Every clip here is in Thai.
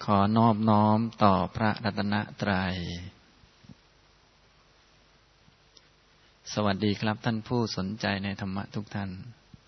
ขอนอบน้อมต่อพระรัตนตรัยสวัสดีครับท่านผู้สนใจในธรรมะทุกท่าน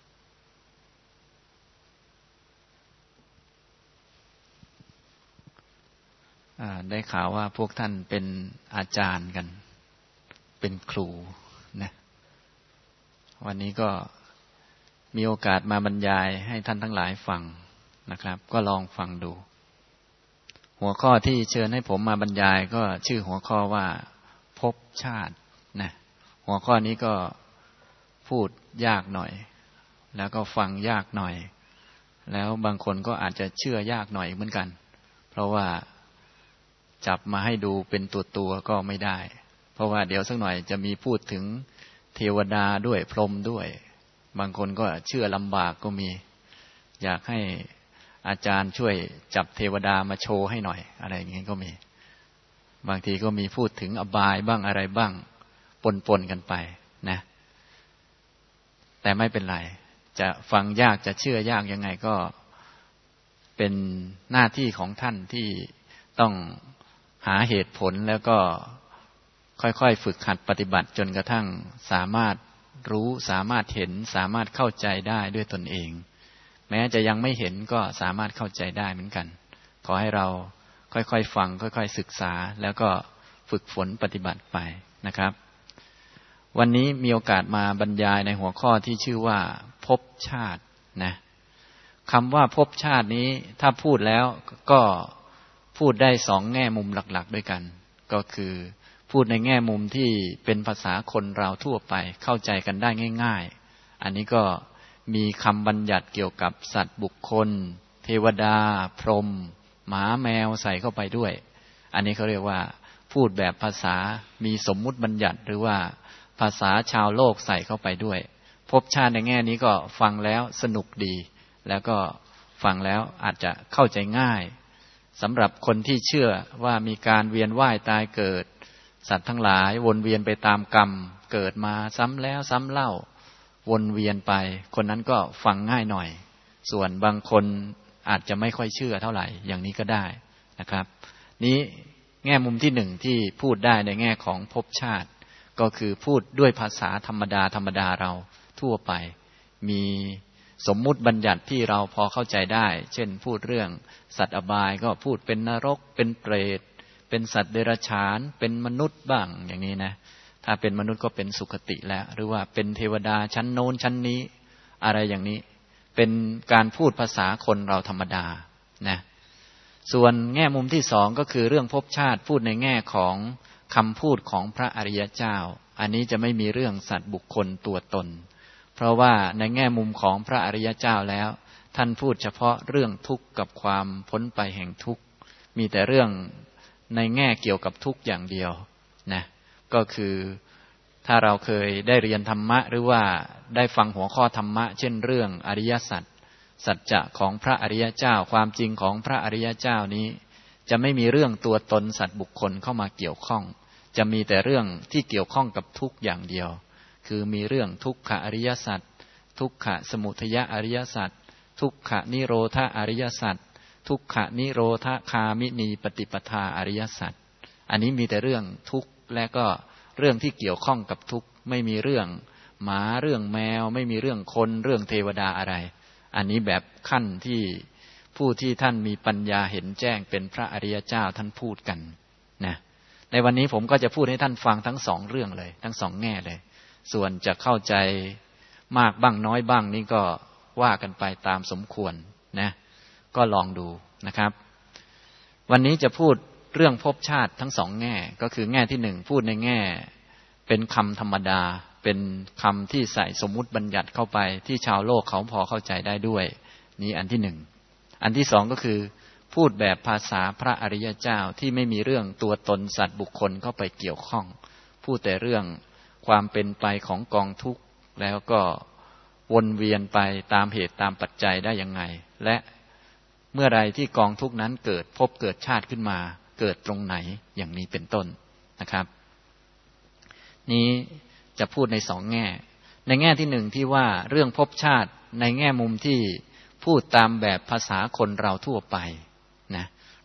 ได้ข่าวว่าพวกท่านเป็นอาจารย์กันเป็นครูนะวันนี้ก็มีโอกาสมาบรรยายให้ท่านทั้งหลายฟังนะครับก็ลองฟังดูหัวข้อที่เชิญให้ผมมาบรรยายก็ชื่อหัวข้อว่าภพชาตินะหัวข้อนี้ก็พูดยากหน่อยแล้วก็ฟังยากหน่อยแล้วบางคนก็อาจจะเชื่อยากหน่อยเหมือนกันเพราะว่าจับมาให้ดูเป็นตัวก็ไม่ได้เพราะว่าเดี๋ยวสักหน่อยจะมีพูดถึงเทวดาด้วยพรหมด้วยบางคนก็เชื่อลำบากก็มีอยากให้อาจารย์ช่วยจับเทวดามาโชว์ให้หน่อยอะไรอย่างนี้ก็มีบางทีก็มีพูดถึงอบายบ้างอะไรบ้างปนกันไปนะแต่ไม่เป็นไรจะฟังยากจะเชื่อยากยังไงก็เป็นหน้าที่ของท่านที่ต้องหาเหตุผลแล้วก็ค่อยๆฝึกหัดปฏิบัติจนกระทั่งสามารถรู้สามารถเห็นสามารถเข้าใจได้ด้วยตนเองแม้จะยังไม่เห็นก็สามารถเข้าใจได้เหมือนกันขอให้เราค่อยๆฟังค่อยๆศึกษาแล้วก็ฝึกฝนปฏิบัติไปนะครับวันนี้มีโอกาสมาบรรยายในหัวข้อที่ชื่อว่าภพชาตินะคำว่าภพชาตินี้ถ้าพูดแล้วก็พูดได้สองแง่มุมหลักๆด้วยกันก็คือพูดในแง่มุมที่เป็นภาษาคนเราทั่วไปเข้าใจกันได้ง่ายๆอันนี้ก็มีคำบัญญัติเกี่ยวกับสัตว์บุคคลเทวดาพรหมหมาแมวใส่เข้าไปด้วยอันนี้เขาเรียกว่าพูดแบบภาษามีสมมุติบัญญัติหรือว่าภาษาชาวโลกใส่เข้าไปด้วยภพชาติในแง่นี้ก็ฟังแล้วสนุกดีแล้วก็ฟังแล้วอาจจะเข้าใจง่ายสำหรับคนที่เชื่อว่ามีการเวียนว่ายตายเกิดสัตว์ทั้งหลายวนเวียนไปตามกรรมเกิดมาซ้ำแล้วซ้ำเล่าวนเวียนไปคนนั้นก็ฟังง่ายหน่อยส่วนบางคนอาจจะไม่ค่อยเชื่อเท่าไหร่อย่างนี้ก็ได้นะครับนี้แง่มุมที่หนึ่งที่พูดได้ในแง่ของภพชาติก็คือพูดด้วยภาษาธรรมดาเราทั่วไปมีสมมุติบัญญัติที่เราพอเข้าใจได้เช่นพูดเรื่องสัตว์อบายก็พูดเป็นนรกเป็นเปรตเป็นสัตว์เดรัจฉานเป็นมนุษย์บ้างอย่างนี้นะถ้าเป็นมนุษย์ก็เป็นสุคติแล้วหรือว่าเป็นเทวดาชั้นโน้นชั้นนี้อะไรอย่างนี้เป็นการพูดภาษาคนเราธรรมดานะส่วนแง่มุมที่สองก็คือเรื่องภพชาติพูดในแง่ของคำพูดของพระอริยเจ้าอันนี้จะไม่มีเรื่องสัตว์บุคคลตัวตนเพราะว่าในแง่มุมของพระอริยเจ้าแล้วท่านพูดเฉพาะเรื่องทุกข์กับความพ้นไปแห่งทุกข์มีแต่เรื่องในแง่เกี่ยวกับทุกข์อย่างเดียวนะก็คือถ้าเราเคยได้เรียนธรรมะหรือว่าได้ฟังหัวข้อธรรมะเช่นเรื่องอริยสัจสัจจะของพระอริยเจ้าความจริงของพระอริยเจ้านี้จะไม่มีเรื่องตัวตนสัตว์บุคคลเข้ามาเกี่ยวข้องจะมีแต่เรื่องที่เกี่ยวข้องกับทุกข์อย่างเดียวคือมีเรื่องทุกขอริยสัจทุกขสมุทัยอริยสัจทุกขนิโรธอริยสัจทุกขนิโรธคามินีปฏิปทาอริยสัจอันนี้มีแต่เรื่องทุกข์และก็เรื่องที่เกี่ยวข้องกับทุกข์ไม่มีเรื่องหมาเรื่องแมวไม่มีเรื่องคนเรื่องเทวดาอะไรอันนี้แบบขั้นที่ผู้ที่ท่านมีปัญญาเห็นแจ้งเป็นพระอริยเจ้าท่านพูดกันนะในวันนี้ผมก็จะพูดให้ท่านฟังทั้งสองเรื่องเลยทั้งสองแง่เลยส่วนจะเข้าใจมากบ้างน้อยบ้างนี่ก็ว่ากันไปตามสมควรนะก็ลองดูนะครับวันนี้จะพูดเรื่องภพชาติทั้งสองแง่ก็คือแง่ที่หนึ่งพูดในแง่เป็นคำธรรมดาเป็นคำที่ใส่สมมุติบัญญัติเข้าไปที่ชาวโลกเขาพอเข้าใจได้ด้วยนี้อันที่หนึ่งอันที่สองก็คือพูดแบบภาษาพระอริยเจ้าที่ไม่มีเรื่องตัวตนสัตว์บุคคลเข้าไปเกี่ยวข้องพูดแต่เรื่องความเป็นไปของกองทุกข์แล้วก็วนเวียนไปตามเหตุตามปัจจัยได้ยังไงและเมื่อไรที่กองทุกข์นั้นเกิดพบเกิดชาติขึ้นมาเกิดตรงไหนอย่างนี้เป็นต้นนะครับนี้จะพูดในสองแง่ในแง่ที่หนึ่งที่ว่าเรื่องภพชาติในแง่มุมที่พูดตามแบบภาษาคนเราทั่วไปนะ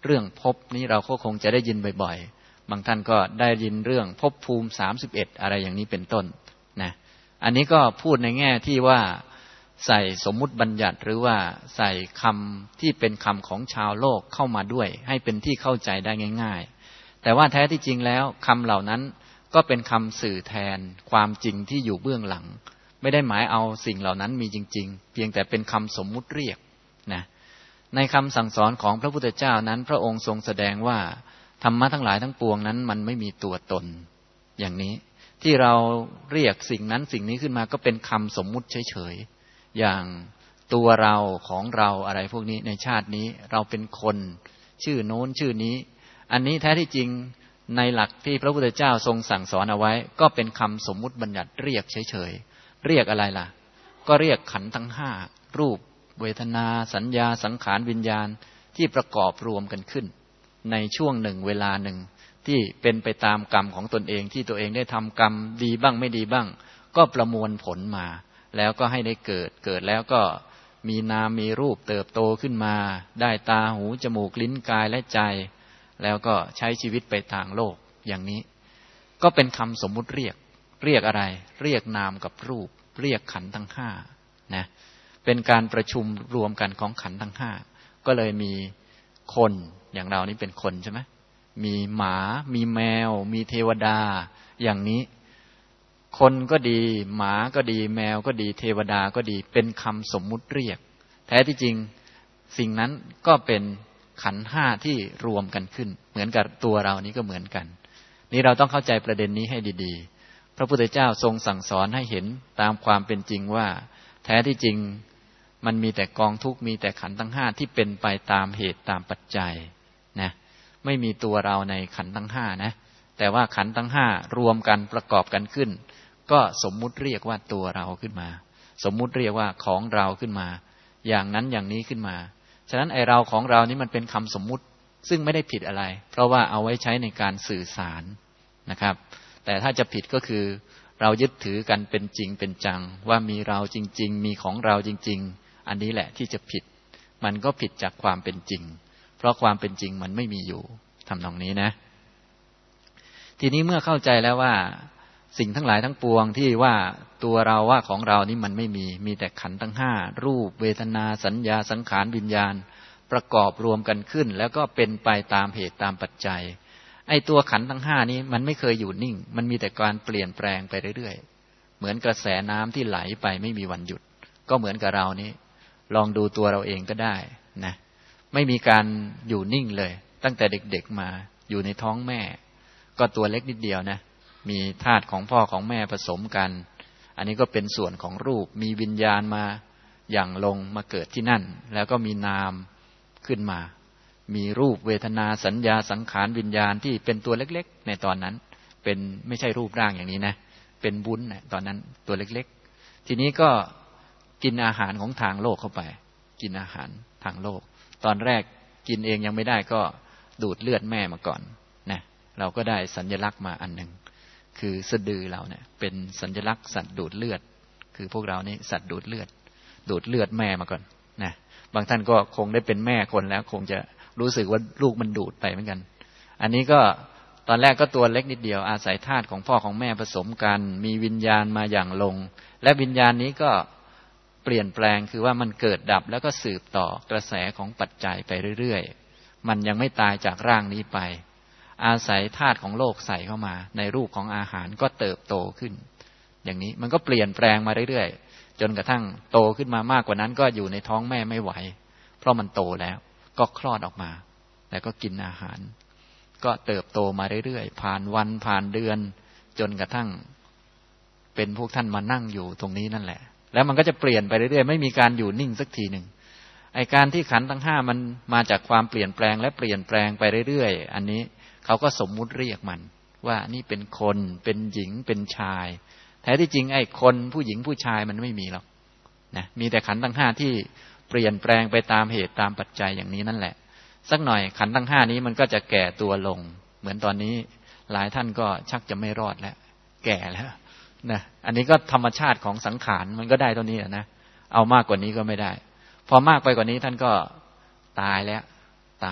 เรื่องภพนี้เราก็คงจะได้ยินบ่อยๆบางท่านก็ได้ยินเรื่องภพภูมิ31อะไรอย่างนี้เป็นต้นนะอันนี้ก็พูดในแง่ที่ว่าใส่สมมุติบัญญัติหรือว่าใส่คำที่เป็นคำของชาวโลกเข้ามาด้วยให้เป็นที่เข้าใจได้ง่ายๆแต่ว่าแท้ที่จริงแล้วคำเหล่านั้นก็เป็นคำสื่อแทนความจริงที่อยู่เบื้องหลังไม่ได้หมายเอาสิ่งเหล่านั้นมีจริงๆเพียงแต่เป็นคำสมมุติเรียกนะในคำสั่งสอนของพระพุทธเจ้านั้นพระองค์ทรงแสดงว่าธรรมะทั้งหลายทั้งปวงนั้นมันไม่มีตัวตนอย่างนี้ที่เราเรียกสิ่งนั้นสิ่งนี้ขึ้นมาก็เป็นคำสมมุติเฉยๆอย่างตัวเราของเราอะไรพวกนี้ในชาตินี้เราเป็นคนชื่อโน้นชื่อนี้อันนี้แท้ที่จริงในหลักที่พระพุทธเจ้าทรงสั่งสอนเอาไว้ก็เป็นคำสมมุติบัญญัติเรียกเฉยๆเรียกอะไรล่ะก็เรียกขันธ์ทั้งห้ารูปเวทนาสัญญาสังขารวิญญาณที่ประกอบรวมกันขึ้นในช่วงหนึ่งเวลาหนึ่งที่เป็นไปตามกรรมของตนเองที่ตัวเองได้ทำกรรมดีบ้างไม่ดีบ้างก็ประมวลผลมาแล้วก็ให้ได้เกิดแล้วก็มีนามมีรูปเติบโตขึ้นมาได้ตาหูจมูกลิ้นกายและใจแล้วก็ใช้ชีวิตไปทางโลกอย่างนี้ก็เป็นคำสมมุติเรียกอะไรเรียกนามกับรูปเรียกขันธ์ทั้งห้านะเป็นการประชุมรวมกันของขันธ์ทั้งห้าก็เลยมีคนอย่างเรานี่เป็นคนใช่ไหมมีหมามีแมวมีเทวดาอย่างนี้คนก็ดีหมาก็ดีแมวก็ดีเทวดาก็ดีเป็นคำสมมุติเรียกแท้ที่จริงสิ่งนั้นก็เป็นขันธ์ห้าที่รวมกันขึ้นเหมือนกับตัวเรานี้ก็เหมือนกันนี่เราต้องเข้าใจประเด็นนี้ให้ดีๆพระพุทธเจ้าทรงสั่งสอนให้เห็นตามความเป็นจริงว่าแท้ที่จริงมันมีแต่กองทุกข์มีแต่ขันธ์ทั้งห้าที่เป็นไปตามเหตุตามปัจจัยนะไม่มีตัวเราในขันธ์ทั้งห้านะแต่ว่าขันธ์ทั้งห้ารวมกันประกอบกันขึ้นก็สมมุติเรียกว่าตัวเราขึ้นมาสมมุติเรียกว่าของเราขึ้นมาอย่างนั้นอย่างนี้ขึ้นมาฉะนั้นไอเราของเรานี้มันเป็นคำสมมุติซึ่งไม่ได้ผิดอะไรเพราะว่าเอาไว้ใช้ในการสื่อสารนะครับแต่ถ้าจะผิดก็คือเรายึดถือกันเป็นจริงเป็นจังว่ามีเราจริงๆมีของเราจริงๆอันนี้แหละที่จะผิดมันก็ผิดจากความเป็นจริงเพราะความเป็นจริงมันไม่มีอยู่ทำนองนี้นะทีนี้เมื่อเข้าใจแล้วว่าสิ่งทั้งหลายทั้งปวงที่ว่าตัวเราว่าของเรานี่มันไม่มีแต่ขันธ์ทั้งห้ารูปเวทนาสัญญาสังขารวิญญาณประกอบรวมกันขึ้นแล้วก็เป็นไปตามเหตุตามปัจจัยไอ้ตัวขันธ์ทั้งห้านี้มันไม่เคยอยู่นิ่งมันมีแต่การเปลี่ยนแปลงไปเรื่อยๆเหมือนกระแสน้ำที่ไหลไปไม่มีวันหยุดก็เหมือนกับเรานี้ลองดูตัวเราเองก็ได้นะไม่มีการอยู่นิ่งเลยตั้งแต่เด็กๆมาอยู่ในท้องแม่ก็ตัวเล็กนิดเดียวนะมีธาตุของพ่อของแม่ผสมกันอันนี้ก็เป็นส่วนของรูปมีวิญญาณมาอย่างลงมาเกิดที่นั่นแล้วก็มีนามขึ้นมามีรูปเวทนาสัญญาสังขารวิญญาณที่เป็นตัวเล็กๆในตอนนั้นเป็นไม่ใช่รูปร่างอย่างนี้นะเป็นวุ้นนะตอนนั้นตัวเล็กๆทีนี้ก็กินอาหารของทางโลกเข้าไปกินอาหารทางโลกตอนแรกกินเองยังไม่ได้ก็ดูดเลือดแม่มาก่อนนะเราก็ได้สัญลักษณ์มาอันหนึ่งคือสะดือเราเนี่ยเป็นสัญลักษณ์สัตว์ดูดเลือดคือพวกเรานี่สัตว์ดูดเลือดแม่มาก่อนนะบางท่านก็คงได้เป็นแม่คนแล้วคงจะรู้สึกว่าลูกมันดูดไปเหมือนกันอันนี้ก็ตอนแรกก็ตัวเล็กนิดเดียวอาศัยธาตุของพ่อของแม่ผสมกันมีวิญญาณมาอย่างลงและวิญญาณนี้ก็เปลี่ยนแปลงคือว่ามันเกิดดับแล้วก็สืบต่อกระแสของปัจจัยไปเรื่อยๆมันยังไม่ตายจากร่างนี้ไปอาศัยธาตุของโลกใส่เข้ามาในรูปของอาหารก็เติบโตขึ้นอย่างนี้มันก็เปลี่ยนแปลงมาเรื่อยๆจนกระทั่งโตขึ้นมามากกว่านั้นก็อยู่ในท้องแม่ไม่ไหวเพราะมันโตแล้วก็คลอดออกมาแล้วก็กินอาหารก็เติบโตมาเรื่อยๆผ่านวันผ่านเดือนจนกระทั่งเป็นพวกท่านมานั่งอยู่ตรงนี้นั่นแหละแล้วมันก็จะเปลี่ยนไปเรื่อยๆไม่มีการอยู่นิ่งสักทีหนึ่งไอ้การที่ขันธ์ทั้งห้ามันมาจากความเปลี่ยนแปลงและเปลี่ยนแปลงไปเรื่อยๆอันนี้เขาก็สมมุติเรียกมันว่านี่เป็นคนเป็นหญิงเป็นชายแท้ที่จริงไอ้คนผู้หญิงผู้ชายมันไม่มีหรอกนะมีแต่ขันธ์ทั้งห้าที่เปลี่ยนแปลงไปตามเหตุตามปัจจัยอย่างนี้นั่นแหละสักหน่อยขันธ์ทั้งห้านี้มันก็จะแก่ตัวลงเหมือนตอนนี้หลายท่านก็ชักจะไม่รอดแล้วแก่แล้วนะอันนี้ก็ธรรมชาติของสังขารมันก็ได้เท่านี้นะเอามากกว่านี้ก็ไม่ได้พอมากไปกว่านี้ท่านก็ตายแล้วตาย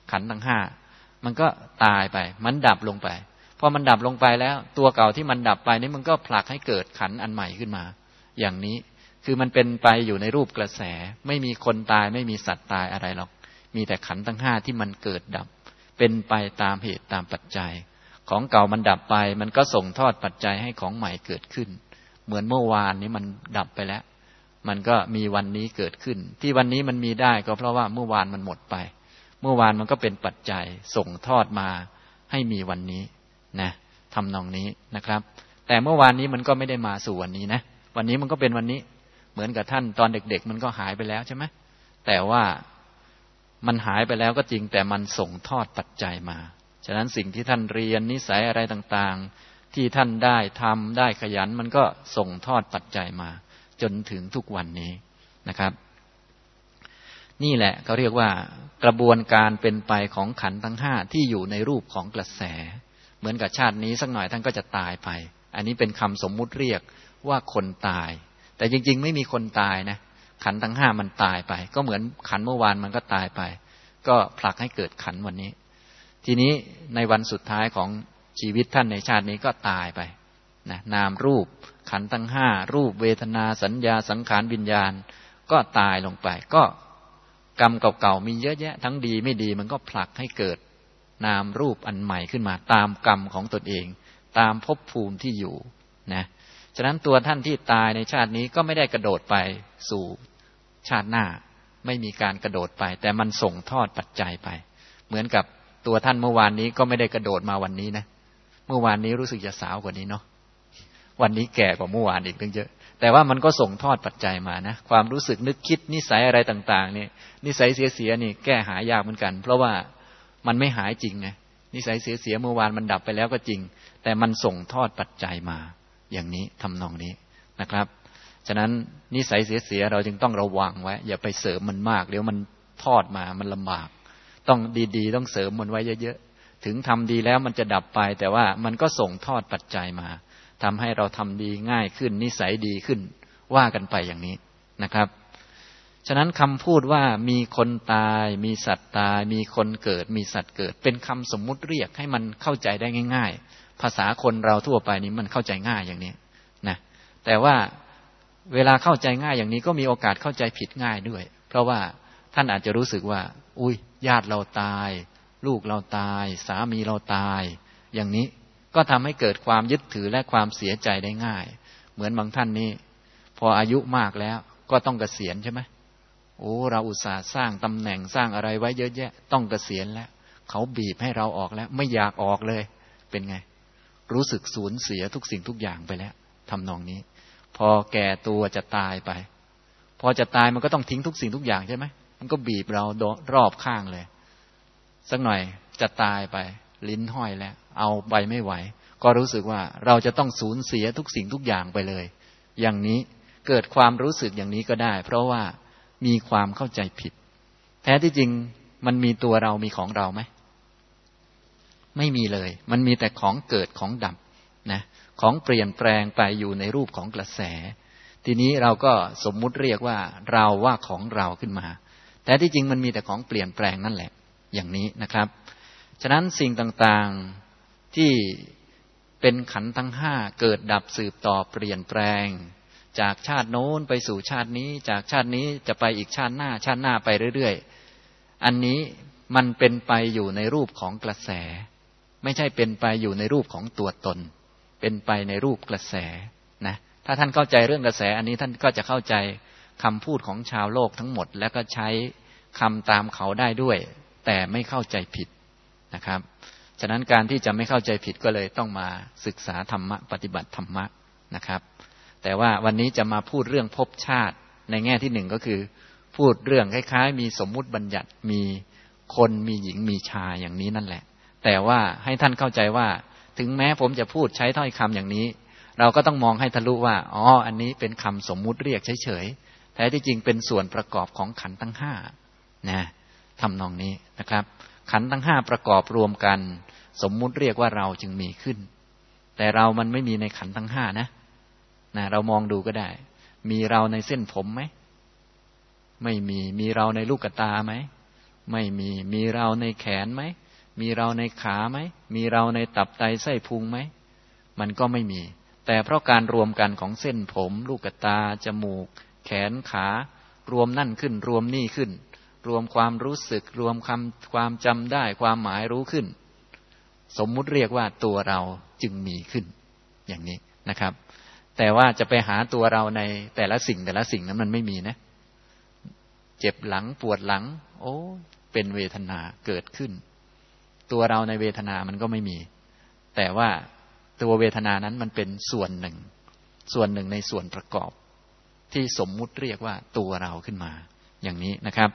ขันธ์ทั้งห้ามันก็ตายไปมันดับลงไปพอมันดับลงไปแล้วตัวเก่าที่มันดับไปนี่มันก็ผลักให้เกิดขันธ์อันใหม่ขึ้นมาอย่างนี้คือมันเป็นไปอยู่ในรูปกระแสไม่มีคนตายไม่มีสัตว์ตายอะไรหรอกมีแต่ขันธ์ทั้งห้าที่มันเกิดดับเป็นไปตามเหตุตามปัจจัยของเก่ามันดับไปมันก็ส่งทอดปัจจัยให้ของใหม่เกิดขึ้นเหมือนเมื่อวานนี้มันดับไปแล้วมันก็มีวันนี้เกิดขึ้นที่วันนี้มันมีได้ก็เพราะว่าเมื่อวานมันหมดไปเมื่อวานมันก็เป็นปัจจัยส่งทอดมาให้มีวันนี้นะทำนองนี้นะครับแต่เมื่อวานนี้มันก็ไม่ได้มาสู่วันนี้นะวันนี้มันก็เป็นวันนี้เหมือนกับท่านตอนเด็กๆมันก็หายไปแล้วใช่ไหมแต่ว่ามันหายไปแล้วก็จริงแต่มันส่งทอดปัจจัยมาฉะนั้นสิ่งที่ท่านเรียนนิสัยอะไรต่างๆที่ท่านได้ทำได้ขยันมันก็ส่งทอดปัจจัยมาจนถึงทุกวันนี้นะครับนี่แหละเขาเรียกว่ากระบวนการเป็นไปของขันธ์ทั้งห้าที่อยู่ในรูปของกระแสเหมือนกับชาตินี้สักหน่อยท่านก็จะตายไปอันนี้เป็นคำสมมุติเรียกว่าคนตายแต่จริงๆไม่มีคนตายนะขันธ์ทั้งห้ามันตายไปก็เหมือนขันธ์เมื่อวานมันก็ตายไปก็ผลักให้เกิดขันธ์วันนี้ทีนี้ในวันสุดท้ายของชีวิตท่านในชาตินี้ก็ตายไปนะนามรูปขันธ์ทั้งห้ารูปเวทนาสัญญาสังขารวิญญาณก็ตายลงไปก็กรรมเก่าๆมีเยอะแยะทั้งดีไม่ดีมันก็ผลักให้เกิดนามรูปอันใหม่ขึ้นมาตามกรรมของตนเองตามภพภูมิที่อยู่นะฉะนั้นตัวท่านที่ตายในชาตินี้ก็ไม่ได้กระโดดไปสู่ชาติหน้าไม่มีการกระโดดไปแต่มันส่งทอดปัจจัยไปเหมือนกับตัวท่านเมื่อวานนี้ก็ไม่ได้กระโดดมาวันนี้นะเมื่อวานนี้รู้สึกจะสาวกว่านี้เนาะวันนี้แก่กว่าเมื่อวานอีกตั้งเยอะแต่ว่ามันก็ส่งทอดปัจจัยมานะความรู้สึกนึกคิดนิสัยอะไรต่างๆเนี่ยนิสัยเสียๆนี่แก้หายากเหมือนกันเพราะว่ามันไม่หายจริงไงนิสัยเสียๆเมื่อวานมันดับไปแล้วก็จริงแต่มันส่งทอดปัจจัยมาอย่างนี้ทำนองนี้นะครับฉะนั้นนิสัยเสียๆเราจึงต้องระวังไว้อย่าไปเสริมมันมากเดี๋ยวมันทอดมามันลำบากต้องดีๆต้องเสริมมันไว้เยอะๆถึงทำดีแล้วมันจะดับไปแต่ว่ามันก็ส่งทอดปัจจัยมาทำให้เราทำดีง่ายขึ้นนิสัยดีขึ้นว่ากันไปอย่างนี้นะครับฉะนั้นคำพูดว่ามีคนตายมีสัตว์ตายมีคนเกิดมีสัตว์เกิดเป็นคำสมมุติเรียกให้มันเข้าใจได้ง่ายๆภาษาคนเราทั่วไปนี้มันเข้าใจง่ายอย่างนี้นะแต่ว่าเวลาเข้าใจง่ายอย่างนี้ก็มีโอกาสเข้าใจผิดง่ายด้วยเพราะว่าท่านอาจจะรู้สึกว่าอุ้ยญาติเราตายลูกเราตายสามีเราตายอย่างนี้ก็ทำให้เกิดความยึดถือและความเสียใจได้ง่ายเหมือนบางท่านนี่พออายุมากแล้วก็ต้องเกษียณใช่ไหมโอ้เราอุตส่าห์สร้างตำแหน่งสร้างอะไรไว้เยอะแยะต้องเกษียณแล้วเขาบีบให้เราออกแล้วไม่อยากออกเลยเป็นไงรู้สึกสูญเสียทุกสิ่งทุกอย่างไปแล้วทำนองนี้พอแก่ตัวจะตายไปพอจะตายมันก็ต้องทิ้งทุกสิ่งทุกอย่างใช่ไหมมันก็บีบเรารอบข้างเลยสักหน่อยจะตายไปลิ้นห้อยแล้วเอาไปไม่ไหวก็รู้สึกว่าเราจะต้องสูญเสียทุกสิ่งทุกอย่างไปเลยอย่างนี้เกิดความรู้สึกอย่างนี้ก็ได้เพราะว่ามีความเข้าใจผิดแท้ที่จริงมันมีตัวเรามีของเราไหมไม่มีเลยมันมีแต่ของเกิดของดับนะของเปลี่ยนแปลงไปอยู่ในรูปของกระแสทีนี้เราก็สมมุติเรียกว่าเราว่าของเราขึ้นมาแต่ที่จริงมันมีแต่ของเปลี่ยนแปลงนั่นแหละอย่างนี้นะครับฉะนั้นสิ่งต่างๆที่เป็นขันธ์ทั้งห้าเกิดดับสืบต่อเปลี่ยนแปลงจากชาติโน้นไปสู่ชาตินี้จากชาตินี้จะไปอีกชาติหน้าไปเรื่อยๆอันนี้มันเป็นไปอยู่ในรูปของกระแสไม่ใช่เป็นไปอยู่ในรูปของตัวตนเป็นไปในรูปกระแสนะถ้าท่านเข้าใจเรื่องกระแสอันนี้ท่านก็จะเข้าใจคำพูดของชาวโลกทั้งหมดแล้วก็ใช้คำตามเขาได้ด้วยแต่ไม่เข้าใจผิดนะครับฉะนั้นการที่จะไม่เข้าใจผิดก็เลยต้องมาศึกษาธรรมะปฏิบัติธรรมะนะครับแต่ว่าวันนี้จะมาพูดเรื่องภพชาติในแง่ที่หนึ่งก็คือพูดเรื่องคล้ายๆมีสมมุติบัญญัติมีคนมีหญิงมีชายอย่างนี้นั่นแหละแต่ว่าให้ท่านเข้าใจว่าถึงแม้ผมจะพูดใช้ถ้อยคำอย่างนี้เราก็ต้องมองให้ทะลุว่าอ๋ออันนี้เป็นคำสมมุติเรียกเฉยๆแท้ที่จริงเป็นส่วนประกอบของขันธ์ทั้งห้านะทำนองนี้นะครับขันธ์ทั้งห้าประกอบรวมกันสมมุติเรียกว่าเราจึงมีขึ้นแต่เรามันไม่มีในขันธ์ทั้งห้านะเรามองดูก็ได้มีเราในเส้นผมไหมไม่มีเราในลูกตาไหมไม่มีเราในแขนไหมมีเราในขาไหมมีเราในตับไตไส้พุงไหมมันก็ไม่มีแต่เพราะการรวมกันของเส้นผมลูกตาจมูกแขนขารวมนั่นขึ้นรวมนี่ขึ้นรวมความรู้สึกรวมความจำได้ความหมายรู้ขึ้นสมมุติเรียกว่าตัวเราจึงมีขึ้นอย่างนี้นะครับแต่ว่าจะไปหาตัวเราในแต่ละสิ่งนั้นมันไม่มีนะเจ็บหลังปวดหลังโอ้เป็นเวทนาเกิดขึ้นตัวเราในเวทนามันก็ไม่มีแต่ว่าตัวเวทนานั้นมันเป็นส่วนหนึ่งในส่วนประกอบที่สมมุติเรียกว่าตัวเราขึ้นมาอย่างนี้นะครับ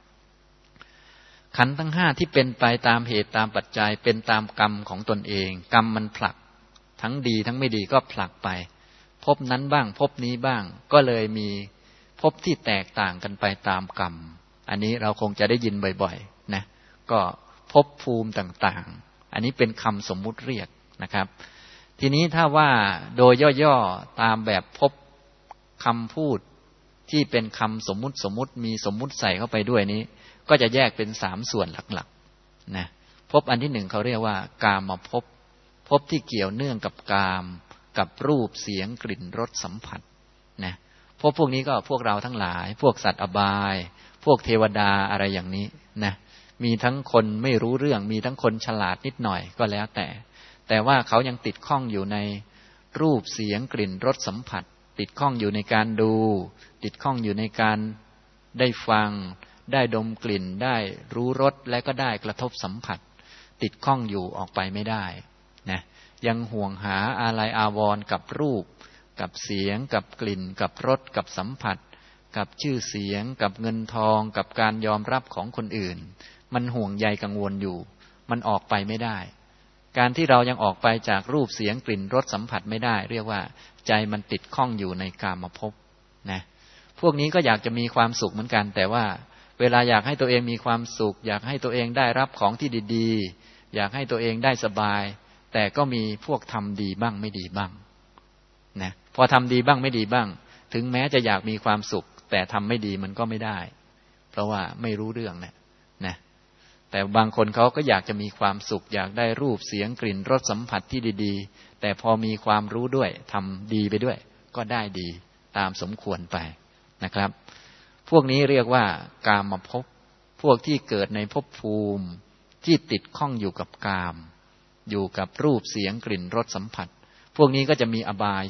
ขันธ์ทั้งห้าที่เป็นไปตามเหตุตามปัจจัยเป็นตามกรรมของตนเองกรรมมันผลักทั้งดีทั้งไม่ดีก็ผลักไปภพนั้นบ้างภพนี้บ้างก็เลยมีภพที่แตกต่างกันไปตามกรรมอันนี้เราคงจะได้ยินบ่อยๆนะก็ภพภูมิต่างๆอันนี้เป็นคำสมมุติเรียกนะครับทีนี้ถ้าว่าโดยย่อๆตามแบบภพคำพูดที่เป็นคำสมมุติมีสมมุติใส่เข้าไปด้วยนี้ก็จะแยกเป็น3ส่วนหลักๆนะภพอันที่1เขาเรียกว่ากามภพภพที่เกี่ยวเนื่องกับกามกับรูปเสียงกลิ่นรสสัมผัสนะภพพวกนี้ก็พวกเราทั้งหลายพวกสัตว์อบายพวกเทวดาอะไรอย่างนี้นะมีทั้งคนไม่รู้เรื่องมีทั้งคนฉลาดนิดหน่อยก็แล้วแต่ว่าเขายังติดข้องอยู่ในรูปเสียงกลิ่นรสสัมผัสติดข้องอยู่ในการดูติดข้องอยู่ในการได้ฟังได้ดมกลิ่นได้รู้รสและก็ได้กระทบสัมผัสติดข้องอยู่ออกไปไม่ได้นะยังห่วงหาอาลัยอาวรณ์กับรูปกับเสียงกับกลิ่นกับรสกับสัมผัสกับชื่อเสียงกับเงินทองกับการยอมรับของคนอื่นมันห่วงใยกังวลอยู่มันออกไปไม่ได้การที่เรายังออกไปจากรูปเสียงกลิ่นรสสัมผัสไม่ได้เรียกว่าใจมันติดข้องอยู่ในกามภพนะพวกนี้ก็อยากจะมีความสุขเหมือนกันแต่ว่าเวลาอยากให้ตัวเองมีความสุขอยากให้ตัวเองได้รับของที่ดีๆอยากให้ตัวเองได้สบายแต่ก็มีพวกทำดีบ้างไม่ดีบ้างนะพอทำดีบ้างไม่ดีบ้างถึงแม้จะอยากมีความสุขแต่ทำไม่ดีมันก็ไม่ได้เพราะว่าไม่รู้เรื่องนะแต่บางคนเขาก็อยากจะมีความสุขอยากได้รูปเสียงกลิ่นรสสัมผัสที่ดีๆแต่พอมีความรู้ด้วยทำดีไปด้วยก็ได้ดีตามสมควรไปนะครับพวกนี้เรียกว่ากามภพพวกที่เกิดในภพภูมิที่ติดข้องอยู่กับกามอยู่กับรูปเสียงกลิ่นรสสัมผัสพวกนี้ก็จะมีอบาย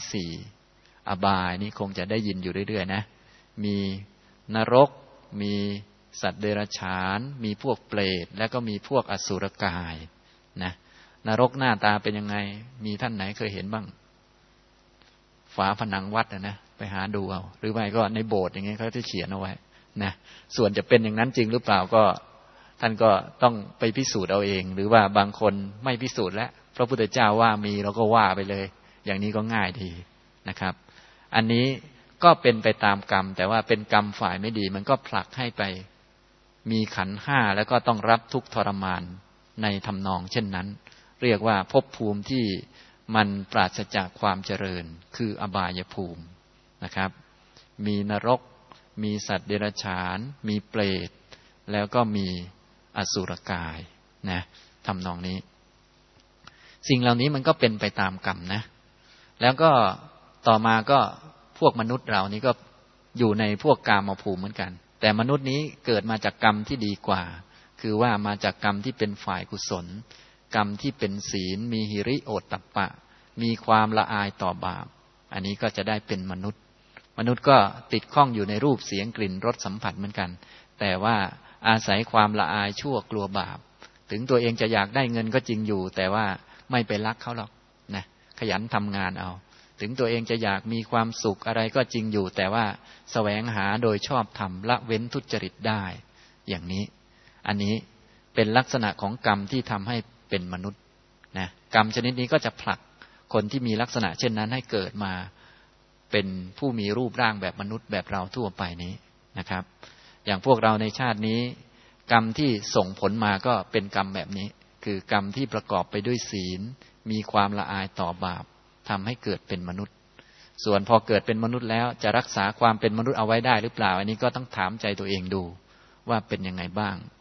4อบายนี้คงจะได้ยินอยู่เรื่อยๆนะมีนรกมีสัตว์เดรัจฉานมีพวกเปรตแล้วก็มีพวกอสุรกายนะนรกหน้าตาเป็นยังไงมีท่านไหนเคยเห็นบ้างฝาผนังวัดนะไปหาดูเอาหรือไม่ก็ในโบสถ์อย่างเงี้ยเขาจะเขียนเอาไว้นะส่วนจะเป็นอย่างนั้นจริงหรือเปล่าก็ท่านก็ต้องไปพิสูจน์เอาเองหรือว่าบางคนไม่พิสูจน์แล้วพระพุทธเจ้าว่ามีเราก็ว่าไปเลยอย่างนี้ก็ง่ายดีนะครับอันนี้ก็เป็นไปตามกรรมแต่ว่าเป็นกรรมฝ่ายไม่ดีมันก็ผลักให้ไปมีขันธ์ห้าแล้วก็ต้องรับทุกข์ทรมานในทำนองเช่นนั้นเรียกว่าภพภูมิที่มันปราศจากความเจริญคืออบายภูมินะครับมีนรกมีสัตว์เดรัจฉานมีเปรตแล้วก็มีอสุรกายนะทำนองนี้สิ่งเหล่านี้มันก็เป็นไปตามกรรมนะแล้วก็ต่อมาก็พวกมนุษย์เรานี้ก็อยู่ในพวกกามภูมิเหมือนกันแต่มนุษย์นี้เกิดมาจากกรรมที่ดีกว่าคือว่ามาจากกรรมที่เป็นฝ่ายกุศลกรรมที่เป็นศีลมีหิริโอตตัปปะมีความละอายต่อบาปอันนี้ก็จะได้เป็นมนุษย์ก็ติดข้องอยู่ในรูปเสียงกลิ่นรสสัมผัสเหมือนกันแต่ว่าอาศัยความละอายชั่วกลัวบาปถึงตัวเองจะอยากได้เงินก็จริงอยู่แต่ว่าไม่ไปลักเขาหรอกนะขยันทำงานเอาถึงตัวเองจะอยากมีความสุขอะไรก็จริงอยู่แต่ว่าแสวงหาโดยชอบธรรมละเว้นทุจริตได้อย่างนี้อันนี้เป็นลักษณะของกรรมที่ทำให้เป็นมนุษย์นะกรรมชนิดนี้ก็จะผลักคนที่มีลักษณะเช่นนั้นให้เกิดมาเป็นผู้มีรูปร่างแบบมนุษย์แบบเราทั่วไปนี้นะครับอย่างพวกเราในชาตินี้กรรมที่ส่งผลมาก็เป็นกรรมแบบนี้คือกรรมที่ประกอบไปด้วยศีลมีความละอายต่อบาปทำให้เกิดเป็นมนุษย์ส่วนพอเกิดเป็นมนุษย์แล้วจะรักษาความเป็นมนุษย์เอาไว้ได้หรือเปล่าอันนี้ก็ต้องถามใจตัวเองดูว่าเป็นยังไงบ้าง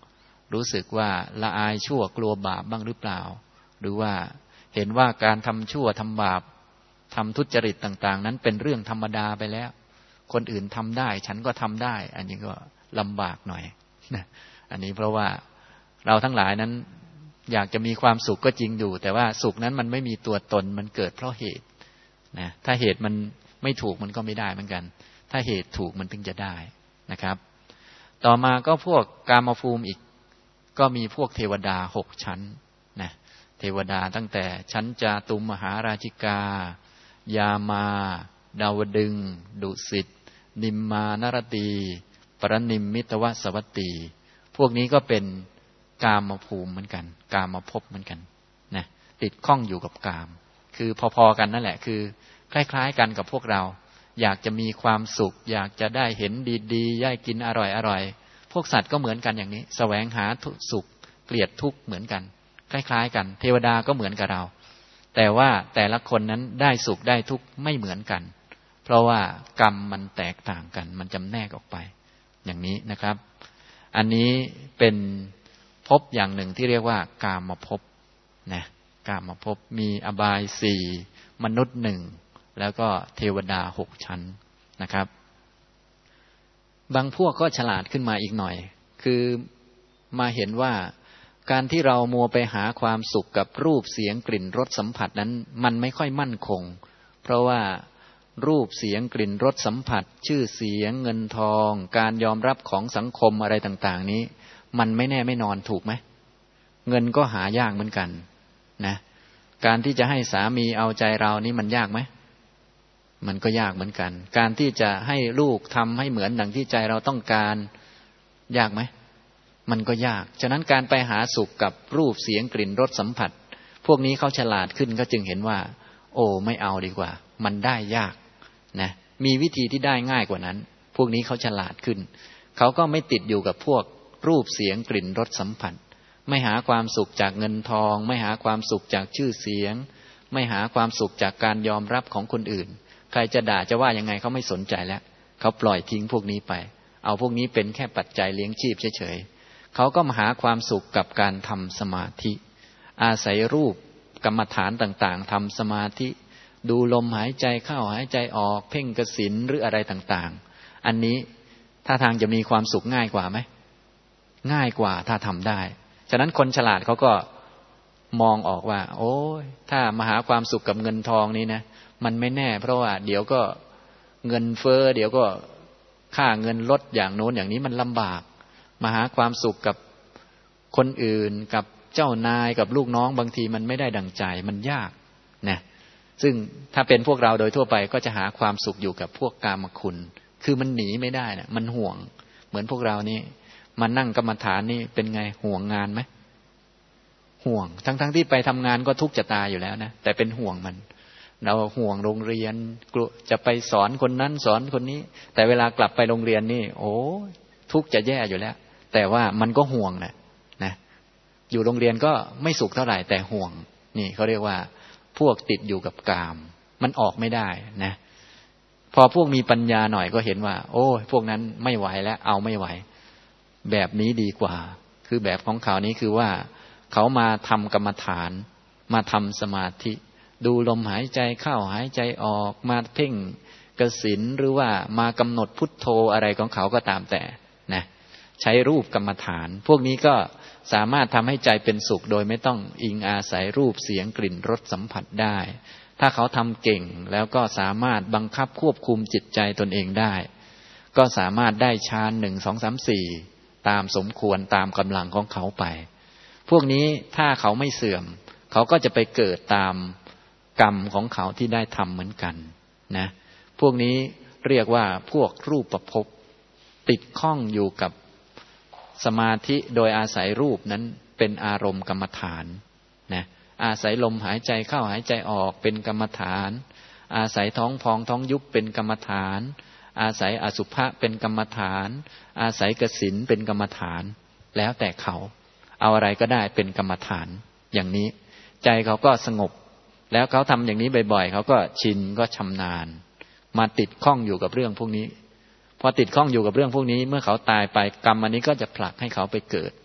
รู้สึกว่าละอายชั่วกลัวบาปบ้างหรือเปล่าหรือว่าเห็นว่าการทำชั่วทำบาปทำทุจริตต่างๆนั้นเป็นเรื่องธรรมดาไปแล้วคนอื่นทำได้ฉันก็ทำได้อันนี้ก็ลำบากหน่อยนะอันนี้เพราะว่าเราทั้งหลายนั้นอยากจะมีความสุขก็จริงอยู่แต่ว่าสุขนั้นมันไม่มีตัวตนมันเกิดเพราะเหตุนะถ้าเหตุมันไม่ถูกมันก็ไม่ได้เหมือนกันถ้าเหตุถูกมันถึงจะได้นะครับต่อมาก็พวกกามภูมิอีกก็มีพวกเทวดา6ชั้นนะเทวดาตั้งแต่ชั้นจาตุมมหาราชิกายามาดาวดึงส์ดุสิตนิมมานรตีปรนิมมิตวสวัตตีพวกนี้ก็เป็นกามภูมิเหมือนกันกามภพเหมือนกันนะติดข้องอยู่กับกามคือพอๆกันนั่นแหละคือคล้ายๆกันกับพวกเราอยากจะมีความสุขอยากจะได้เห็นดีๆได้กินอร่อยๆพวกสัตว์ก็เหมือนกันอย่างนี้แสวงหาสุขเกลียดทุกข์เหมือนกันคล้ายๆกันเทวดาก็เหมือนกับเราแต่ว่าแต่ละคนนั้นได้สุขได้ทุกข์ไม่เหมือนกันเพราะว่ากรรมมันแตกต่างกันมันจำแนกออกไปอย่างนี้นะครับอันนี้เป็นภพอย่างหนึ่งที่เรียกว่ากามภพนะกามภพมีอบาย4มนุษย์1แล้วก็เทวดา6ชั้นนะครับบางพวกก็ฉลาดขึ้นมาอีกหน่อยคือมาเห็นว่าการที่เรามัวไปหาความสุขกับรูปเสียงกลิ่นรสสัมผัสนั้นมันไม่ค่อยมั่นคงเพราะว่ารูปเสียงกลิ่นรสสัมผัสชื่อเสียงเงินทองการยอมรับของสังคมอะไรต่างๆนี้มันไม่แน่ไม่นอนถูกไหมเงินก็หายากเหมือนกันนะการที่จะให้สามีเอาใจเรานี่มันยากไหมมันก็ยากเหมือนกันการที่จะให้ลูกทำให้เหมือนดังที่ใจเราต้องการยากไหมมันก็ยากฉะนั้นการไปหาสุขกับรูปเสียงกลิ่นรสสัมผัสพวกนี้เขาฉลาดขึ้นก็จึงเห็นว่าโอ้ไม่เอาดีกว่ามันได้ยากนะมีวิธีที่ได้ง่ายกว่านั้นพวกนี้เขาฉลาดขึ้นเขาก็ไม่ติดอยู่กับพวกรูปเสียงกลิ่นรสสัมผัสไม่หาความสุขจากเงินทองไม่หาความสุขจากชื่อเสียงไม่หาความสุขจากการยอมรับของคนอื่นใครจะด่าจะว่ายังไงเขาไม่สนใจแล้วเขาปล่อยทิ้งพวกนี้ไปเอาพวกนี้เป็นแค่ปัจจัยเลี้ยงชีพเฉยๆเขาก็มาหาความสุขกับการทำสมาธิอาศัยรูปกรรมฐานต่างๆทำสมาธิดูลมหายใจเข้าหายใจออกเพ่งกสิณหรืออะไรต่างๆอันนี้ถ้าทางจะมีความสุขง่ายกว่าไหมง่ายกว่าถ้าทำได้ฉะนั้นคนฉลาดเขาก็มองออกว่าโอ้ยถ้ามาหาความสุขกับเงินทองนี้นะมันไม่แน่เพราะว่าเดี๋ยวก็เงินเฟ้อเดี๋ยวก็ค่าเงินลดอย่างโน้นอย่างนี้มันลำบากมาหาความสุขกับคนอื่นกับเจ้านายกับลูกน้องบางทีมันไม่ได้ดั่งใจมันยากนะซึ่งถ้าเป็นพวกเราโดยทั่วไปก็จะหาความสุขอยู่กับพวกกามคุณคือมันหนีไม่ได้นะมันห่วงเหมือนพวกเรานี่มานั่งกรรมฐานนี่เป็นไงห่วงงานไหมห่วงทั้งที่ไปทำงานก็ทุกข์จะตายอยู่แล้วนะแต่เป็นห่วงมันเราห่วงโรงเรียนกลัวจะไปสอนคนนั้นสอนคนนี้แต่เวลากลับไปโรงเรียนนี่โอ้ทุกข์จะแย่อยู่แล้วแต่ว่ามันก็ห่วงนะอยู่โรงเรียนก็ไม่สุขเท่าไหร่แต่ห่วงนี่เขาเรียกว่าพวกติดอยู่กับกามมันออกไม่ได้นะพอพวกมีปัญญาหน่อยก็เห็นว่าโอ้พวกนั้นไม่ไหวแล้วเอาไม่ไหวแบบนี้ดีกว่าคือแบบของเขานี้คือว่าเขามาทำกรรมฐานมาทำสมาธิดูลมหายใจเข้าหายใจออกมาเพ่งกสิณหรือว่ามากำหนดพุทโธอะไรของเขาก็ตามแต่นะใช้รูปกรรมฐานพวกนี้ก็สามารถทำให้ใจเป็นสุขโดยไม่ต้องอิงอาศัยรูปเสียงกลิ่นรสสัมผัสได้ถ้าเขาทำเก่งแล้วก็สามารถบังคับควบคุมจิตใจตนเองได้ก็สามารถได้ฌาน1 2 3 4ตามสมควรตามกำลังของเขาไปพวกนี้ถ้าเขาไม่เสื่อมเขาก็จะไปเกิดตามกรรมของเขาที่ได้ทำเหมือนกันนะพวกนี้เรียกว่าพวกรูปภพติดข้องอยู่กับสมาธิโดยอาศัยรูปนั้นเป็นอารมณ์กรรมฐานนะอาศัยลมหายใจเข้าหายใจออกเป็นกรรมฐานอาศัยท้องพองท้องยุบเป็นกรรมฐานอาศัยอสุภะเป็นกรรมฐานอาศัยกสิณเป็นกรรมฐานแล้วแต่เขาเอาอะไรก็ได้เป็นกรรมฐานอย่างนี้ใจเขาก็สงบแล้วเขาทำอย่างนี้บ่อยๆเขาก็ชินก็ชำนาญมาติดข้องอยู่กับเรื่องพวกนี้พอติดข้องอยู่กับเรื่องพวกนี้เมื่อเขาตายไปกรรมอันนี้ก็จะผลักให้เขาไปเกิด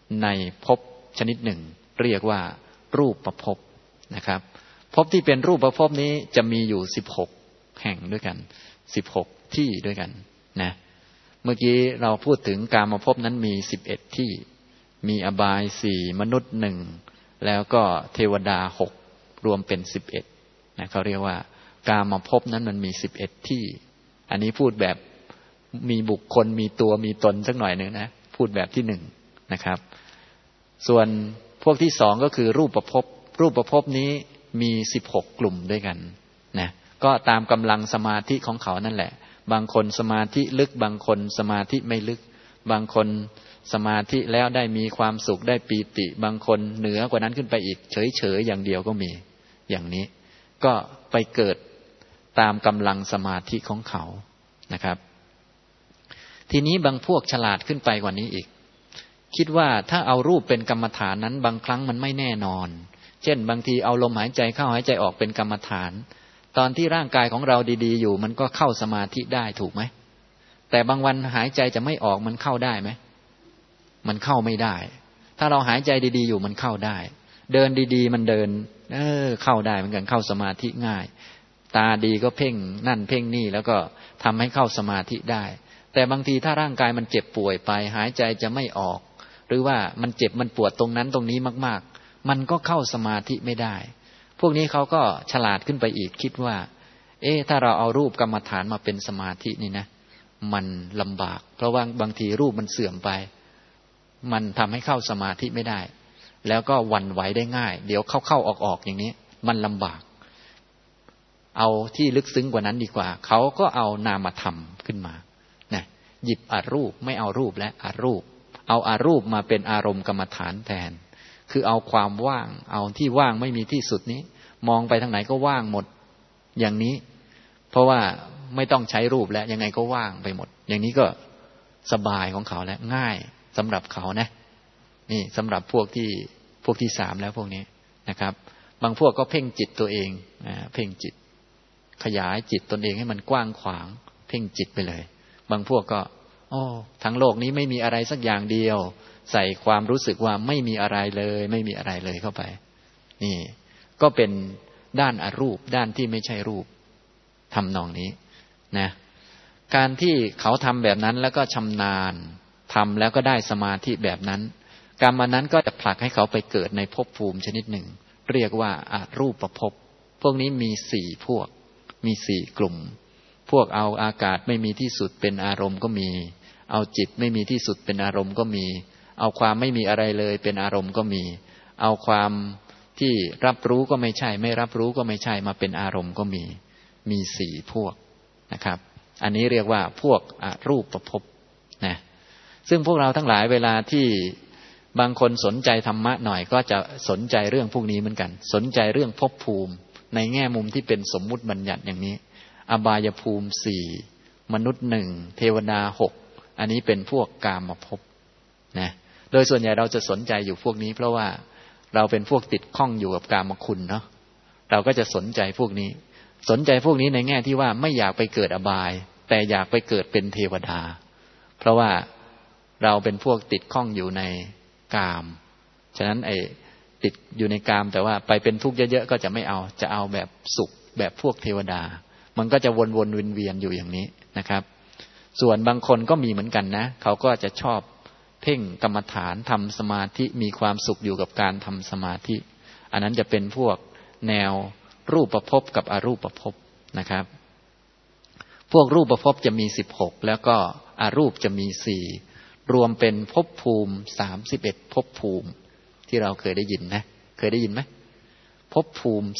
ในภพชนิดหนึ่งเรียกว่ารูปภพนะครับภพที่เป็นรูปภพนี้จะมีอยู่16แห่งด้วยกัน16ที่ด้วยกันนะเมื่อกี้เราพูดถึงกามภพนั้นมี11ที่มีอบาย4มนุษย์1แล้วก็เทวดา6รวมเป็น11นะเขาเรียกว่ากามภพนั้นมันมี11ที่อันนี้พูดแบบมีบุคคลมีตัวมีตนสักหน่อยนึงนะพูดแบบที่1นะครับส่วนพวกที่2ก็คือรูปภพรูปภพนี้มี16กลุ่มด้วยกันนะก็ตามกำลังสมาธิของเขานั่นแหละบางคนสมาธิลึกบางคนสมาธิไม่ลึกบางคนสมาธิแล้วได้มีความสุขได้ปีติบางคนเหนือกว่านั้นขึ้นไปอีกเฉยๆอย่างเดียวก็มีอย่างนี้ก็ไปเกิดตามกำลังสมาธิของเขานะครับทีนี้บางพวกฉลาดขึ้นไปกว่านี้อีกคิดว่าถ้าเอารูปเป็นกรรมฐานนั้นบางครั้งมันไม่แน่นอนเช่นบางทีเอาลมหายใจเข้าหายใจออกเป็นกรรมฐานตอนที่ร่างกายของเราดีๆอยู่มันก็เข้าสมาธิได้ถูกไหมแต่บางวันหายใจจะไม่ออกมันเข้าได้ไหมมันเข้าไม่ได้ถ้าเราหายใจดีๆอยู่มันเข้าได้เดินดีๆมันเดินเข้าได้เหมือนกันเข้าสมาธิง่ายตาดีก็เพ่งนั่นเพ่งนี่แล้วก็ทำให้เข้าสมาธิได้แต่บางทีถ้าร่างกายมันเจ็บป่วยไปหายใจจะไม่ออกหรือว่ามันเจ็บมันปวดตรงนั้นตรงนี้มากๆมันก็เข้าสมาธิไม่ได้พวกนี้เขาก็ฉลาดขึ้นไปอีกคิดว่าถ้าเราเอารูปกรรมฐานมาเป็นสมาธินี่นะมันลำบากเพราะว่าบางทีรูปมันเสื่อมไปมันทำให้เข้าสมาธิไม่ได้แล้วก็หวั่นไหวได้ง่ายเดี๋ยวเข้าออกอย่างนี้มันลำบากเอาที่ลึกซึ้งกว่านั้นดีกว่าเขาก็เอานามธรรมขึ้นมานะหยิบอรูปไม่เอารูปและอรูปเอาอารูปมาเป็นอารมณ์กรรมฐานแทนคือเอาความว่างเอาที่ว่างไม่มีที่สุดนี้มองไปทางไหนก็ว่างหมดอย่างนี้เพราะว่าไม่ต้องใช้รูปแล้วยังไงก็ว่างไปหมดอย่างนี้ก็สบายของเขาแล้วง่ายสำหรับเขานะนี่สำหรับพวกที่3แล้วพวกนี้นะครับบางพวกก็เพ่งจิตตัวเองเพ่งจิตขยายจิตตนเองให้มันกว้างขวางเพ่งจิตไปเลยบางพวกก็ทั้งโลกนี้ไม่มีอะไรสักอย่างเดียวใส่ความรู้สึกว่าไม่มีอะไรเลยไม่มีอะไรเลยเข้าไปนี่ก็เป็นด้านอรูปด้านที่ไม่ใช่รูปทำนองนี้นะการที่เขาทำแบบนั้นแล้วก็ชำนาญทำแล้วก็ได้สมาธิแบบนั้นกรรมนั้นก็จะผลักให้เขาไปเกิดในภพภูมิชนิดหนึ่งเรียกว่าอรูปภพพวกนี้มี4พวกมี4กลุ่มพวกเอาอากาศไม่มีที่สุดเป็นอารมณ์ก็มีเอาจิตไม่มีที่สุดเป็นอารมณ์ก็มีเอาความไม่มีอะไรเลยเป็นอารมณ์ก็มีเอาความที่รับรู้ก็ไม่ใช่ไม่รับรู้ก็ไม่ใช่มาเป็นอารมณ์ก็มี4พวกนะครับอันนี้เรียกว่าพวกอรูปภพนะซึ่งพวกเราทั้งหลายเวลาที่บางคนสนใจธรรมะหน่อยก็จะสนใจเรื่องพวกนี้เหมือนกันสนใจเรื่องภพภูมิในแง่มุมที่เป็นสมมุติบัญญัติอย่างนี้อบายภูมิ4มนุษย์1เทวดา6อันนี้เป็นพวกกามภพนะโดยส่วนใหญ่เราจะสนใจอยู่พวกนี้เพราะว่าเราเป็นพวกติดข้องอยู่กับกามคุณเนาะเราก็จะสนใจพวกนี้สนใจพวกนี้ในแง่ที่ว่าไม่อยากไปเกิดอบายแต่อยากไปเกิดเป็นเทวดาเพราะว่าเราเป็นพวกติดข้องอยู่ในกามฉะนั้นติดอยู่ในกามแต่ว่าไปเป็นทุกข์เยอะๆก็จะไม่เอาจะเอาแบบสุขแบบพวกเทวดามันก็จะวนๆเวียนๆอยู่อย่างนี้นะครับส่วนบางคนก็มีเหมือนกันนะเขาก็จะชอบเพ่งกรรมฐานทำสมาธิมีความสุขอยู่กับการทำสมาธิอันนั้นจะเป็นพวกแนวรูปภพกับอรูปภพนะครับพวกรูปภพจะมี16แล้วก็อรูปจะมี4รวมเป็นภพภูมิ31ภพภูมิที่เราเคยได้ยินนะเคยได้ยินไหมภพภูมิ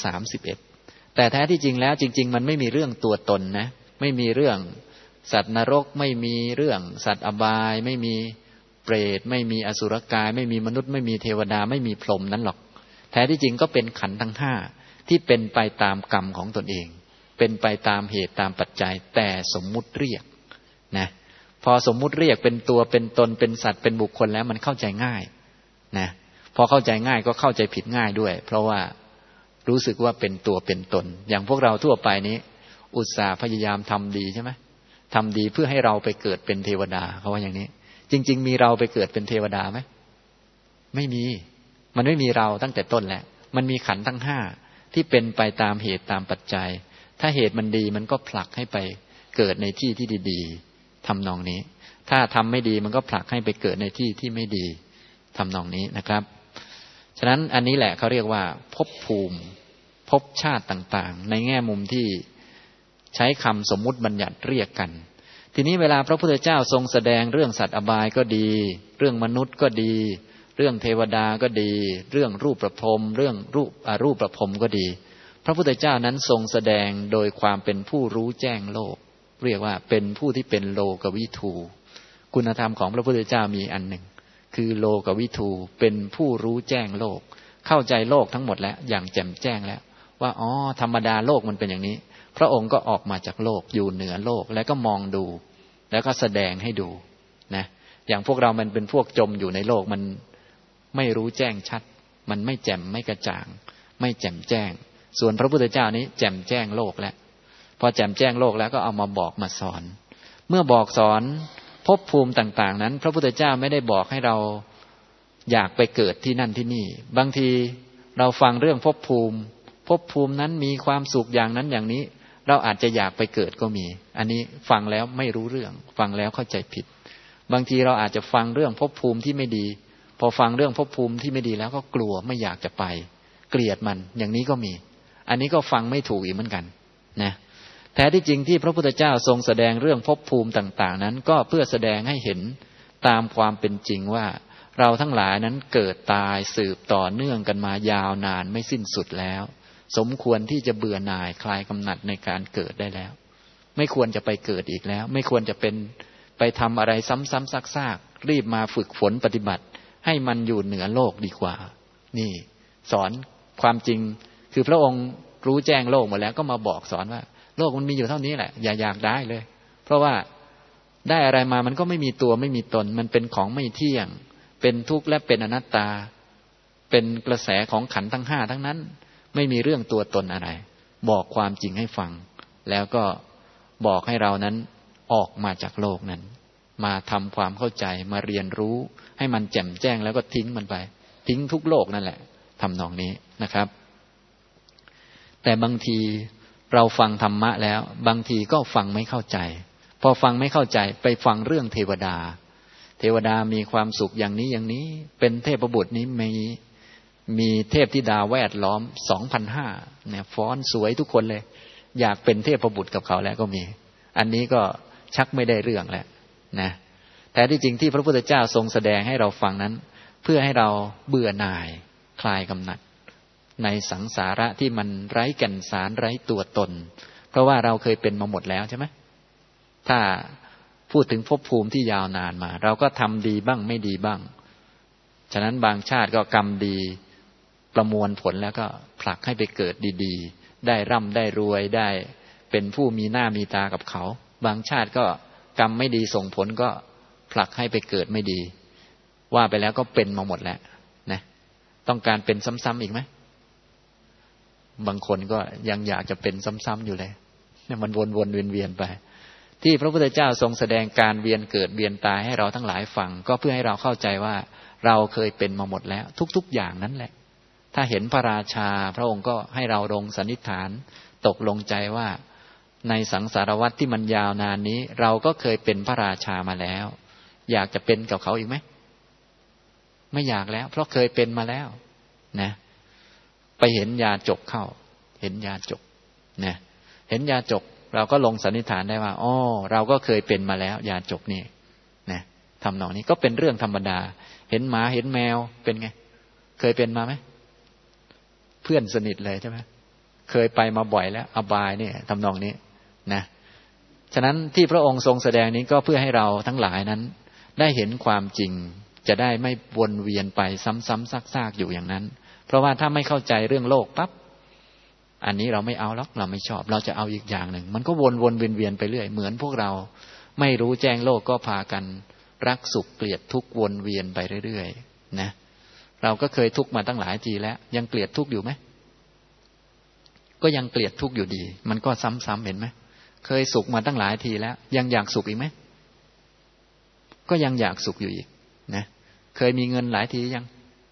31แต่แท้ที่จริงแล้วจริงๆมันไม่มีเรื่องตัวตนนะไม่มีเรื่องสัตว์นรกไม่มีเรื่องสัตว์อบายไม่มีเปรตไม่มีอสุรกายไม่มีมนุษย์ไม่มีเทวดาไม่มีพรหมนั้นหรอกแท้ที่จริงก็เป็นขันธ์ทั้ง5ที่เป็นไปตามกรรมของตนเองเป็นไปตามเหตุตามปัจจัยแต่สมมุติเรียกนะพอสมมุติเรียกเป็นตัวเป็นตนเป็นสัตว์เป็นบุคคลแล้วมันเข้าใจง่ายนะพอเข้าใจง่ายก็เข้าใจผิดง่ายด้วยเพราะว่ารู้สึกว่าเป็นตัวเป็นตนอย่างพวกเราทั่วไปนี้อุตส่าห์พยายามทำดีใช่ไหมทำดีเพื่อให้เราไปเกิดเป็นเทวดาเขาว่าอย่างนี้จริงๆมีเราไปเกิดเป็นเทวดาไหมไม่มีมันไม่มีเราตั้งแต่ต้นแล้วมันมีขันธ์ทั้งห้าที่เป็นไปตามเหตุตามปัจจัยถ้าเหตุมันดีมันก็ผลักให้ไปเกิดในที่ที่ดีๆทำนองนี้ถ้าทำไม่ดีมันก็ผลักให้ไปเกิดในที่ที่ไม่ดีทำนองนี้นะครับฉะนั้นอันนี้แหละเขาเรียกว่าภพภูมิภพชาติต่างๆในแง่มุมที่ใช้คำสมมุติบัญญัติเรียกกันทีนี้เวลาพระพุทธเจ้าทรงแสดงเรื่องสัตว์อบายก็ดีเรื่องมนุษย์ก็ดีเรื่องเทวดาก็ดีเรื่องรูปประพรหมเรื่องรูปประพรหมก็ดีพระพุทธเจ้านั้นทรงแสดงโดยความเป็นผู้รู้แจ้งโลกเรียกว่าเป็นผู้ที่เป็นโลกวิทูคุณธรรมของพระพุทธเจ้ามีอันหนึ่งคือโลกวิทูเป็นผู้รู้แจ้งโลกเข้าใจโลกทั้งหมดแล้วอย่างแจ่มแจ้งแล้วว่าอ๋อธรรมดาโลกมันเป็นอย่างนี้พระองค์ก็ออกมาจากโลกอยู่เหนือโลกแล้วก็มองดูแล้วก็แสดงให้ดูนะอย่างพวกเรามันเป็นพวกจมอยู่ในโลกมันไม่รู้แจ้งชัดมันไม่แจ่มไม่กระจ่างไม่แจ่มแจ้งส่วนพระพุทธเจ้านี้แจ่มแจ้งโลกแล้วพอแจ่มแจ้งโลกแล้วก็เอามาบอกมาสอนเมื่อบอกสอนภพภูมิต่างๆนั้นพระพุทธเจ้าไม่ได้บอกให้เราอยากไปเกิดที่นั่นที่นี่บางทีเราฟังเรื่องภพภูมินั้นมีความสุขอย่างนั้นอย่างนี้เราอาจจะอยากไปเกิดก็มีอันนี้ฟังแล้วไม่รู้เรื่องฟังแล้วเข้าใจผิดบางทีเราอาจจะฟังเรื่องภพภูมิที่ไม่ดีพอฟังเรื่องภพภูมิที่ไม่ดีแล้วก็กลัวไม่อยากจะไปเกลียดมันอย่างนี้ก็มีอันนี้ก็ฟังไม่ถูกอีกเหมือนกันนะแท้ที่จริงที่พระพุทธเจ้าทรงแสดงเรื่องภพภูมิต่างๆนั้นก็เพื่อแสดงให้เห็นตามความเป็นจริงว่าเราทั้งหลายนั้นเกิดตายสืบต่อเนื่องกันมายาวนานไม่สิ้นสุดแล้วสมควรที่จะเบื่อหน่ายคลายกำหนัดในการเกิดได้แล้วไม่ควรจะไปเกิดอีกแล้วไม่ควรจะเป็นไปทำอะไรซ้ำๆซากๆรีบมาฝึกฝนปฏิบัติให้มันอยู่เหนือโลกดีกว่านี่สอนความจริงคือพระองค์รู้แจ้งโลกหมดแล้วก็มาบอกสอนว่าโลกมันมีอยู่เท่านี้แหละอย่าอยากได้เลยเพราะว่าได้อะไรมามันก็ไม่มีตัวไม่มีตนมันเป็นของไม่เที่ยงเป็นทุกข์และเป็นอนัตตาเป็นกระแสของขันธ์ทั้งห้าทั้งนั้นไม่มีเรื่องตัวตนอะไรบอกความจริงให้ฟังแล้วก็บอกให้เรานั้นออกมาจากโลกนั้นมาทำความเข้าใจมาเรียนรู้ให้มันแจ่มแจ้งแล้วก็ทิ้งมันไปทิ้งทุกโลกนั่นแหละทำนองนี้นะครับแต่บางทีเราฟังธรรมะแล้วบางทีก็ฟังไม่เข้าใจพอฟังไม่เข้าใจไปฟังเรื่องเทวดาเทวดามีความสุขอย่างนี้อย่างนี้เป็นเทพบุตรนี้มีเทพธิดาแวดล้อม 2,500 เนี่ยฟ้อนสวยทุกคนเลยอยากเป็นเทพบุตรกับเขาแล้วก็มีอันนี้ก็ชักไม่ได้เรื่องแล้วนะแต่ที่จริงที่พระพุทธเจ้าทรงแสดงให้เราฟังนั้นเพื่อให้เราเบื่อหน่ายคลายกำหนัดในสังสาระที่มันไร้แก่นสารไร้ตัวตนเพราะว่าเราเคยเป็นมาหมดแล้วใช่ไหมถ้าพูดถึงภพภูมิที่ยาวนานมาเราก็ทำดีบ้างไม่ดีบ้างฉะนั้นบางชาติก็กรรมดีประมวลผลแล้วก็ผลักให้ไปเกิดดีๆได้ร่ำได้รวยได้เป็นผู้มีหน้ามีตากับเขาบางชาติก็กรรมไม่ดีส่งผลก็ผลักให้ไปเกิดไม่ดีว่าไปแล้วก็เป็นมาหมดแล้วนะต้องการเป็นซ้ำๆอีกไหมบางคนก็ยังอยากจะเป็นซ้ำๆอยู่เลยเนี่ยมันวนๆเวียนๆไปที่พระพุทธเจ้าทรงแสดงการเวียนเกิดเวียนตายให้เราทั้งหลายฟังก็เพื่อให้เราเข้าใจว่าเราเคยเป็นมาหมดแล้วทุกๆอย่างนั้นแหละถ้าเห็นพระราชาพระองค์ก็ให้เราลงสันนิษฐานตกลงใจว่าในสังสารวัฏที่มันยาวนานนี้เราก็เคยเป็นพระราชามาแล้วอยากจะเป็นกับเขาอีกไหมไม่อยากแล้วเพราะเคยเป็นมาแล้วนะไปเห็นยาจกเข้าเห็นยาจกนะเห็นยาจกเราก็ลงสันนิษฐานได้ว่าอ๋อเราก็เคยเป็นมาแล้วยาจกนี่นะทำนองนี้ก็เป็นเรื่องธรรมดาเห็นหมาเห็นแมวเป็นไงเคยเป็นมาไหมเพื่อนสนิทเลยใช่ไหมเคยไปมาบ่อยแล้วอบายเนี่ยทำนองนี้นะฉะนั้นที่พระองค์ทรงแสดงนี้ก็เพื่อให้เราทั้งหลายนั้นได้เห็นความจริงจะได้ไม่วนเวียนไปซ้ำๆซากๆอยู่อย่างนั้นเพราะว่าถ้าไม่เข้าใจเรื่องโลกปั๊บอันนี้เราไม่เอาหรอกเราไม่ชอบเราจะเอาอีกอย่างหนึ่งมันก็วนๆเวียนๆไปเรื่อยเหมือนพวกเราไม่รู้แจ้งโลกก็พากันรักสุขเกลียดทุกข์วนเวียนไปเรื่อยๆนะเราก็เคยทุกข์มาตั้งหลายทีแล้วยังเกลียดทุกข์อยู่ไหมก็ยังเกลียดทุกข์อยู่ดีมันก็ซ้ำๆเห็นไหมเคยสุขมาตั้งหลายทีแล้วยังอยากสุขอีกไหมก็ยังอยากสุขอยู่อีกนะเคยมีเงินหลายทียัง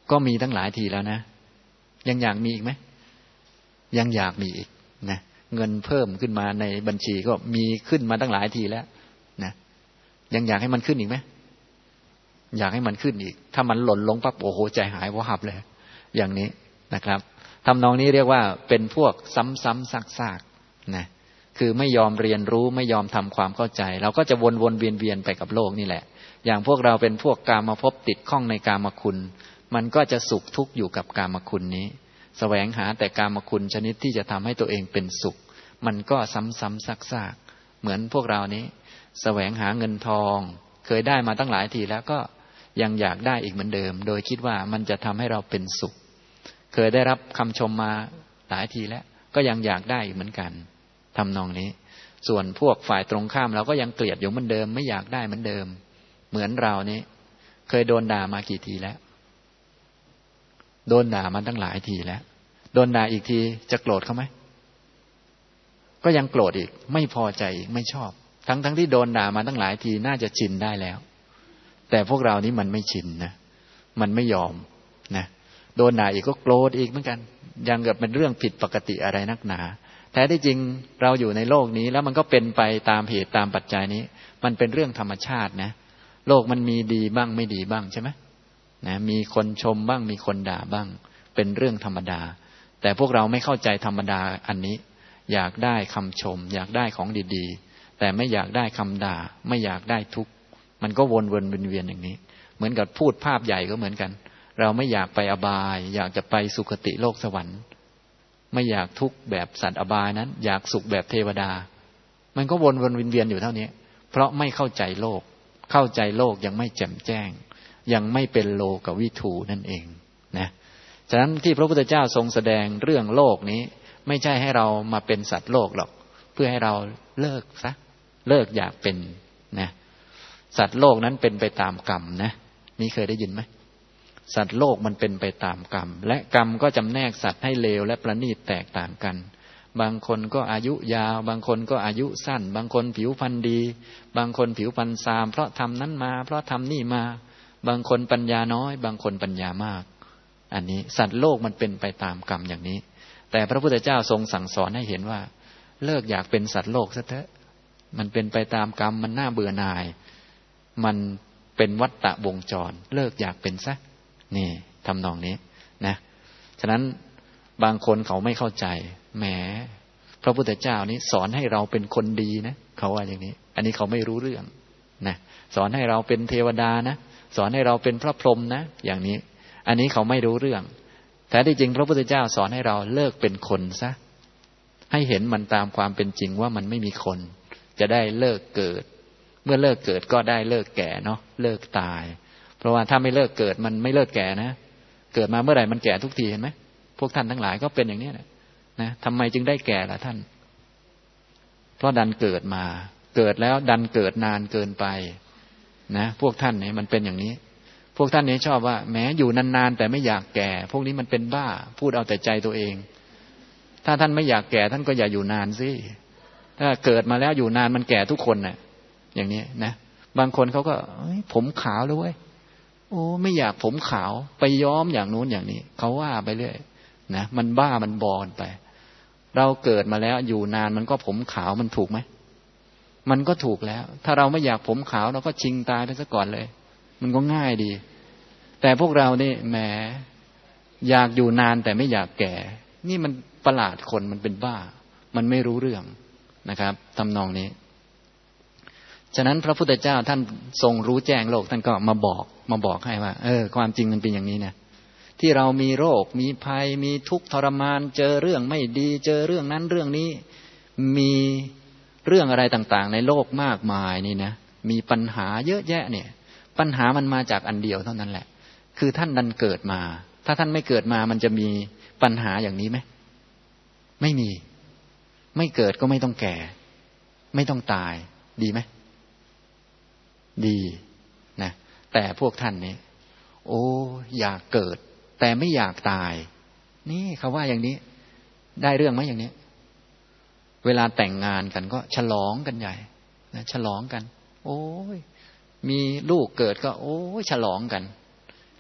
ก็มีตั้งหลายทีแล้วนะยังอยากมีอีกไหมยังอยากมีอีกนะเงินเพิ่มขึ้นมาในบัญชีก็มีขึ้นมาตั้งหลายทีแล้วนะยังอยากให้มันขึ้นอีกไหมอยากให้มันขึ้นอีกถ้ามันหล่นลงปั๊บโอ้โหใจหายวาบเลยอย่างนี้นะครับทำนองนี้เรียกว่าเป็นพวกซ้ำๆซากๆนะคือไม่ยอมเรียนรู้ไม่ยอมทำความเข้าใจเราก็จะวนๆเวียนๆไปกับโลกนี่แหละอย่างพวกเราเป็นพวกกามภพติดข้องในกามคุณมันก็จะสุขทุกข์อยู่กับกามคุณนี้แสวงหาแต่กามคุณชนิดที่จะทำให้ตัวเองเป็นสุขมันก็ซ้ำๆซากๆเหมือนพวกเรานี้แสวงหาเงินทองเคยได้มาตั้งหลายทีแล้วก็ยังอยากได้อีกเหมือนเดิมโดยคิดว่ามันจะทำให้เราเป็นสุขเคยได้รับคำชมมาหลายทีแล้วก็ยังอยากได้อีกเหมือนกันทำนองนี้ส่วนพวกฝ่ายตรงข้ามเราก็ยังเกลียดอยู่เหมือนเดิมไม่อยากได้เหมือนเดิมเหมือนเรานี้เคยโดนด่ามากี่ทีแล้วโดนด่ามาตั้งหลายทีแล้วโดนด่าอีกทีจะโกรธเขาไหมก็ยังโกรธอีกไม่พอใจอีกไม่ชอบทั้งที่โดนด่ามาตั้งหลายทีน่าจะชินได้แล้วแต่พวกเรานี้มันไม่ชินนะมันไม่ยอมนะโดนด่าอีกก็โกรธอีกเหมือนกันยังเกิดเป็นเรื่องผิดปกติอะไรนักหนาแท้ที่จริงเราอยู่ในโลกนี้แล้วมันก็เป็นไปตามเหตุตามปัจจัยนี้มันเป็นเรื่องธรรมชาตินะโลกมันมีดีบ้างไม่ดีบ้างใช่ไหมนะมีคนชมบ้างมีคนด่าบ้างเป็นเรื่องธรรมดาแต่พวกเราไม่เข้าใจธรรมดาอันนี้อยากได้คำชมอยากได้ของดีๆแต่ไม่อยากได้คำด่าไม่อยากได้ทุกข์มันก็วนเวียนอย่างนี้เหมือนกับพูดภาพใหญ่ก็เหมือนกันเราไม่อยากไปอบายอยากจะไปสุคติโลกสวรรค์ไม่อยากทุกข์แบบสัตว์อบายนั้นอยากสุขแบบเทวดามันก็วนเวียนอยู่เท่านี้เพราะไม่เข้าใจโลกเข้าใจโลกยังไม่แจ่มแจ้งยังไม่เป็นโลกวิถูนั่นเองนะฉะนั้นที่พระพุทธเจ้าทรงแสดงเรื่องโลกนี้ไม่ใช่ให้เรามาเป็นสัตว์โลกหรอกเพื่อให้เราเลิกซะเลิกอยากเป็นนะสัตว์โลกนั้นเป็นไปตามกรรมนะนี่เคยได้ยินไหมสัตว์โลกมันเป็นไปตามกรรมและกรรมก็จำแนกสัตว์ให้เลวและประณีตแตกต่างกันบางคนก็อายุยาวบางคนก็อายุสั้นบางคนผิวพรรณดีบางคนผิวพรรณทรามเพราะทำนั้นมาเพราะทำนี่มาบางคนปัญญาน้อยบางคนปัญญามากอันนี้สัตว์โลกมันเป็นไปตามกรรมอย่างนี้แต่พระพุทธเจ้าทรงสั่งสอนให้เห็นว่าเลิกอยากเป็นสัตว์โลกซะเถอะมันเป็นไปตามกรรมมันน่าเบื่อหน่ายมันเป็นวัฏฏะวงจรเลิกอยากเป็นซะนี่ทำนองนี้นะฉะนั้นบางคนเขาไม่เข้าใจแหมพระพุทธเจ้านี้สอนให้เราเป็นคนดีนะเขาว่าอย่างนี้อันนี้เขาไม่รู้เรื่องนะสอนให้เราเป็นเทวดานะสอนให้เราเป็นพระพรหมนะอย่างนี้อันนี้เขาไม่รู้เรื่องแต่ที่จริงพระพุทธเจ้าสอนให้เราเลิกเป็นคนซะให้เห็นมันตามความเป็นจริงว่ามันไม่มีคนจะได้เลิกเกิดเมื่อเลิกเกิดก็ได้เลิกแก่เนาะเลิกตายเพราะว่าถ้าไม่เลิกเกิดมันไม่เลิกแก่นะเกิดมาเมื่อไหร่มันแก่ทุกทีเห็นไหมพวกท่านทั้งหลายก็เป็นอย่างนี้นะทำไมจึงได้แก่ล่ะท่านเพราะดันเกิดมาเกิดแล้วดันเกิดนานเกินไปนะพวกท่านเนี่ยมันเป็นอย่างนี้พวกท่านเนี่ยชอบว่าแม้อยู่นานๆแต่ไม่อยากแก่พวกนี้มันเป็นบ้าพูดเอาแต่ใจตัวเองถ้าท่านไม่อยากแก่ท่านก็อย่าอยู่นานสิถ้าเกิดมาแล้วอยู่นานมันแก่ทุกคนน่ะอย่างนี้นะบางคนเขาก็ผมขาวแล้วเว้ยโอ้ไม่อยากผมขาวไปย้อมอย่างนู้นอย่างนี้เขาว่าไปเรื่อยนะมันบ้ามันบอลไปเราเกิดมาแล้วอยู่นานมันก็ผมขาวมันถูกไหมมันก็ถูกแล้วถ้าเราไม่อยากผมขาวเราก็ชิงตายไปซะก่อนเลยมันก็ง่ายดีแต่พวกเรานี่แหมอยากอยู่นานแต่ไม่อยากแก่นี่มันประหลาดคนมันเป็นบ้ามันไม่รู้เรื่องนะครับทำนองนี้ฉะนั้นพระพุทธเจ้าท่านทรงรู้แจ้งโลกท่านก็มาบอกให้ว่าความจริงมันเป็นอย่างนี้นะที่เรามีโรคมีภัยมีทุกข์ทรมานเจอเรื่องไม่ดีเจอเรื่องนั้นเรื่องนี้มีเรื่องอะไรต่างๆในโลกมากมายนี่นะมีปัญหาเยอะแยะเนี่ยปัญหามันมาจากอันเดียวเท่านั้นแหละคือท่านดันเกิดมาถ้าท่านไม่เกิดมามันจะมีปัญหาอย่างนี้ไหมไม่มีไม่เกิดก็ไม่ต้องแก่ไม่ต้องตายดีไหมดีนะแต่พวกท่านนี้โอ้อยากเกิดแต่ไม่อยากตายนี่เขาว่าอย่างนี้ได้เรื่องไหมอย่างนี้เวลาแต่งงานกันก็ฉลองกันใหญ่นะฉลองกันโอ้ยมีลูกเกิดก็โอ้ยฉลองกัน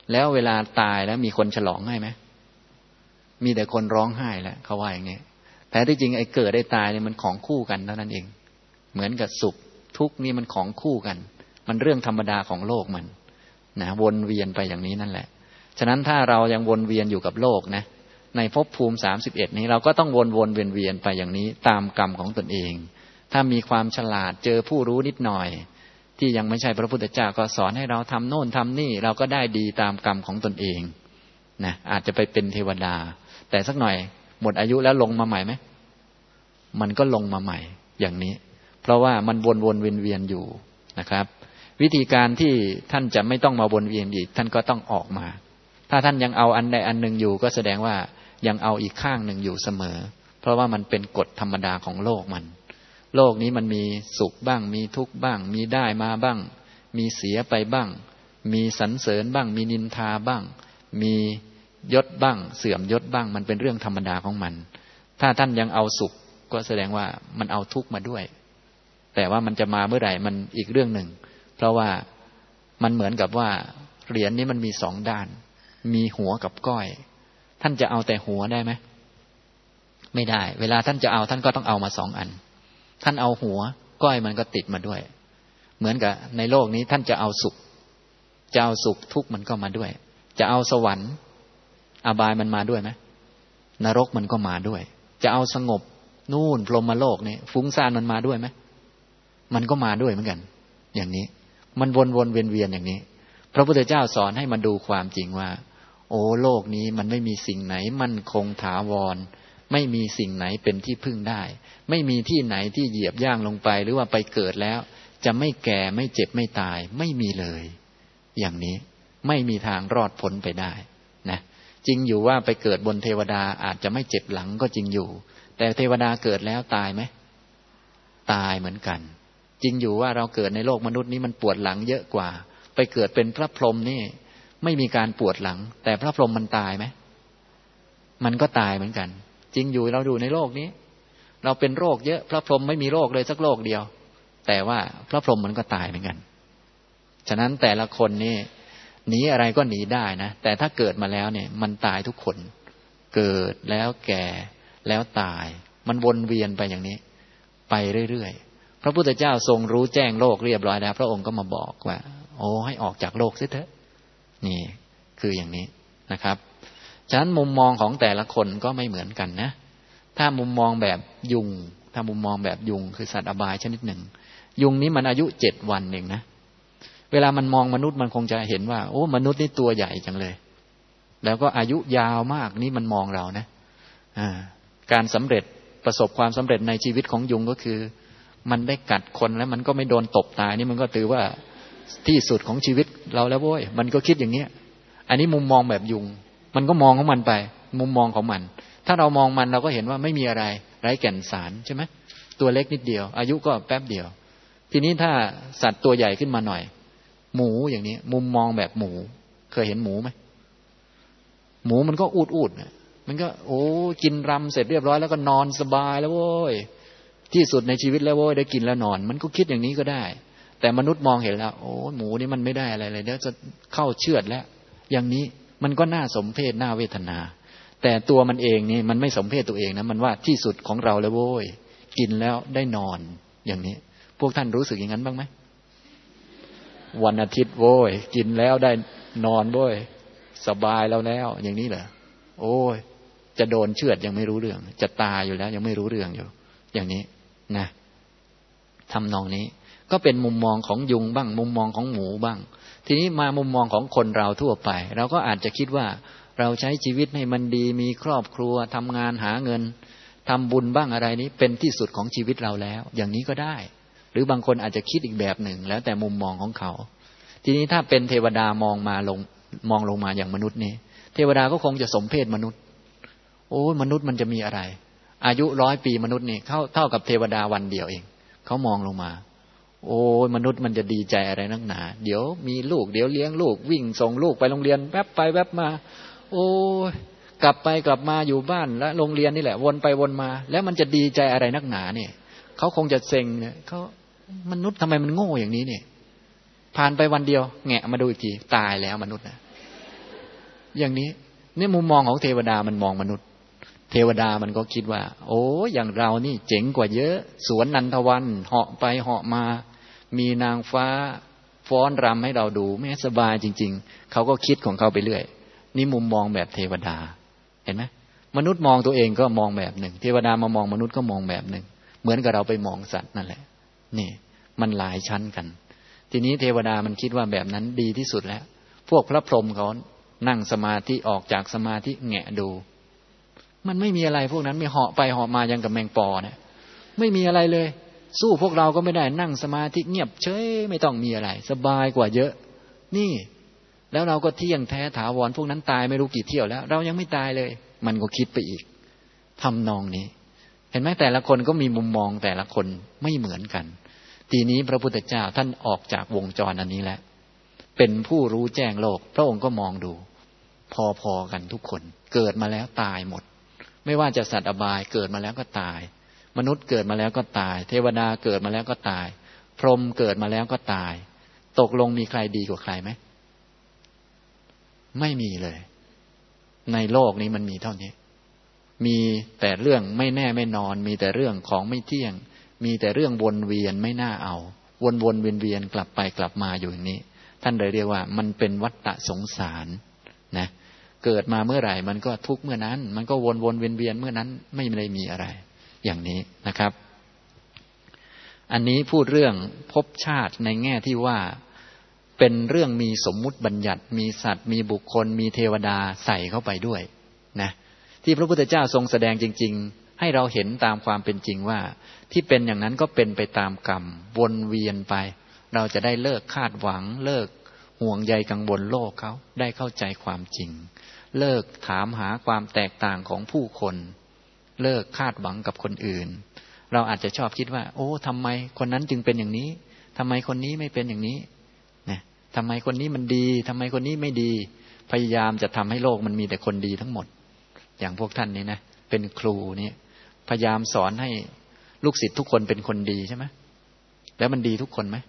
แล้วเวลาตายแล้วมีคนฉลองให้ไหมมีแต่คนร้องไห้แหละเขาว่าอย่างนี้แต่ที่จริงไอ้เกิดได้ตายเนี่ยมันของคู่กันเท่านั้นเองเหมือนกับสุขทุกข์นี่มันของคู่กันมันเรื่องธรรมดาของโลกมันนะวนเวียนไปอย่างนี้นั่นแหละฉะนั้นถ้าเรายังวนเวียนอยู่กับโลกนะในภพภูมิ31นี้เราก็ต้องวนเวียนไปอย่างนี้ตามกรรมของตนเองถ้ามีความฉลาดเจอผู้รู้นิดหน่อยที่ยังไม่ใช่พระพุทธเจ้าก็สอนให้เราทำโน่นทำนี่เราก็ได้ดีตามกรรมของตนเองนะอาจจะไปเป็นเทวดาแต่สักหน่อยหมดอายุแล้วลงมาใหม่ไหมมันก็ลงมาใหม่อย่างนี้เพราะว่ามันวนเวียนอยู่นะครับวิธีการที่ท่านจะไม่ต้องมาวนเวียนอีกท่านก็ต้องออกมาถ้าท่านยังเอาอันใดอันหนึ่งอยู่ก็แสดงว่ายังเอาอีกข้างหนึ่งอยู่เสมอเพราะว่ามันเป็นกฎธรรมดาของโลกมันโลกนี้มันมีสุขบ้างมีทุกข์บ้างมีได้มาบ้างมีเสียไปบ้างมีสรรเสริญบ้างมีนินทาบ้างมียศบ้างเสื่อมยศบ้างมันเป็นเรื่องธรรมดาของมันถ้าท่านยังเอาสุขก็แสดงว่ามันเอาทุกข์มาด้วยแต่ว่ามันจะมาเมื่อไหร่มันอีกเรื่องหนึ่งเพราะว่ามันเหมือนกับว่าเหรียญนี้มันมีสองด้านมีหัวกับก้อยท่านจะเอาแต่หัวได้ไหมไม่ได้เวลาท่านจะเอาท่านก็ต้องเอามาสองอันท่านเอาหัวก้อยมันก็ติดมาด้วยเหมือนกับในโลกนี้ท่านจะเอาสุขจะเอาสุขทุกข์มันก็มาด้วยจะเอาสวรรค์อบายมันมาด้วยไหมนรกมันก็มาด้วยจะเอาสงบนู่นพรหมโลกนี่ฟุ้งซ่านมันมาด้วยไหมมันก็มาด้วยเหมือนกันอย่างนี้มันวนเวียนอย่างนี้พระพุทธเจ้าสอนให้มาดูความจริงว่าโอ้โลกนี้มันไม่มีสิ่งไหนมั่นคงถาวรไม่มีสิ่งไหนเป็นที่พึ่งได้ไม่มีที่ไหนที่เหยียบย่างลงไปหรือว่าไปเกิดแล้วจะไม่แก่ไม่เจ็บไม่ตายไม่มีเลยอย่างนี้ไม่มีทางรอดพ้นไปได้นะจริงอยู่ว่าไปเกิดบนเทวดาอาจจะไม่เจ็บหลังก็จริงอยู่แต่เทวดาเกิดแล้วตายไหมตายเหมือนกันจริงอยู่ว่าเราเกิดในโลกมนุษย์นี้มันปวดหลังเยอะกว่าไปเกิดเป็นพระพรหมนี่ไม่มีการปวดหลังแต่พระพรหมมันตายไหมมันก็ตายเหมือนกันจริงอยู่เราดูในโลกนี้เราเป็นโรคเยอะพระพรหมไม่มีโรคเลยสักโรคเดียวแต่ว่าพระพรหมมันก็ตายเหมือนกันฉะนั้นแต่ละคนนี่หนีอะไรก็หนีได้นะแต่ถ้าเกิดมาแล้วเนี่ยมันตายทุกคนเกิดแล้วแก่แล้วตายมันวนเวียนไปอย่างนี้ไปเรื่อยๆพระพุทธเจ้าทรงรู้แจ้งโลกเรียบร้อยแล้วพระองค์ก็มาบอกว่าโอ้ให้ออกจากโลกเสียเถอะนี่คืออย่างนี้นะครับฉะนั้นมุมมองของแต่ละคนก็ไม่เหมือนกันนะถ้ามุมมองแบบยุงถ้ามุมมองแบบยุงคือสัตว์อบายชนิดหนึ่งยุงนี้มันอายุ7 วันเองนะเวลามันมองมนุษย์มันคงจะเห็นว่าโอ้มนุษย์นี่ตัวใหญ่จังเลยแล้วก็อายุยาวมากนี่มันมองเรานะการสำเร็จประสบความสำเร็จในชีวิตของยุงก็คือมันได้กัดคนแล้วมันก็ไม่โดนตบตายนี่มันก็ถือว่าที่สุดของชีวิตเราแล้วโว้ยมันก็คิดอย่างเนี้ยอันนี้มุมมองแบบยุงมันก็มองของมันไปมุมมองของมันถ้าเรามองมันเราก็เห็นว่าไม่มีอะไรไร้แก่นสารใช่ไหมตัวเล็กนิดเดียวอายุก็แป๊บเดียวทีนี้ถ้าสัตว์ตัวใหญ่ขึ้นมาหน่อยหมูอย่างนี้มุมมองแบบหมูเคยเห็นหมูไหมหมูมันก็อูดนะมันก็โอ้กินรำเสร็จเรียบร้อยแล้วก็นอนสบายแล้วโว้ยที่สุดในชีวิตแล้วโว้ยได้กินแล้วนอนมันก็คิดอย่างนี้ก็ได้แต่มนุษย์มองเห็นแล้วโอ้หมูนี่มันไม่ได้อะไรเลยเดี๋ยวจะเข้าเชือดแล้วอย่างนี้มันก็น่าสมเพชน่าเวทนาแต่ตัวมันเองนี่มันไม่สมเพชตัวเองนะมันว่าที่สุดของเราแล้วโว้ยกินแล้วได้นอนอย่างนี้พวกท่านรู้สึกอย่างนั้นบ้างไหมวันอาทิตย์โว้ยกินแล้วได้นอนโว้ยสบายแล้วอย่างนี้เหรอโอ้ยจะโดนเชือดยังไม่รู้เรื่องจะตายอยู่แล้วยังไม่รู้เรื่องอยู่อย่างนี้นะทำนองนี้ก็เป็นมุมมองของยุงบ้างมุมมองของหมูบ้างทีนี้มามุมมองของคนเราทั่วไปเราก็อาจจะคิดว่าเราใช้ชีวิตให้มันดีมีครอบครัวทำงานหาเงินทำบุญบ้างอะไรนี้เป็นที่สุดของชีวิตเราแล้วอย่างนี้ก็ได้หรือบางคนอาจจะคิดอีกแบบหนึ่งแล้วแต่มุมมองของเขาทีนี้ถ้าเป็นเทวดามองลงมาอย่างมนุษย์นี่เทวดาก็คงจะสมเพศมนุษย์โอ้ยมนุษย์มันจะมีอะไรอายุ100 ปีมนุษย์นี่เท่ากับเทวดาวันเดียวเองเขามองลงมาโอ้ยมนุษย์มันจะดีใจอะไรนักหนาเดี๋ยวมีลูกเดี๋ยวเลี้ยงลูกวิ่งส่งลูกไปโรงเรียนแวบไปแวบมาโอ้ยกลับไปกลับมาอยู่บ้านและโรงเรียนนี่แหละวนไปวนมาแล้วมันจะดีใจอะไรนักหนาเนี่ยเขาคงจะเซ็งเนี่ยเขามนุษย์ทำไมมันโง่อย่างนี้เนี่ยผ่านไปวันเดียวแงะมาดูอีกทีตายแล้วมนุษย์นะอย่างนี้เนี่ยมุมมองของเทวดามันมองมนุษย์เทวดามันก็คิดว่าโอ้อย่างเรานี่เจ๋งกว่าเยอะสวนนันทวันเหาะไปเหาะมามีนางฟ้าฟ้อนรำให้เราดูแม้สบายจริงๆเขาก็คิดของเขาไปเรื่อยนี่มุมมองแบบเทวดาเห็นไหมมนุษย์มองตัวเองก็มองแบบหนึ่งเทวดามามองมนุษย์ก็มองแบบหนึ่งเหมือนกับเราไปมองสัตว์นั่นแหละนี่มันหลายชั้นกันทีนี้เทวดามันคิดว่าแบบนั้นดีที่สุดแล้วพวกพระพรหมเขานั่งสมาธิออกจากสมาธิแงะดูมันไม่มีอะไรพวกนั้นไม่เหาะไปเหาะมายังกับแมงปอเนี่ยไม่มีอะไรเลยสู้พวกเราก็ไม่ได้นั่งสมาธิเงียบเฉยไม่ต้องมีอะไรสบายกว่าเยอะนี่แล้วเราก็เที่ยงแท้ถาวรพวกนั้นตายไม่รู้กี่เที่ยวแล้วเรายังไม่ตายเลยมันก็คิดไปอีกทำนองนี้เห็นไหมแต่ละคนก็มีมุมมองแต่ละคนไม่เหมือนกันทีนี้พระพุทธเจ้าท่านออกจากวงจรอันนี้แล้วเป็นผู้รู้แจ้งโลกพระองค์ก็มองดูพอๆกันทุกคนเกิดมาแล้วตายหมดไม่ว่าจะสัตว์อบายเกิดมาแล้วก็ตายมนุษย์เกิดมาแล้วก็ตายเทวดาเกิดมาแล้วก็ตายพรหมเกิดมาแล้วก็ตายตกลงมีใครดีกว่าใครไหมไม่มีเลยในโลกนี้มันมีเท่านี้มีแต่เรื่องไม่แน่ไม่นอนมีแต่เรื่องของไม่เที่ยงมีแต่เรื่องวนเวียนไม่น่าเอาวนเวียนกลับไปกลับมาอยู่อย่างนี้ท่านเลยเรียกว่ามันเป็นวัฏฏะสงสารนะเกิดมาเมื่อไหร่มันก็ทุกข์เมื่อนั้นมันก็วนเวียนเมื่อนั้นไม่ได้มีอะไรอย่างนี้นะครับอันนี้พูดเรื่องภพชาติในแง่ที่ว่าเป็นเรื่องมีสมมุติบัญญัติมีสัตว์มีบุคคลมีเทวดาใส่เข้าไปด้วยนะที่พระพุทธเจ้าทรงแสดงจริงๆให้เราเห็นตามความเป็นจริงว่าที่เป็นอย่างนั้นก็เป็นไปตามกรรมวนเวียนไปเราจะได้เลิกคาดหวังเลิกห่วงใยกังวลโลกเขาได้เข้าใจความจริงเลิกถามหาความแตกต่างของผู้คนเลิกคาดหวังกับคนอื่นเราอาจจะชอบคิดว่าโอ้ทำไมคนนั้นจึงเป็นอย่างนี้ทำไมคนนี้ไม่เป็นอย่างนี้นะทำไมคนนี้มันดีทำไมคนนี้ไม่ดีพยายามจะทำให้โลกมันมีแต่คนดีทั้งหมดอย่างพวกท่านนี้นะเป็นครูนี่พยายามสอนให้ลูกศิษย์ทุกคนเป็นคนดีใช่ไหมแล้วมันดีทุกคนไหม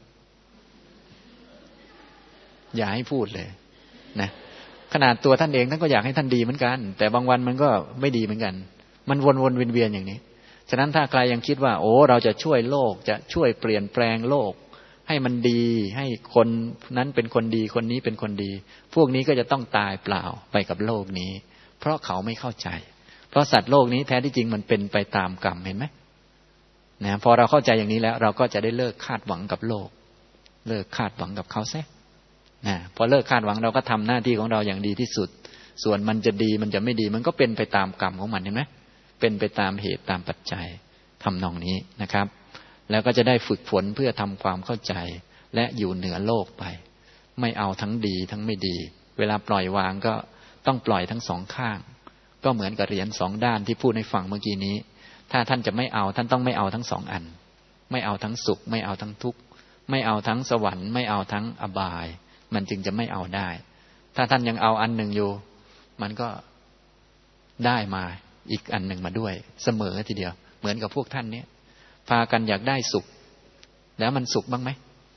อย่าให้พูดเลยนะขนาดตัวท่านเองท่านก็อยากให้ท่านดีเหมือนกันแต่บางวันมันก็ไม่ดีเหมือนกันมันวนเวียนอย่างนี้ฉะนั้นถ้าใครยังคิดว่าโอ้เราจะช่วยโลกจะช่วยเปลี่ยนแปลงโลกให้มันดีให้คนนั้นเป็นคนดีคนนี้เป็นคนดีพวกนี้ก็จะต้องตายเปล่าไปกับโลกนี้เพราะเขาไม่เข้าใจเพราะสัตว์โลกนี้แท้ที่จริงมันเป็นไปตามกรรมเห็นไหมนะพอเราเข้าใจอย่างนี้แล้วเราก็จะได้เลิกคาดหวังกับโลกเลิกคาดหวังกับเขาซะนะพอเลิกคาดหวังเราก็ทำหน้าที่ของเราอย่างดีที่สุดส่วนมันจะดีมันจะไม่ดีมันก็เป็นไปตามกรรมของมันเห็นไหมเป็นไปตามเหตุตามปัจจัยทำนองนี้นะครับแล้วก็จะได้ฝึกฝนเพื่อทำความเข้าใจและอยู่เหนือโลกไปไม่เอาทั้งดีทั้งไม่ดีเวลาปล่อยวางก็ต้องปล่อยทั้งสองข้างก็เหมือนกับเหรียญสองด้านที่พูดให้ฟังเมื่อกี้นี้ถ้าท่านจะไม่เอาท่านต้องไม่เอาทั้งสองอันไม่เอาทั้งสุขไม่เอาทั้งทุกข์ไม่เอาทั้งสวรรค์ไม่เอาทั้งอบายมันจึงจะไม่เอาได้ถ้าท่านยังเอาอันหนึ่งอยู่มันก็ได้มาอีกอันหนึ่งมาด้วยเสมอทีเดียวเหมือนกับพวกท่านเนี้ยพากันอยากได้สุขแล้วมันสุขบ้างไหม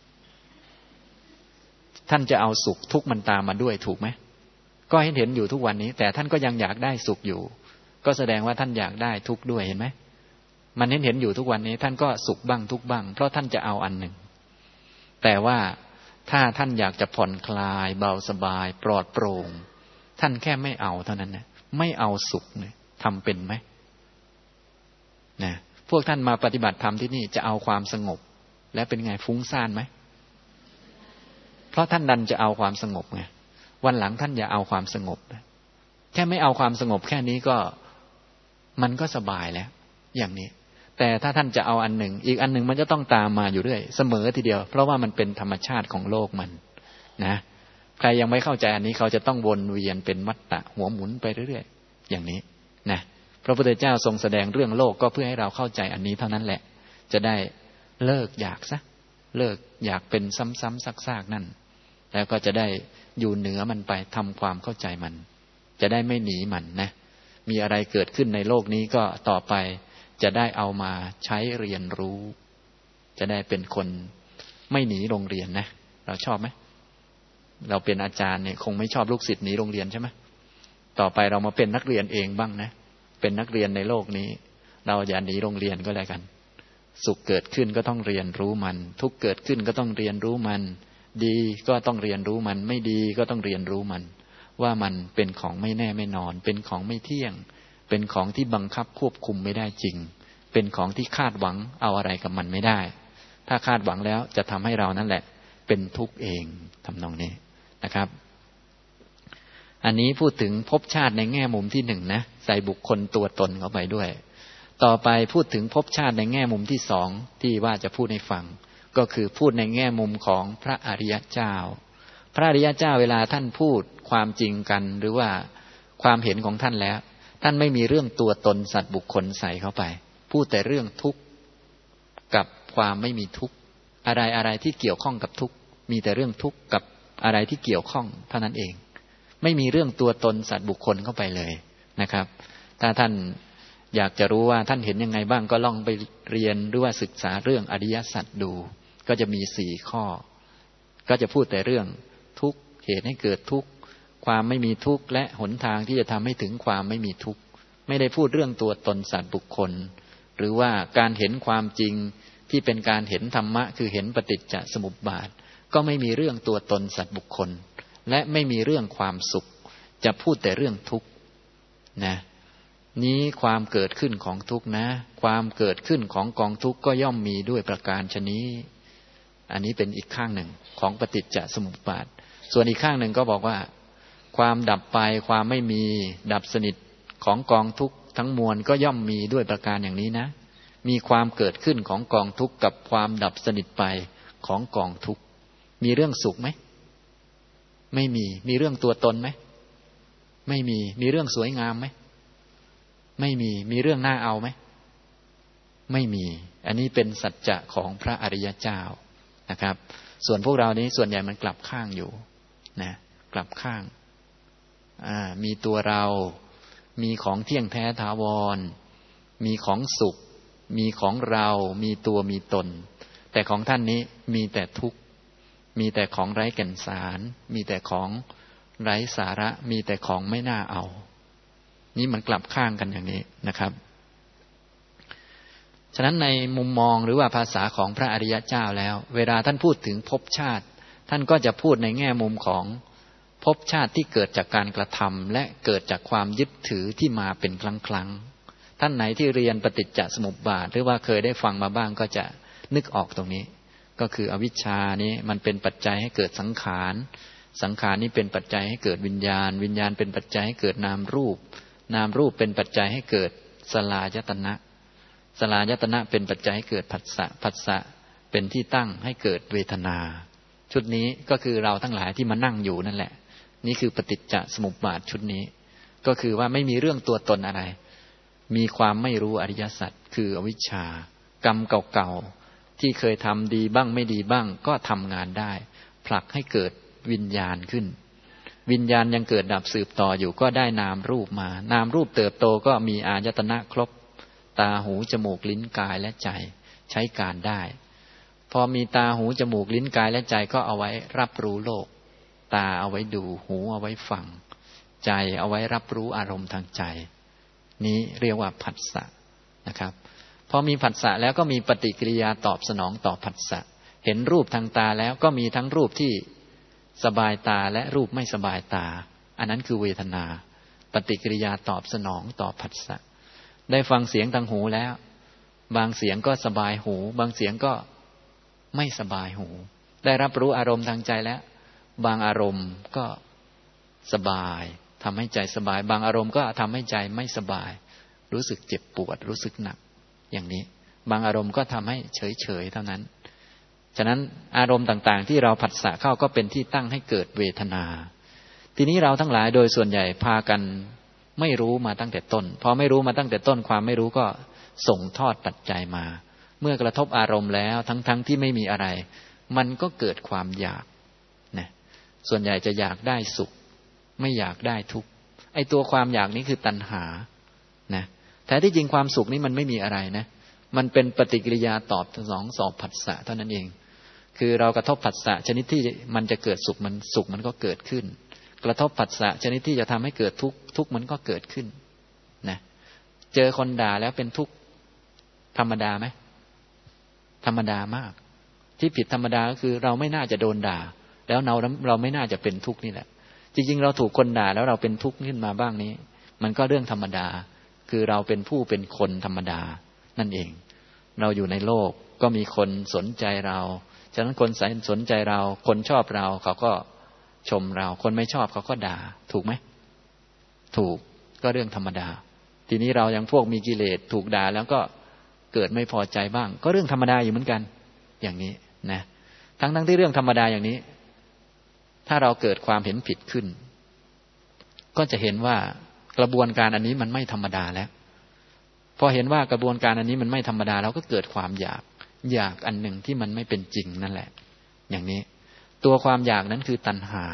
ท่านจะเอาสุขทุกข์มันตามมาด้วยถูกไหมก็เห็นอยู่ทุกวันนี้แต่ท่านก็ยังอยากได้สุขอยู่ก็แสดงว่าท่านอยากได้ทุกข์ด้วยเห็นไหมมันเห็นอยู่ทุกวันนี้ท่านก็สุขบ้างทุกข์บ้างเพราะท่านจะเอาอันหนึ่งแต่ว่าถ้าท่านอยากจะผ่อนคลายเบาสบายปลอดโปร่งท่านแค่ไม่เอาเท่านั้นนะไม่เอาสุขเนี่ยทำเป็นไหมนะพวกท่านมาปฏิบัติธรรมที่นี่จะเอาความสงบและเป็นไงฟุ้งซ่านไหมเพราะท่านดันจะเอาความสงบไงวันหลังท่านอย่าเอาความสงบแค่ไม่เอาความสงบแค่นี้ก็มันก็สบายแล้วอย่างนี้แต่ถ้าท่านจะเอาอันหนึ่งอีกอันหนึ่งมันจะต้องตามมาอยู่เรื่อยเสมอทีเดียวเพราะว่ามันเป็นธรรมชาติของโลกมันนะใครยังไม่เข้าใจอันนี้เขาจะต้องวนเวียนเป็นวัฏฏะหัวหมุนไปเรื่อยๆอย่างนี้นะพระพุทธเจ้าทรงแสดงเรื่องโลกก็เพื่อให้เราเข้าใจอันนี้เท่านั้นแหละจะได้เลิกอยากซะเลิกอยากเป็นซ้ำๆซากๆนั่นแล้วก็จะได้อยู่เหนือมันไปทำความเข้าใจมันจะได้ไม่หนีมันนะมีอะไรเกิดขึ้นในโลกนี้ก็ต่อไปจะได้เอามาใช้เรียนรู้จะได้เป็นคนไม่หนีโรงเรียนนะเราชอบไหมเราเป็นอาจารย์เนี่ยคงไม่ชอบลูกศิษย์หนีโรงเรียนใช่ไหมต่อไปเรามาเป็นนักเรียนเองบ้างนะเป็นนักเรียนในโลกนี้เราอย่าหนีโรงเรียนก็แล้วกันสุขเกิดขึ้นก็ต้องเรียนรู้มันทุกข์เกิดขึ้นก็ต้องเรียนรู้มันดีก็ต้องเรียนรู้มันไม่ดีก็ต้องเรียนรู้มันว่ามันเป็นของไม่แน่ไม่นอนเป็นของไม่เที่ยงเป็นของที่บังคับควบคุมไม่ได้จริงเป็นของที่คาดหวังเอาอะไรกับมันไม่ได้ถ้าคาดหวังแล้วจะทำให้เรานั่นแหละเป็นทุกข์เองทำนองนี้นะครับอันนี้พูดถึงภพชาติในแง่มุมที่หนึ่งนะใส่บุคคลตัวตนเข้าไปด้วยต่อไปพูดถึงภพชาติในแง่มุมที่สองที่ว่าจะพูดให้ฟังก็คือพูดในแง่มุมของพระอริยเจ้าพระอริยเจ้าเวลาท่านพูดความจริงกันหรือว่าความเห็นของท่านแล้วท่านไม่มีเรื่องตัวตนสัตว์บุคคลใส่เข้าไปพูดแต่เรื่องทุกข์กับความไม่มีทุกข์อะไรที่เกี่ยวข้องกับทุกข์มีแต่เรื่องทุกข์กับอะไรที่เกี่ยวข้องเท่านั้นเองไม่มีเรื่องตัวตนสัตว์บุคคลเข้าไปเลยนะครับถ้าท่านอยากจะรู้ว่าท่านเห็นยังไงบ้างก็ลองไปเรียนหรือว่าศึกษาเรื่องอริยสัจดูก็จะมี4 ข้อก็จะพูดแต่เรื่องทุกข์เหตุให้เกิดทุกข์ความไม่มีทุกข์และหนทางที่จะทำให้ถึงความไม่มีทุกข์ไม่ได้พูดเรื่องตัวตนสัตว์บุคคลหรือว่าการเห็นความจริงที่เป็นการเห็นธรรมะคือเห็นปฏิจจสมุปบาทก็ไม่มีเรื่องตัวตนสัตว์บุคคลและไม่มีเรื่องความสุขจะพูดแต่เรื่องทุกข์นะนี้ความเกิดขึ้นของทุกข์นะความเกิดขึ้นของกองทุกข์ก็ย่อมมีด้วยประการฉะนี้อันนี้เป็นอีกข้างหนึ่งของปฏิจจสมุปบาทส่วนอีกข้างหนึ่งก็บอกว่าความดับไปความไม่มีดับสนิทของกองทุกข์ทั้งมวลก็ย่อมมีด้วยประการอย่างนี้นะมีความเกิดขึ้นของกองทุกข์กับความดับสนิทไปของกองทุกข์มีเรื่องสุขไหมไม่มีเรื่องตัวตนไหมไม่มีเรื่องสวยงามไหมไม่มีเรื่องน่าเอาไหมไม่มีอันนี้เป็นสัจจะของพระอริยเจ้านะครับส่วนพวกเรานี้ส่วนใหญ่มันกลับข้างอยู่นะกลับข้างมีตัวเรามีของเที่ยงแท้ถาวรมีของสุขมีของเรามีตัวมีตนแต่ของท่านนี้มีแต่ทุกข์มีแต่ของไร้แก่นสารมีแต่ของไร้สาระมีแต่ของไม่น่าเอานี่มันกลับข้างกันอย่างนี้นะครับฉะนั้นในมุมมองหรือว่าภาษาของพระอริยเจ้าแล้วเวลาท่านพูดถึงภพชาติท่านก็จะพูดในแง่มุมของภพชาติที่เกิดจากการกระทำและเกิดจากความยึดถือที่มาเป็นครั้งท่านไหนที่เรียนปฏิจจสมุปบาทหรือว่าเคยได้ฟังมาบ้างก็จะนึกออกตรงนี้ก็คืออวิชชานี้มันเป็นปัจจัยให้เกิดสังขารสังขารนี้เป็นปัจจัยให้เกิดวิญญาณวิญญาณเป็นปัจจัยให้เกิดนามรูปนามรูปเป็นปัจจัยให้เกิดสลายตนะสลายตนะเป็นปัจจัยให้เกิดผัสสะผัสสะเป็นที่ตั้งให้เกิดเวทนาชุดนี้ก็คือเราทั้งหลายที่มานั่งอยู่นั่นแหละนี่คือปฏิจจสมุปบาทชุดนี้ก็คือว่าไม่มีเรื่องตัวตนอะไรมีความไม่รู้อริยสัจคืออวิชชากรรมเก่าๆที่เคยทำดีบ้างไม่ดีบ้างก็ทำงานได้ผลักให้เกิดวิญญาณขึ้นวิญญาณยังเกิดดับสืบต่ออยู่ก็ได้นามรูปมานามรูปเติบโตก็มีอายตนะครบตาหูจมูกลิ้นกายและใจใช้การได้พอมีตาหูจมูกลิ้นกายและใจก็เอาไว้รับรู้โลกตาเอาไว้ดูหูเอาไว้ฟังใจเอาไว้รับรู้อารมณ์ทางใจนี้เรียกว่าผัสสะนะครับพอมีผัสสะแล้วก็มีปฏิกิริยาตอบสนองต่อผัสสะเห็นรูปทางตาแล้วก็มีทั้งรูปที่สบายตาและรูปไม่สบายตาอันนั้นคือเวทนาปฏิกิริยาตอบสนองต่อผัสสะได้ฟังเสียงทางหูแล้วบางเสียงก็สบายหูบางเสียงก็ไม่สบายหูได้รับรู้อารมณ์ทางใจแล้วบางอารมณ์ก็สบายทำให้ใจสบายบางอารมณ์ก็ทำให้ใจไม่สบายรู้สึกเจ็บปวดรู้สึกหนักอย่างนี้บางอารมณ์ก็ทำให้เฉยๆเท่านั้นฉะนั้นอารมณ์ต่างๆที่เราผัสสะเข้าก็เป็นที่ตั้งให้เกิดเวทนาทีนี้เราทั้งหลายโดยส่วนใหญ่พากันไม่รู้มาตั้งแต่ต้นพอไม่รู้มาตั้งแต่ต้นความไม่รู้ก็ส่งทอดปัจจัยมาเมื่อกระทบอารมณ์แล้วทั้งที่ไม่มีอะไรมันก็เกิดความอยากนะส่วนใหญ่จะอยากได้สุขไม่อยากได้ทุกข์ไอ้ตัวความอยากนี้คือตัณหานะแท้ที่จริงความสุขนี้มันไม่มีอะไรนะมันเป็นปฏิกิริยาตอบสนองต่อผัสสะเท่านั้นเองคือเรากระทบผัสสะชนิดที่มันจะเกิดสุขมันก็เกิดขึ้นกระทบผัสสะชนิดที่จะทำให้เกิดทุกข์ทุกข์มันก็เกิดขึ้นนะเจอคนด่าแล้วเป็นทุกข์ธรรมดาไหมธรรมดามากที่ผิดธรรมดาก็คือเราไม่น่าจะโดนด่าแล้วเราไม่น่าจะเป็นทุกข์นี่แหละจริงๆเราถูกคนด่าแล้วเราเป็นทุกข์ขึ้นมาบ้างนี้มันก็เรื่องธรรมดาคือเราเป็นผู้เป็นคนธรรมดานั่นเองเราอยู่ในโลกก็มีคนสนใจเราฉะนั้นคนสนใจเราคนชอบเราเขาก็ชมเราคนไม่ชอบเขาก็ด่าถูกไหมถูกก็เรื่องธรรมดาทีนี้เรายังพวกมีกิเลสถูกด่าแล้วก็เกิดไม่พอใจบ้างก็เรื่องธรรมดาอยู่เหมือนกันอย่างนี้นะทั้งที่เรื่องธรรมดาอย่างนี้ถ้าเราเกิดความเห็นผิดขึ้นก็จะเห็นว่ากระบวนการอันนี้มันไม่ธรรมดาแล้วพอเห็นว่ากระบวนการอันนี้มันไม่ธรรมดาเราก็เกิดความอยากอันหนึ่งที่มันไม่เป็นจริงนั่นแหละอย่างนี้ตัวความอยากนั้นคือตัณหา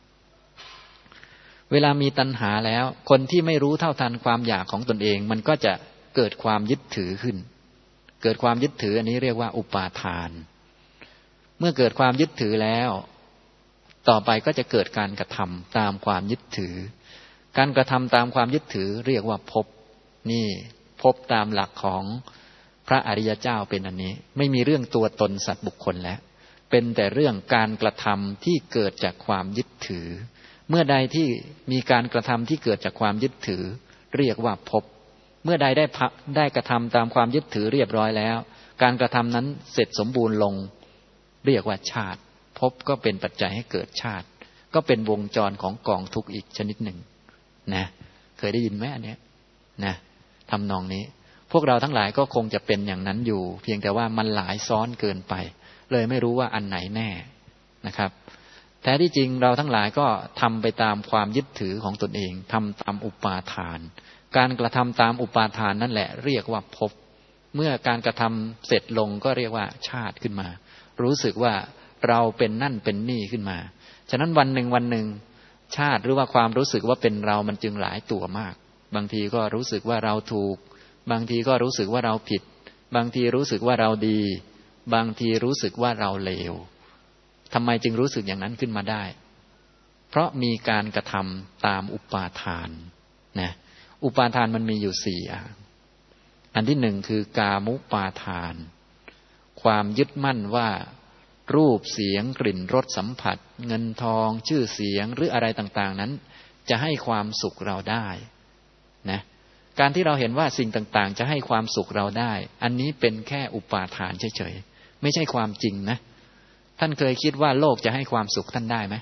เวลามีตัณหาแล้วคนที่ไม่รู้เท่าทันความอยากของตนเองมันก็จะเกิดความยึดถือขึ้นเกิดความยึดถืออันนี้เรียกว่าอุปาทานเมื่อเกิดความยึดถือแล้วต่อไปก็จะเกิดการกระทำตามความยึดถือการกระทำตามความยึดถือเรียกว่าภพนี่ภพตามหลักของพระอริยเจ้าเป็นอันนี้ไม่มีเรื่องตัวตนสัตว์บุคคลแล้วเป็นแต่เรื่องการกระทำที่เกิดจากความยึดถือเมื่อใดที่มีการกระทำที่เกิดจากความยึดถือเรียกว่าภพเมื่อใดได้กระทำตามความยึดถือเรียบร้อยแล้วการกระทำนั้นเสร็จสมบูรณ์ลงเรียกว่าชาติภพก็เป็นปัจจัยให้เกิดชาติก็เป็นวงจรของกองทุกข์อีกชนิดหนึ่งนะเคยได้ยินไหมอันนี้นะทำนองนี้พวกเราทั้งหลายก็คงจะเป็นอย่างนั้นอยู่เพียงแต่ว่ามันหลายซ้อนเกินไปเลยไม่รู้ว่าอันไหนแน่นะครับแท้ที่จริงเราทั้งหลายก็ทำไปตามความยึดถือของตนเองทำตามอุปาทานการกระทำตามอุปาทานนั่นแหละเรียกว่าภพเมื่อการกระทำเสร็จลงก็เรียกว่าชาติขึ้นมารู้สึกว่าเราเป็นนั่นเป็นนี่ขึ้นมาฉะนั้นวันหนึ่งชาติหรือว่าความรู้สึกว่าเป็นเรามันจึงหลายตัวมากบางทีก็รู้สึกว่าเราถูกบางทีก็รู้สึกว่าเราผิดบางทีรู้สึกว่าเราดีบางทีรู้สึกว่าเราเลวทำไมจึงรู้สึกอย่างนั้นขึ้นมาได้เพราะมีการกระทำตามอุปาทานนะอุปาทานมันมีอยู่4อย่างอันที่1คือกามุปาทานความยึดมั่นว่ารูปเสียงกลิ่นรสสัมผัสเงินทองชื่อเสียงหรืออะไรต่างๆนั้นจะให้ความสุขเราได้นะการที่เราเห็นว่าสิ่งต่างๆจะให้ความสุขเราได้อันนี้เป็นแค่อุปาทานเฉยๆไม่ใช่ความจริงนะท่านเคยคิดว่าโลกจะให้ความสุขท่านได้ไหม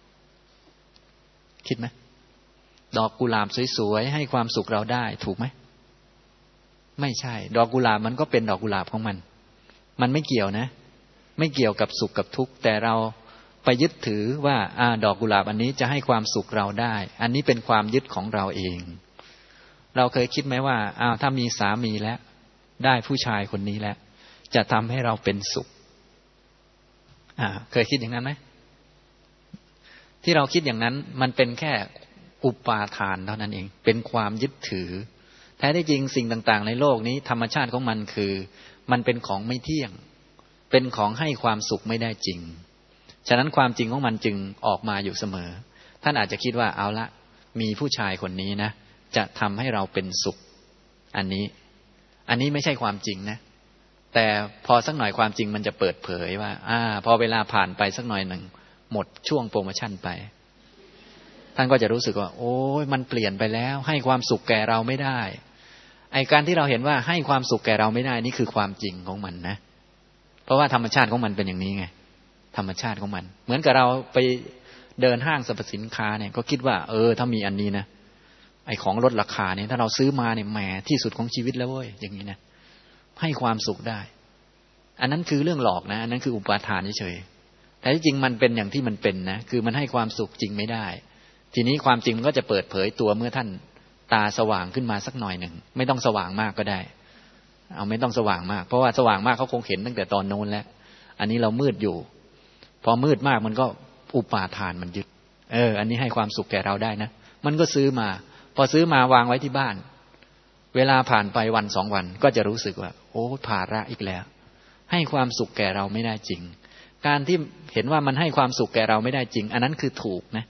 คิดไหมดอกกุหลาบสวยๆให้ความสุขเราได้ถูกไหมไม่ใช่ดอกกุหลาบมันก็เป็นดอกกุหลาบของมันไม่เกี่ยวนะไม่เกี่ยวกับสุขกับทุกข์แต่เราไปยึดถือว่าดอกกุหลาบอันนี้จะให้ความสุขเราได้อันนี้เป็นความยึดของเราเองเราเคยคิดไหมว่าถ้ามีสามีแล้วได้ผู้ชายคนนี้แล้วจะทำให้เราเป็นสุขเคยคิดอย่างนั้นไหมที่เราคิดอย่างนั้นมันเป็นแค่อุปาทานเท่านั้นเองเป็นความยึดถือแท้ที่จริงสิ่งต่างๆในโลกนี้ธรรมชาติของมันคือมันเป็นของไม่เที่ยงเป็นของให้ความสุขไม่ได้จริงฉะนั้นความจริงของมันจึงออกมาอยู่เสมอท่านอาจจะคิดว่าเอาละมีผู้ชายคนนี้นะจะทำให้เราเป็นสุขอันนี้ไม่ใช่ความจริงนะแต่พอสักหน่อยความจริงมันจะเปิดเผยว่าพอเวลาผ่านไปสักหน่อยหนึ่งหมดช่วงโปรโมชั่นไปท่านก็จะรู้สึกว่าโอ้ยมันเปลี่ยนไปแล้วให้ความสุขแก่เราไม่ได้ไอ้การที่เราเห็นว่าให้ความสุขแก่เราไม่ได้นี่คือความจริงของมันนะเพราะว่าธรรมชาติของมันเป็นอย่างนี้ไงธรรมชาติของมันเหมือนกับเราไปเดินห้างสรรพสินค้าเนี่ยก็คิดว่าถ้ามีอันนี้นะไอ้ของลดราคาเนี่ยถ้าเราซื้อมาเนี่ยแหมที่สุดของชีวิตแล้วเว้ยอย่างนี้นะให้ความสุขได้อันนั้นคือเรื่องหลอกนะอันนั้นคืออุปาทานเฉยๆแต่ที่จริงมันเป็นอย่างที่มันเป็นนะคือมันให้ความสุขจริงไม่ได้ทีนี้ความจริงมันก็จะเปิดเผยตัวเมื่อท่านตาสว่างขึ้นมาสักหน่อยหนึ่งไม่ต้องสว่างมากก็ได้ไม่ต้องสว่างมากเพราะว่าสว่างมากเขาคงเห็นตั้งแต่ตอนโน้นแล้วอันนี้เรามืดอยู่พอมืดมากมันก็อุปาทานมันยึดอันนี้ให้ความสุขแก่เราได้นะมันก็ซื้อมาพอซื้อมาวางไว้ที่บ้านเวลาผ่านไปวัน2 วันก็จะรู้สึกว่าโอ้ภาระอีกแล้วให้ความสุขแก่เราไม่ได้จริงการที่เห็นว่ามันให้ความสุขแก่เราไม่ได้จริงอันนั้นคือถูกนะ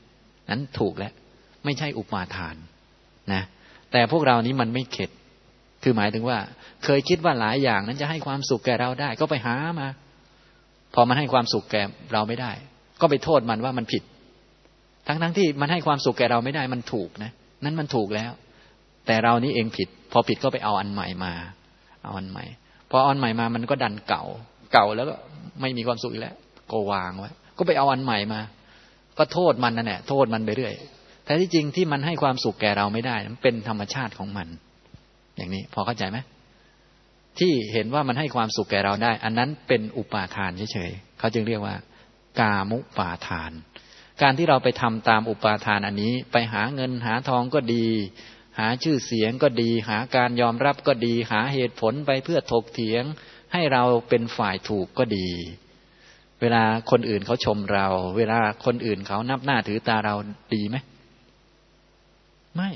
นั้นถูกแล้วไม่ใช่อุปาทานนะแต่พวกเรานี้มันไม่เข็ดคือหมายถึงว่าเคยคิดว่าหลายอย่างนั้นจะให้ความสุขแก่เราได้ก็ไปหามาพอมันให้ความสุขแก่เราไม่ได้ก็ไปโทษมันว่ามันผิดทั้งที่มันให้ความสุขแก่เราไม่ได้มันถูกนะนั้นมันถูกแล้วแต่เรานี่เองผิดพอผิดก็ไปเอาอันใหม่มาเอาอันใหม่พอเอาอันใหม่มามันก็ดันเก่าแล้วก็ไม่มีความสุขอีกแล้วก็วางไว้ก็ไปเอาอันใหม่มาก็โทษมันนั่นแหละโทษมันไปเรื่อยแต่ที่จริงที่มันให้ความสุขแก่เราไม่ได้มันเป็นธรรมชาติของมันอย่างนี้พอเข้าใจไหมที่เห็นว่ามันให้ความสุขแก่เราได้อันนั้นเป็นอุปาทานเฉยๆเขาจึงเรียกว่ากามุปาทานการที่เราไปทำตามอุปาทานอันนี้ไปหาเงินหาทองก็ดีหาชื่อเสียงก็ดีหาการยอมรับก็ดีหาเหตุผลไปเพื่อถกเถียงให้เราเป็นฝ่ายถูกก็ดีเวลาคนอื่นเขาชมเราเวลาคนอื่นเขานับหน้าถือตาเราดีไหมไม่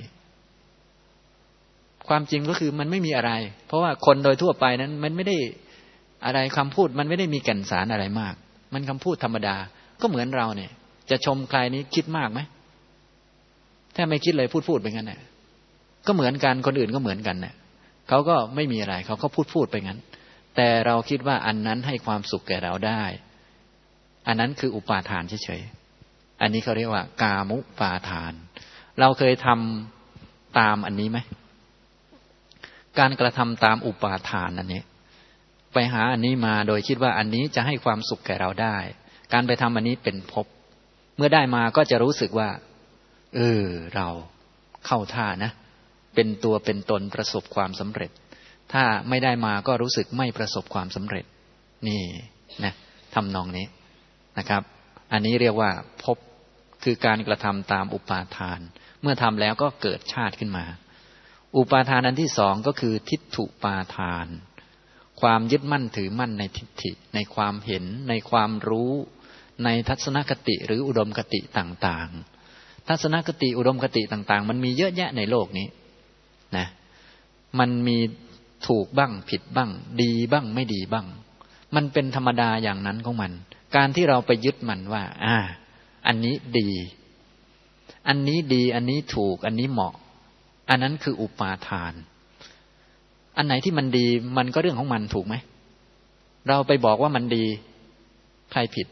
ความจริงก็คือมันไม่มีอะไรเพราะว่าคนโดยทั่วไปนั้นมันไม่ได้อะไรคำพูดมันไม่ได้มีแก่นสารอะไรมากมันคำพูดธรรมดาก็เหมือนเราเนี่ยจะชมใครนี้คิดมากไหมถ้าไม่คิดเลยพูดไปงั้นแหละก็เหมือนกันคนอื่นก็เหมือนกันเนี่ยเขาก็ไม่มีอะไรเขาก็พูดไปงั้นแต่เราคิดว่าอันนั้นให้ความสุขแก่เราได้อันนั้นคืออุปาทานเฉยๆอันนี้เขาเรียกว่ากามุปาทานเราเคยทำตามอันนี้ไหมการกระทำตามอุปาทานอันนี้ไปหาอันนี้มาโดยคิดว่าอันนี้จะให้ความสุขแก่เราได้การไปทำอันนี้เป็นภพเมื่อได้มาก็จะรู้สึกว่าเราเข้าท่านะเป็นตัวเป็นตนประสบความสำเร็จถ้าไม่ได้มาก็รู้สึกไม่ประสบความสำเร็จนี่นะทำนองนี้นะครับอันนี้เรียกว่าภพคือการกระทำตามอุปาทานเมื่อทำแล้วก็เกิดชาติขึ้นมาอุปาทานอันที่สองก็คือทิฏฐุปาทานความยึดมั่นถือมั่นในทิฏฐิในความเห็นในความรู้ในทัศนคติหรืออุดมคติต่างๆทัศนคติอุดมคติต่างๆมันมีเยอะแยะในโลกนี้นะมันมีถูกบ้างผิดบ้างดีบ้างไม่ดีบ้างมันเป็นธรรมดาอย่างนั้นของมันการที่เราไปยึดมันว่าอันนี้ดีอันนี้ดีอันนี้ถูกอันนี้เหมาะอันนั้นคืออุปาทานอันไหนที่มันดีมันก็เรื่องของมันถูกไหมเราไปบอกว่ามันดีใครผิด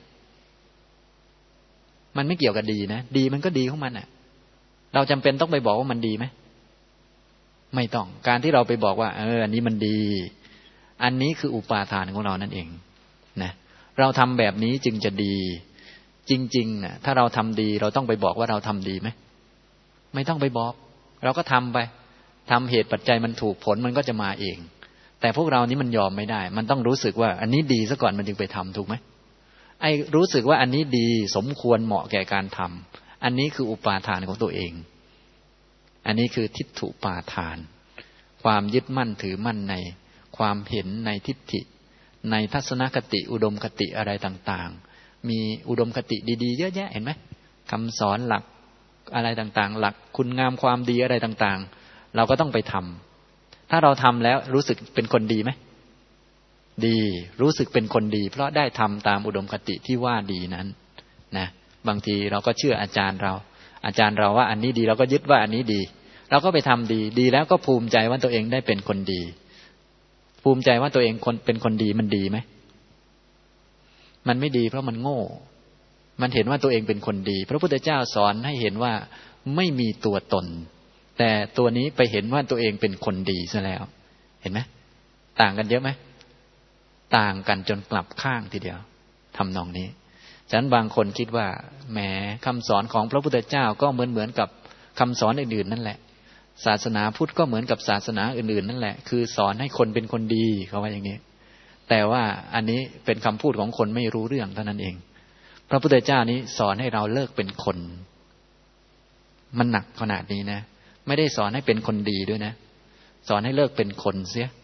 มันไม่เกี่ยวกับดีนะดีมันก็ดีของมันเราจำเป็นต้องไปบอกว่ามันดีไหมไม่ต้องการที่เราไปบอกว่าอันนี้มันดีอันนี้คืออุปาทานของเรานั่นเองนะเราทำแบบนี้จึงจะดีจริงๆถ้าเราทำดีเราต้องไปบอกว่าเราทำดีไหมไม่ต้องไปบอกเราก็ทำไปทำเหตุปัจจัยมันถูกผลมันก็จะมาเองแต่พวกเรานี้มันยอมไม่ได้มันต้องรู้สึกว่าอันนี้ดีซะก่อนมันจึงไปทำถูกไหมไอ้รู้สึกว่าอันนี้ดีสมควรเหมาะแก่การทำอันนี้คืออุปาทานของตัวเองอันนี้คือทิฏฐุปาทานความยึดมั่นถือมั่นในความเห็นในทิฏฐิในทัศนคติอุดมคติอะไรต่างๆมีอุดมคติดีๆเยอะแยะเห็นไหมคำสอนหลักอะไรต่างๆหลักคุณงามความดีอะไรต่างๆเราก็ต้องไปทำถ้าเราทำแล้วรู้สึกเป็นคนดีไหมดีรู้สึกเป็นคนดีเพราะได้ทำตามอุดมคติที่ว่าดีนั้นนะบางทีเราก็เชื่ออาจารย์เราว่าอันนี้ดีเราก็ยึดว่าอันนี้ดีเราก็ไปทำดีแล้วก็ภูมิใจว่าตัวเองได้เป็นคนดีภูมิใจว่าตัวเองเป็นคนดีมันดีไหมมันไม่ดีเพราะมันโง่มันเห็นว่าตัวเองเป็นคนดีพระพุทธเจ้าสอนให้เห็นว่าไม่มีตัวตนแต่ตัวนี้ไปเห็นว่าตัวเองเป็นคนดีซะแล้วเห็นไหมต่างกันเยอะไหมต่างกันจนกลับข้างทีเดียวทำนองนี้ฉะนั้นบางคนคิดว่าแหมคำสอนของพระพุทธเจ้าก็เหมือนกับคำสอนอื่นๆนั่นแหละศาสนาพุทธก็เหมือนกับศาสนาอื่นๆนั่นแหละคือสอนให้คนเป็นคนดีเขาว่าอย่างนี้แต่ว่าอันนี้เป็นคำพูดของคนไม่รู้เรื่องเท่านั้นเองพระพุทธเจ้านี้สอนให้เราเลิกเป็นคนมันหนักขนาดนี้นะไม่ได้สอนให้เป็นคนดีด้วยนะสอนให้เลิกเป็นคนเสีย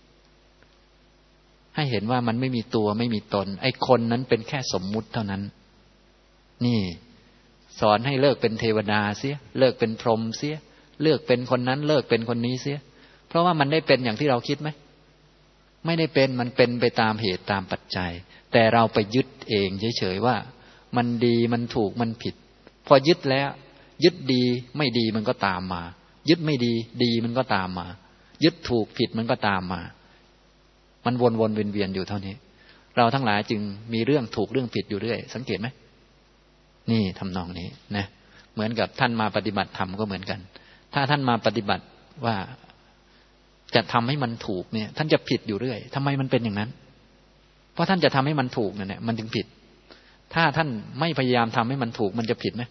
ให้เห็นว่ามันไม่มีตัวไม่มีตนไอ้คนนั้นเป็นแค่สมมุติเท่านั้นนี่สอนให้เลิกเป็นเทวดาเสียเลิกเป็นพรหมเสียเลิกเป็นคนนั้นเลิกเป็นคนนี้เสียเพราะว่ามันได้เป็นอย่างที่เราคิดไหมไม่ได้เป็นมันเป็นไปตามเหตุตามปัจจัยแต่เราไปยึดเองเฉยๆว่ามันดีมันถูกมันผิดพอยึดแล้วยึดดีไม่ดีมันก็ตามมายึดไม่ดีดีมันก็ตามมายึดถูกผิดมันก็ตามมามันวนๆเวียนๆอยู่เท่านี้เราทั้งหลายจึงมีเรื่องถูกเรื่องผิดอยู่เรื่อยสังเกตไหมนี่ทำนองนี้นะเหมือนกับท่านมาปฏิบัติธรรมก็เหมือนกันถ้าท่านมาปฏิบัติว่าจะทำให้มันถูกเนี่ยท่านจะผิดอยู่เรื่อยทำไมมันเป็นอย่างนั้นเพราะท่านจะทำให้มันถูกเนี่ยมันถึงผิดถ้าท่านไม่พยายามทำให้มันถูกมันจะผิดไหม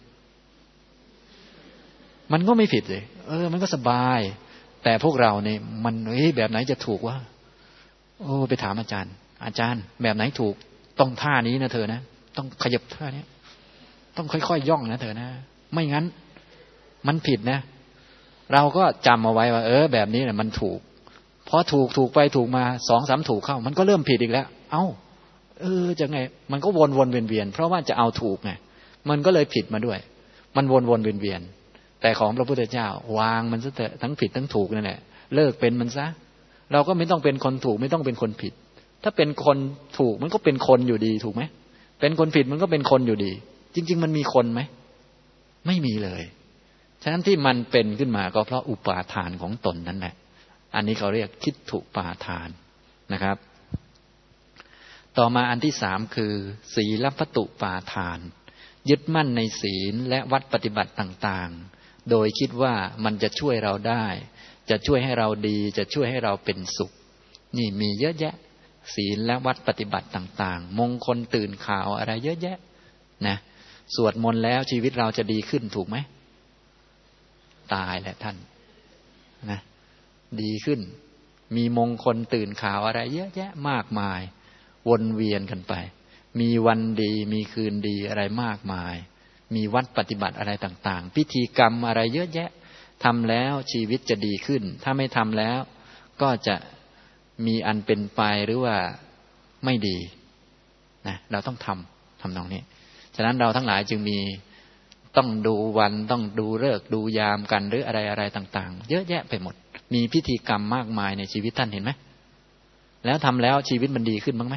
มันก็ไม่ผิดเลยมันก็สบายแต่พวกเราเนี่ยมันแบบไหนจะถูกวะไปถามอาจารย์แบบไหนถูกต้องท่านี้นะเธอนะต้องขยับท่านี้ต้องค่อยๆย่องนะเธอนะไม่งั้นมันผิดนะเราก็จำเอาไว้ว่าแบบนี้เนี่ยมันถูกพอถูกไปถูกมา2-3ถูกเข้ามันก็เริ่มผิดอีกแล้วจะไงมันก็วนๆเวียนๆเพราะว่าจะเอาถูกไงมันก็เลยผิดมาด้วยมันวนๆเวียนๆแต่ของพระพุทธเจ้าวางมันซะเถอะทั้งผิดทั้งถูกนั่นแหละเลิกเป็นมันซะเราก็ไม่ต้องเป็นคนถูกไม่ต้องเป็นคนผิดถ้าเป็นคนถูกมันก็เป็นคนอยู่ดีถูกไหมเป็นคนผิดมันก็เป็นคนอยู่ดีจริงๆมันมีคนไหมไม่มีเลยฉะนั้นที่มันเป็นขึ้นมาก็เพราะอุปาทานของตนนั่นแหละอันนี้เขาเรียกทิฏฐุปาทานนะครับต่อมาอันที่3คือศีลพัตตุปาทานยึดมั่นในศีลและวัดปฏิบัติต่างๆโดยคิดว่ามันจะช่วยเราได้จะช่วยให้เราดีจะช่วยให้เราเป็นสุขนี่มีเยอะแยะศีลและวัดปฏิบัติต่างๆมงคลตื่นข่าวอะไรเยอะแยะนะสวดมนต์แล้วชีวิตเราจะดีขึ้นถูกไหมตายแหละท่านนะดีขึ้นมีมงคลตื่นข่าวอะไรเยอะแยะมากมายวนเวียนกันไปมีวันดีมีคืนดีอะไรมากมายมีวัดปฏิบัติอะไรต่างๆพิธีกรรมอะไรเยอะแยะทำแล้วชีวิตจะดีขึ้นถ้าไม่ทำแล้วก็จะมีอันเป็นไปหรือว่าไม่ดีนะเราต้องทำนองนี้ฉะนั้นเราทั้งหลายจึงมีต้องดูวันต้องดูฤกษ์ดูยามกันหรืออะไรต่างๆเยอะแยะไปหมดมีพิธีกรรมมากมายในชีวิตท่านเห็นไหมแล้วทำแล้วชีวิตมันดีขึ้นบ้างไหม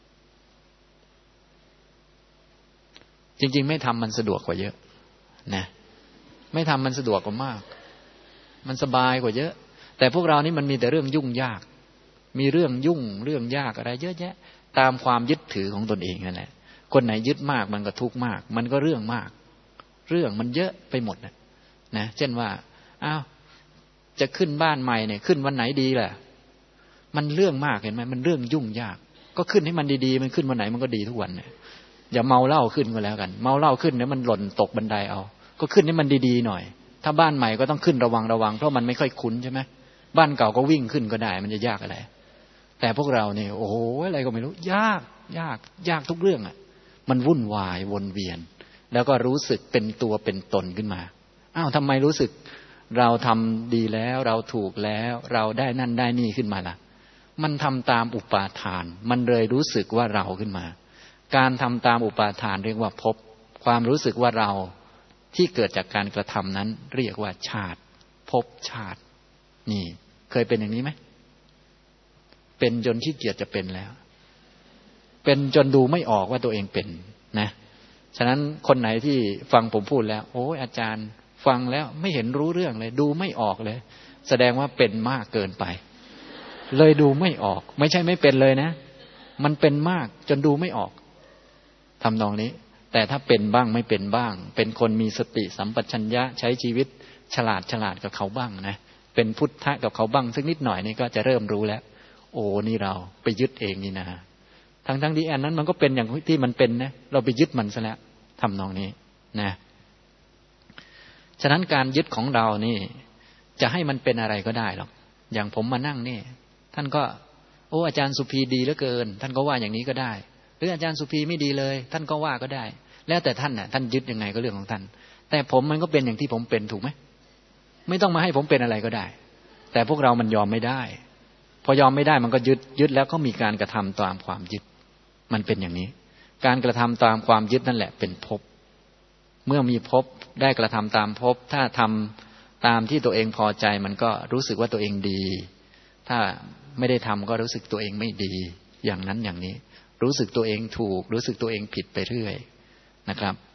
จริงๆไม่ทำมันสะดวกกว่าเยอะนะไม่ทำมันสะดวกกว่ามากมันสบายกว่าเยอะแต่พวกเรานี่มันมีแต่เรื่องยุ่งยากมีเรื่องยุ่งเรื่องยากอะไรเยอะแยะตามความยึดถือของตนเองนั่นแหละคนไหนยึดมากมันก็ทุกข์มากมันก็เรื่องมากเรื่องมันเยอะไปหมดนะเช่นว่าจะขึ้นบ้านใหม่เนี่ยขึ้นวันไหนดีล่ะมันเรื่องมากเห็นไหมมันเรื่องยุ่งยากก็ขึ้นให้มันดีๆมันขึ้นวันไหนมันก็ดีทุกวันเนี่ยอย่าเมาเหล้าขึ้นก็แล้วกันเมาเหล้าขึ้นเนี่ยมันหล่นตกบันไดเอาก็ขึ้นให้มันดีๆหน่อยถ้าบ้านใหม่ก็ต้องขึ้นระวังเพราะมันไม่ค่อยคุ้นใช่ไหมบ้านเก่าก็วิ่งขึ้นก็ได้มันจะยากอะไรแต่พวกเราเนี่ยโอ้โหอะไรก็ไม่รู้ยากทุกเรื่องมันวุ่นวายวนเวียนแล้วก็รู้สึกเป็นตัวเป็นตนขึ้นมาทำไมรู้สึกเราทำดีแล้วเราถูกแล้วเราได้นั่นได้นี่ขึ้นมาล่ะมันทำตามอุปาทานมันเลยรู้สึกว่าเราขึ้นมาการทำตามอุปาทานเรียกว่าภพความรู้สึกว่าเราที่เกิดจากการกระทำนั้นเรียกว่าชาติภพชาตินี่เคยเป็นอย่างนี้ไหมเป็นจนขี้เกียจจะเป็นแล้วเป็นจนดูไม่ออกว่าตัวเองเป็นนะฉะนั้นคนไหนที่ฟังผมพูดแล้วโอ้ยอาจารย์ฟังแล้วไม่เห็นรู้เรื่องเลยดูไม่ออกเลยแสดงว่าเป็นมากเกินไปเลยดูไม่ออกไม่ใช่ไม่เป็นเลยนะมันเป็นมากจนดูไม่ออกทำนองนี้แต่ถ้าเป็นบ้างไม่เป็นบ้างเป็นคนมีสติสัมปชัญญะใช้ชีวิตฉลาดกับเขาบ้างนะเป็นพุทธะกับเขาบ้างสักนิดหน่อยนี่ก็จะเริ่มรู้แล้วโอ้นี่เราไปยึดเองนี่นะทั้งที่อันนั้นมันก็เป็นอย่างที่มันเป็นนะเราไปยึดมันซะแล้วทำนองนี้นะฉะนั้นการยึดของเรานี่จะให้มันเป็นอะไรก็ได้หรอกอย่างผมมานั่งนี่ท่านก็โอ้อาจารย์สุภีดีเหลือเกินท่านก็ว่าอย่างนี้ก็ได้หรืออาจารย์สุภีไม่ดีเลยท่านก็ว่าก็ได้แล้วแต่ท่านน่ะท่านยึดยังไงก็เรื่องของท่านแต่ผมมันก็เป็นอย่างที่ผมเป็นถูกไหมไม่ต้องมาให้ผมเป็นอะไรก็ได้แต่พวกเรามันยอมไม่ได้พอยอมไม่ได้มันก็ยึดแล้วก็มีการกระทำตามความยึดมันเป็นอย่างนี้การกระทำตามความยึดนั่นแหละเป็นภพเมื่อมีภพได้กระทำตามภพถ้าทำตามที่ตัวเองพอใจมันก็รู้สึกว่าตัวเองดีถ้าไม่ได้ทำก็รู้สึกตัวเองไม่ดีอย่างนั้นอย่างนี้รู้สึกตัวเองถูกรู้สึกตัวเองผิดไปเรื่อยนะครับ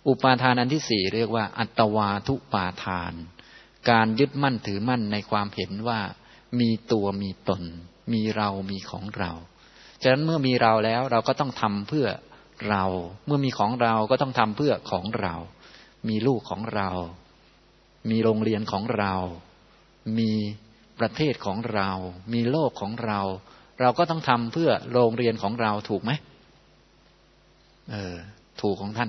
อุปาทานอันที่สี่เรียกว่าอัตวาทุปาทานการยึดมั่นถือมั่นในความเห็นว่ามีตัวมีตนมีเรามีของเราฉะนั้นเมื่อมีเราแล้วเราก็ต้องทำเพื่อเราเมื่อมีของเราก็ต้องทำเพื่อของเรามีลูกของเรามีโรงเรียนของเรามีประเทศของเรามีโลกของเราเราก็ต้องทำเพื่อโรงเรียนของเราถูกไหมถูกของท่าน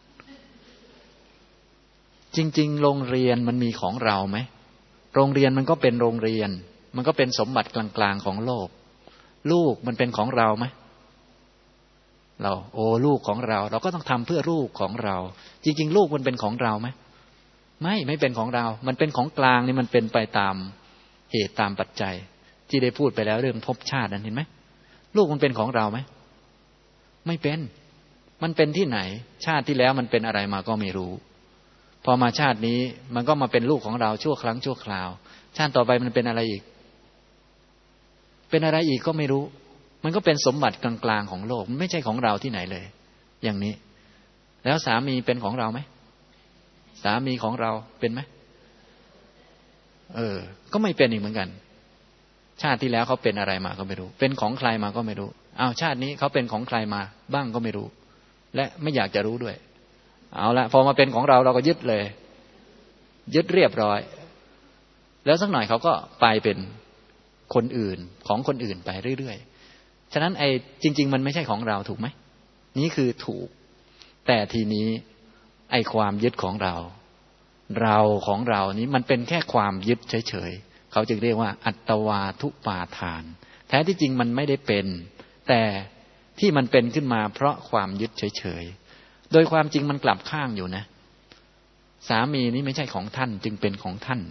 จริงๆโรงเรียนมันมีของเราไหมโรงเรียนมันก็เป็นโรงเรียนมันก็เป็นสมบัติกลางๆของโลกลูกมันเป็นของเราไหมเราลูกของเราเราก็ต้องทำเพื่อลูกของเราจริงๆลูกมันเป็นของเราไหมไม่เป็นของเรามันเป็นของกลางนี่มันเป็นไปตามเหตุตามปัจจัยที่ได้พูดไปแล้วเรื่องภพชาตินั้นเห็นไหมลูกมันเป็นของเราไหมไม่เป็นมันเป็นที่ไหนชาติที่แล้วมันเป็นอะไรมาก็ไม่รู้พอมาชาตินี้มันก็มาเป็นลูกของเราชั่วครั้งชั่วคราวชาติต่อไปมันเป็นอะไรอีกเป็นอะไรอีกก็ไม่รู้มันก็เป็นสมบัติกลางๆของโลกมันไม่ใช่ของเราที่ไหนเลยอย่างนี้แล้วสามีเป็นของเราไหมสามีของเราเป็นไหมก็ไม่เป็นอีกเหมือนกันชาติที่แล้วเขาเป็นอะไรมาก็ไม่รู้เป็นของใครมาก็ไม่รู้ชาตินี้เขาเป็นของใครมาบ้างก็ไม่รู้และไม่อยากจะรู้ด้วยเอาละพอมาเป็นของเราเราก็ยึดเลยยึดเรียบร้อยแล้วสักหน่อยเขาก็ไปเป็นคนอื่นของคนอื่นไปเรื่อยๆฉะนั้นจริงๆมันไม่ใช่ของเราถูกไหมนี่คือถูกแต่ทีนี้ความยึดของเราของเรานี้มันเป็นแค่ความยึดเฉยๆเขาจึงเรียกว่าอัตวาทุปาทานแท้ที่จริงมันไม่ได้เป็นแต่ที่มันเป็นขึ้นมาเพราะความยึดเฉยๆโดยความจริงมันกลับข้างอยู่นะสามีนี้ไม่ใช่ของท่านจึงเป็นของท่าน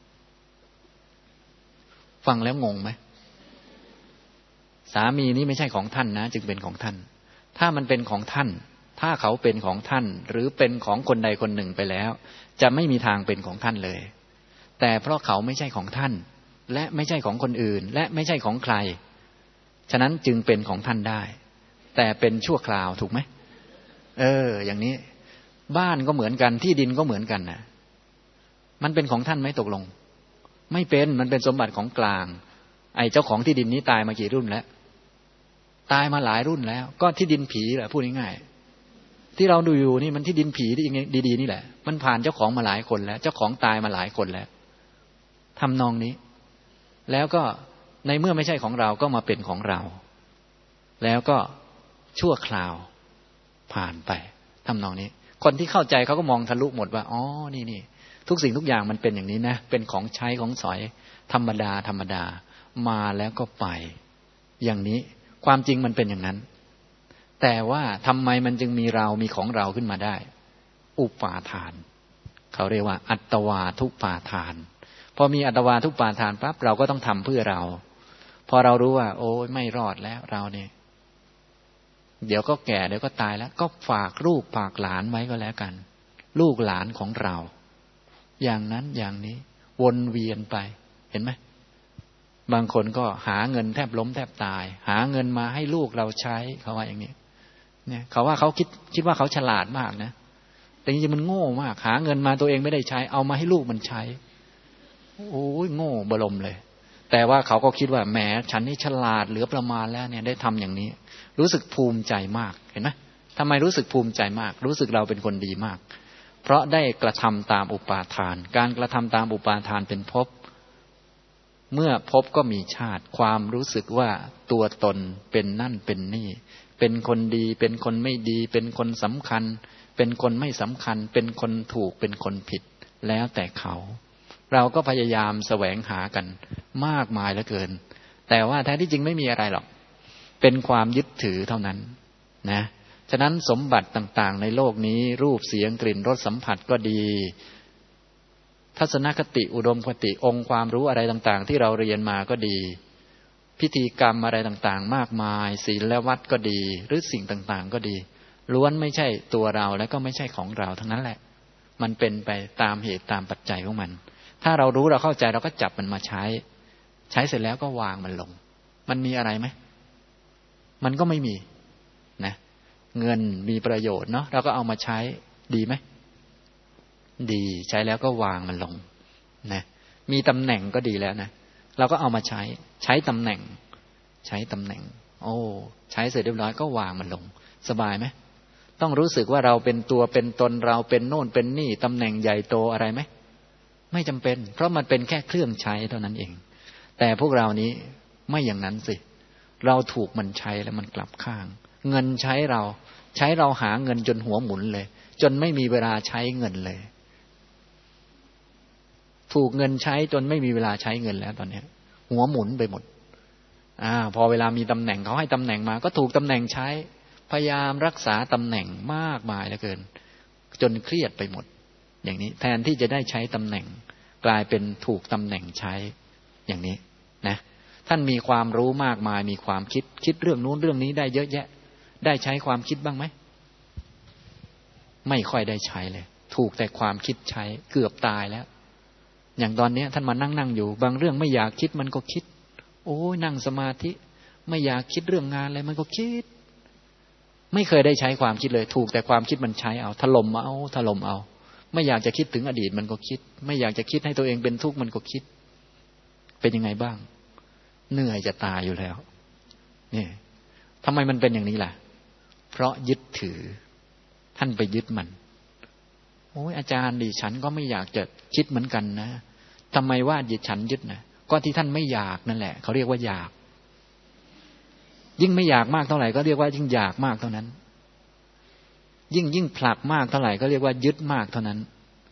ฟังแล้วงงไหมสามีนี้ไม่ใช่ของท่านนะจึงเป็นของท่านถ้ามันเป็นของท่านถ้าเขาเป็นของท่านหรือเป็นของคนใดคนหนึ่งไปแล้วจะไม่มีทางเป็นของท่านเลยแต่เพราะเขาไม่ใช่ของท่านและไม่ใช่ของคนอื่นและไม่ใช่ของใครฉะนั้นจึงเป็นของท่านได้แต่เป็นชั่วคราวถูกไหมอย่างนี้บ้านก็เหมือนกันที่ดินก็เหมือนกันนะมันเป็นของท่านไหมตกลงไม่เป็นมันเป็นสมบัติของกลางเจ้าของที่ดินนี้ตายมากี่รุ่นแล้วตายมาหลายรุ่นแล้วก็ที่ดินผีแหละพูดง่ายๆที่เราดูอยู่นี่มันที่ดินผีที่ดีๆนี่แหละมันผ่านเจ้าของมาหลายคนแล้วเจ้าของตายมาหลายคนแล้วทำนองนี้แล้วก็ในเมื่อไม่ใช่ของเราก็มาเป็นของเราแล้วก็ชั่วคราวผ่านไปทำนองนี้คนที่เข้าใจเขาก็มองทะลุหมดว่านี่ทุกสิ่งทุกอย่างมันเป็นอย่างนี้นะเป็นของใช้ของสอยธรรมดามาแล้วก็ไปอย่างนี้ความจริงมันเป็นอย่างนั้นแต่ว่าทำไมมันจึงมีเรามีของเราขึ้นมาได้อุปาทานเขาเรียกว่าอัตวาทุปาทานพอมีอัตวาทุปาทานปั๊บเราก็ต้องทำเพื่อเราพอเรารู้ว่าโอ้ยไม่รอดแล้วเราเนี่ยเดี๋ยวก็แก่เดี๋ยวก็ตายแล้วก็ฝากลูกฝากหลานไว้ก็แล้วกันลูกหลานของเราอย่างนั้นอย่างนี้วนเวียนไปเห็นไหมบางคนก็หาเงินแทบล้มแทบตายหาเงินมาให้ลูกเราใช้เขาว่าอย่างนี้เนี่ยเขาว่าเขาคิดว่าเขาฉลาดมากนะแต่จริงๆมันโง่มากหาเงินมาตัวเองไม่ได้ใช้เอามาให้ลูกมันใช้โอ้ยโง่บรมเลยแต่ว่าเขาก็คิดว่าแหมฉันนี่ฉลาดเหลือประมาณแล้วเนี่ยได้ทำอย่างนี้รู้สึกภูมิใจมากเห็นไหมทำไมรู้สึกภูมิใจมากรู้สึกเราเป็นคนดีมากเพราะได้กระทำตามอุปาทานการกระทำตามอุปาทานเป็นภพเมื่อภพก็มีชาติความรู้สึกว่าตัวตนเป็นนั่นเป็นนี่เป็นคนดีเป็นคนไม่ดีเป็นคนสำคัญเป็นคนไม่สำคัญเป็นคนถูกเป็นคนผิดแล้วแต่เขาเราก็พยายามแสวงหากันมากมายเหลือเกินแต่ว่าแท้ที่จริงไม่มีอะไรหรอกเป็นความยึดถือเท่านั้นนะฉะนั้นสมบัติต่างๆในโลกนี้รูปเสียงกลิ่นรสสัมผัสก็ดีทัศนคติอุดมคติองค์ความรู้อะไรต่างๆที่เราเรียนมาก็ดีพิธีกรรมอะไรต่างๆมากมายศีลและวัดก็ดีหรือสิ่งต่างๆก็ดีล้วนไม่ใช่ตัวเราและก็ไม่ใช่ของเราทั้งนั้นแหละมันเป็นไปตามเหตุตามปัจจัยของมันถ้าเรารู้เราเข้าใจเราก็จับมันมาใช้เสร็จแล้วก็วางมันลงมันมีอะไรไหมมันก็ไม่มีนะเงินมีประโยชน์เนาะเราก็เอามาใช้ดีไหมดีใช้แล้วก็วางมันลงนะมีตำแหน่งก็ดีแล้วนะเราก็เอามาใช้ตำแหน่งโอ้ใช้เสร็จเรียบร้อยก็วางมันลงสบายไหมต้องรู้สึกว่าเราเป็นตัวเป็นตนเราเป็นโน่นเป็นนี่ตำแหน่งใหญ่โตอะไรไหมไม่จำเป็นเพราะมันเป็นแค่เครื่องใช้เท่านั้นเองแต่พวกเรานี้ไม่อย่างนั้นสิเราถูกมันใช้แล้วมันกลับข้างเงินใช้เราหาเงินจนหัวหมุนเลยจนไม่มีเวลาใช้เงินเลยถูกเงินใช้จนไม่มีเวลาใช้เงินแล้วตอนนี้หัวหมุนไปหมดพอเวลามีตำแหน่งเขาให้ตำแหน่งมาก็ถูกตำแหน่งใช้พยายามรักษาตำแหน่งมากมายเหลือเกินจนเครียดไปหมดอย่างนี้แทนที่จะได้ใช้ตำแหน่งกลายเป็นถูกตำแหน่งใช้อย่างนี้นะท่านมีความรู้มากมายมีความคิดเรื่องนู้นเรื่องนี้ได้เยอะแยะได้ใช้ความคิดบ้างไหมไม่ค่อยได้ใช้เลยถูกแต่ความคิดใช้เกือบตายแล้วอย่างตอนนี้ท่านมานั่งอยู่บางเรื่องไม่อยากคิดมันก็คิดโอ้ยนั่งสมาธิไม่อยากคิดเรื่องงานอะไรมันก็คิดไม่เคยได้ใช้ความคิดเลยถูกแต่ความคิดมันใช้เอาถล่มเอาไม่อยากจะคิดถึงอดีตมันก็คิดไม่อยากจะคิดให้ตัวเองเป็นทุกข์มันก็คิดเป็นยังไงบ้างเหนื่อยจะตายอยู่แล้วนี่ทำไมมันเป็นอย่างนี้ล่ะเพราะยึดถือท่านไปยึดมันโอ้ยอาจารย์ดิฉันก็ไม่อยากจะคิดเหมือนกันนะทำไมว่าฉันยึดนะก็ที่ท่านไม่อยากนั่นแหละเขาเรียกว่าอยากยิ่งไม่อยากมากเท่าไหร่ก็เรียกว่ายิ่งอยากมากเท่านั้นยิ่งผลักมากเท่าไหร่ก็เรียกว่ายึดมากเท่านั้น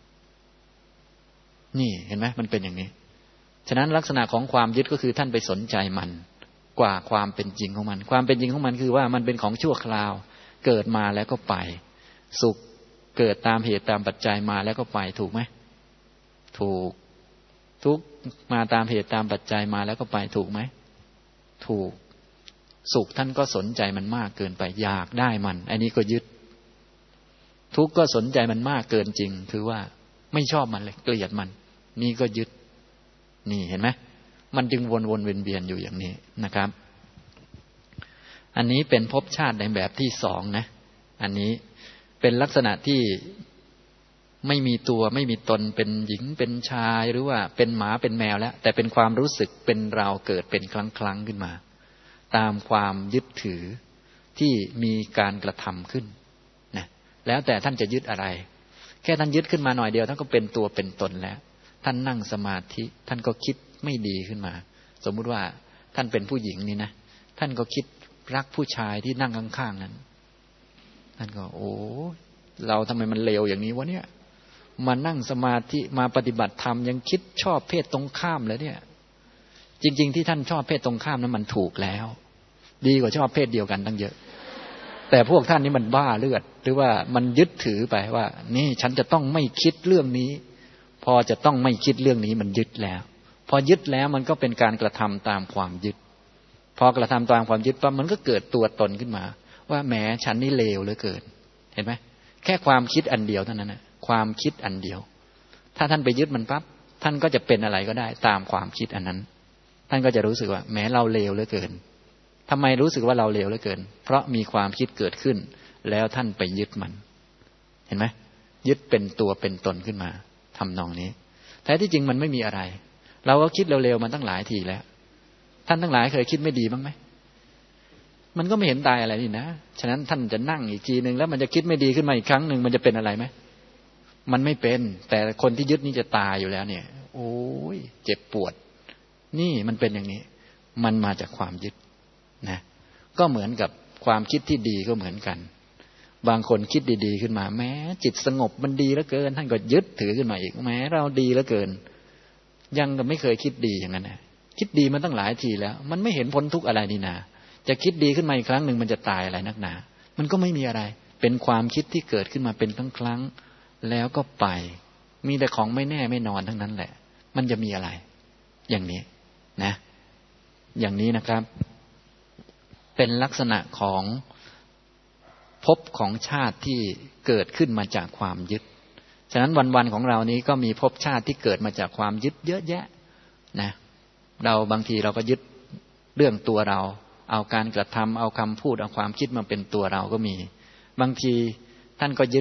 นี่เห็นไหมมันเป็นอย่างนี้ฉะนั้นลักษณะของความยึดก็คือท่านไปสนใจมันกว่าความเป็นจริงของมันความเป็นจริงของมันคือว่ามันเป็นของชั่วคราวเกิดมาแล้วก็ไปสุขเกิดตามเหตุตามปัจจัยมาแล้วก็ไปถูกไหมถูกทุกข์มาตามเหตุตามปัจจัยมาแล้วก็ไปถูกไหมถูกสุขท่านก็สนใจมันมากเกินไปอยากได้มันอันนี้ก็ยึดทุกข์ก็สนใจมันมากเกินจริงคือว่าไม่ชอบมันเลยเกลียดมันนี่ก็ยึดนี่เห็นไหมมันจึงวนๆเวียนๆอยู่อย่างนี้นะครับอันนี้เป็นภพชาติในแบบที่สองนะอันนี้เป็นลักษณะที่ไม่มีตัวไม่มีตนเป็นหญิงเป็นชายหรือว่าเป็นหมาเป็นแมวแล้วแต่เป็นความรู้สึกเป็นเราเกิดเป็นครั้งขึ้นมาตามความยึดถือที่มีการกระทำขึ้นนะแล้วแต่ท่านจะยึดอะไรแค่ท่านยึดขึ้นมาหน่อยเดียวท่านก็เป็นตัวเป็นตนแล้วท่านนั่งสมาธิท่านก็คิดไม่ดีขึ้นมาสมมุติว่าท่านเป็นผู้หญิงนี่นะท่านก็คิดรักผู้ชายที่นั่งข้างๆนั้นท่านก็โอ้เราทำไมมันเลวอย่างนี้วะเนี่ยมานั่งสมาธิมาปฏิบัติธรรมยังคิดชอบเพศตรงข้ามเลยเนี่ยจริงๆที่ท่านชอบเพศตรงข้ามนั้นมันถูกแล้วดีกว่าชอบเพศเดียวกันตั้งเยอะแต่พวกท่านนี่มันบ้าเลือดหรือว่ามันยึดถือไปว่านี่ฉันจะต้องไม่คิดเรื่องนี้พอจะต้องไม่คิดเรื่องนี้มันยึดแล้วพอยึดแล้วมันก็เป็นการกระทำตามความยึดพอกระทำตามความยึดปั๊บมันก็เกิดตัวตนขึ้นมาว่าแหมฉันนี่เลวเหลือเกินเห็นไหมแค่ความคิดอันเดียวเท่านั้นนะความคิดอันเดียวถ้าท่านไปยึดมันปั๊บท่านก็จะเป็นอะไรก็ได้ตามความคิดอันนั้นท่านก็จะรู้สึกว่าแหมเราเลวเหลือเกินทำไมรู้สึกว่าเราเลวเหลือเกินเพราะมีความคิดเกิดขึ้นแล้วท่านไปยึดมันเห็นไหมยึดเป็นตัวเป็นตนขึ้นมาทำนองนี้แท้ที่จริงมันไม่มีอะไรเราก็คิดเร็วๆมาตั้งหลายทีแล้วท่านทั้งหลายเคยคิดไม่ดีบ้างไหมมันก็ไม่เห็นตายอะไรนี่นะฉะนั้นท่านจะนั่งอีกทีนึงแล้วมันจะคิดไม่ดีขึ้นมาอีกครั้งหนึ่งมันจะเป็นอะไรไหมมันไม่เป็นแต่คนที่ยึดนี่จะตายอยู่แล้วเนี่ยโอ้ยเจ็บปวดนี่มันเป็นอย่างนี้มันมาจากความยึดนะก็เหมือนกับความคิดที่ดีก็เหมือนกันบางคนคิดดีๆขึ้นมาแม้จิตสงบมันดีเหลือเกินท่านก็ยึดถือขึ้นมาอีกแม้เราดีเหลือเกินยังก็ไม่เคยคิดดีอย่างนั้นนะคิดดีมาตั้งหลายทีแล้วมันไม่เห็นพ้นทุกข์อะไรนี่นาจะคิดดีขึ้นมาอีกครั้งหนึ่งมันจะตายอะไรนักหนามันก็ไม่มีอะไรเป็นความคิดที่เกิดขึ้นมาเป็นครั้งแล้วก็ไปมีแต่ของไม่แน่ไม่นอนทั้งนั้นแหละมันจะมีอะไรอย่างนี้นะอย่างนี้นะครับเป็นลักษณะของภพของชาติที่เกิดขึ้นมาจากความยึดฉะนั้นวันๆของเรานี้ก็มีภพชาติที่เกิดมาจากความยึดเยอะแยะนะเราบางทีเราก็ยึดเรื่องตัวเราเอาการกระทำเอาคำพูดเอาความคิดมาเป็นตัวเราก็มีบางทีท่านก็ยึดเ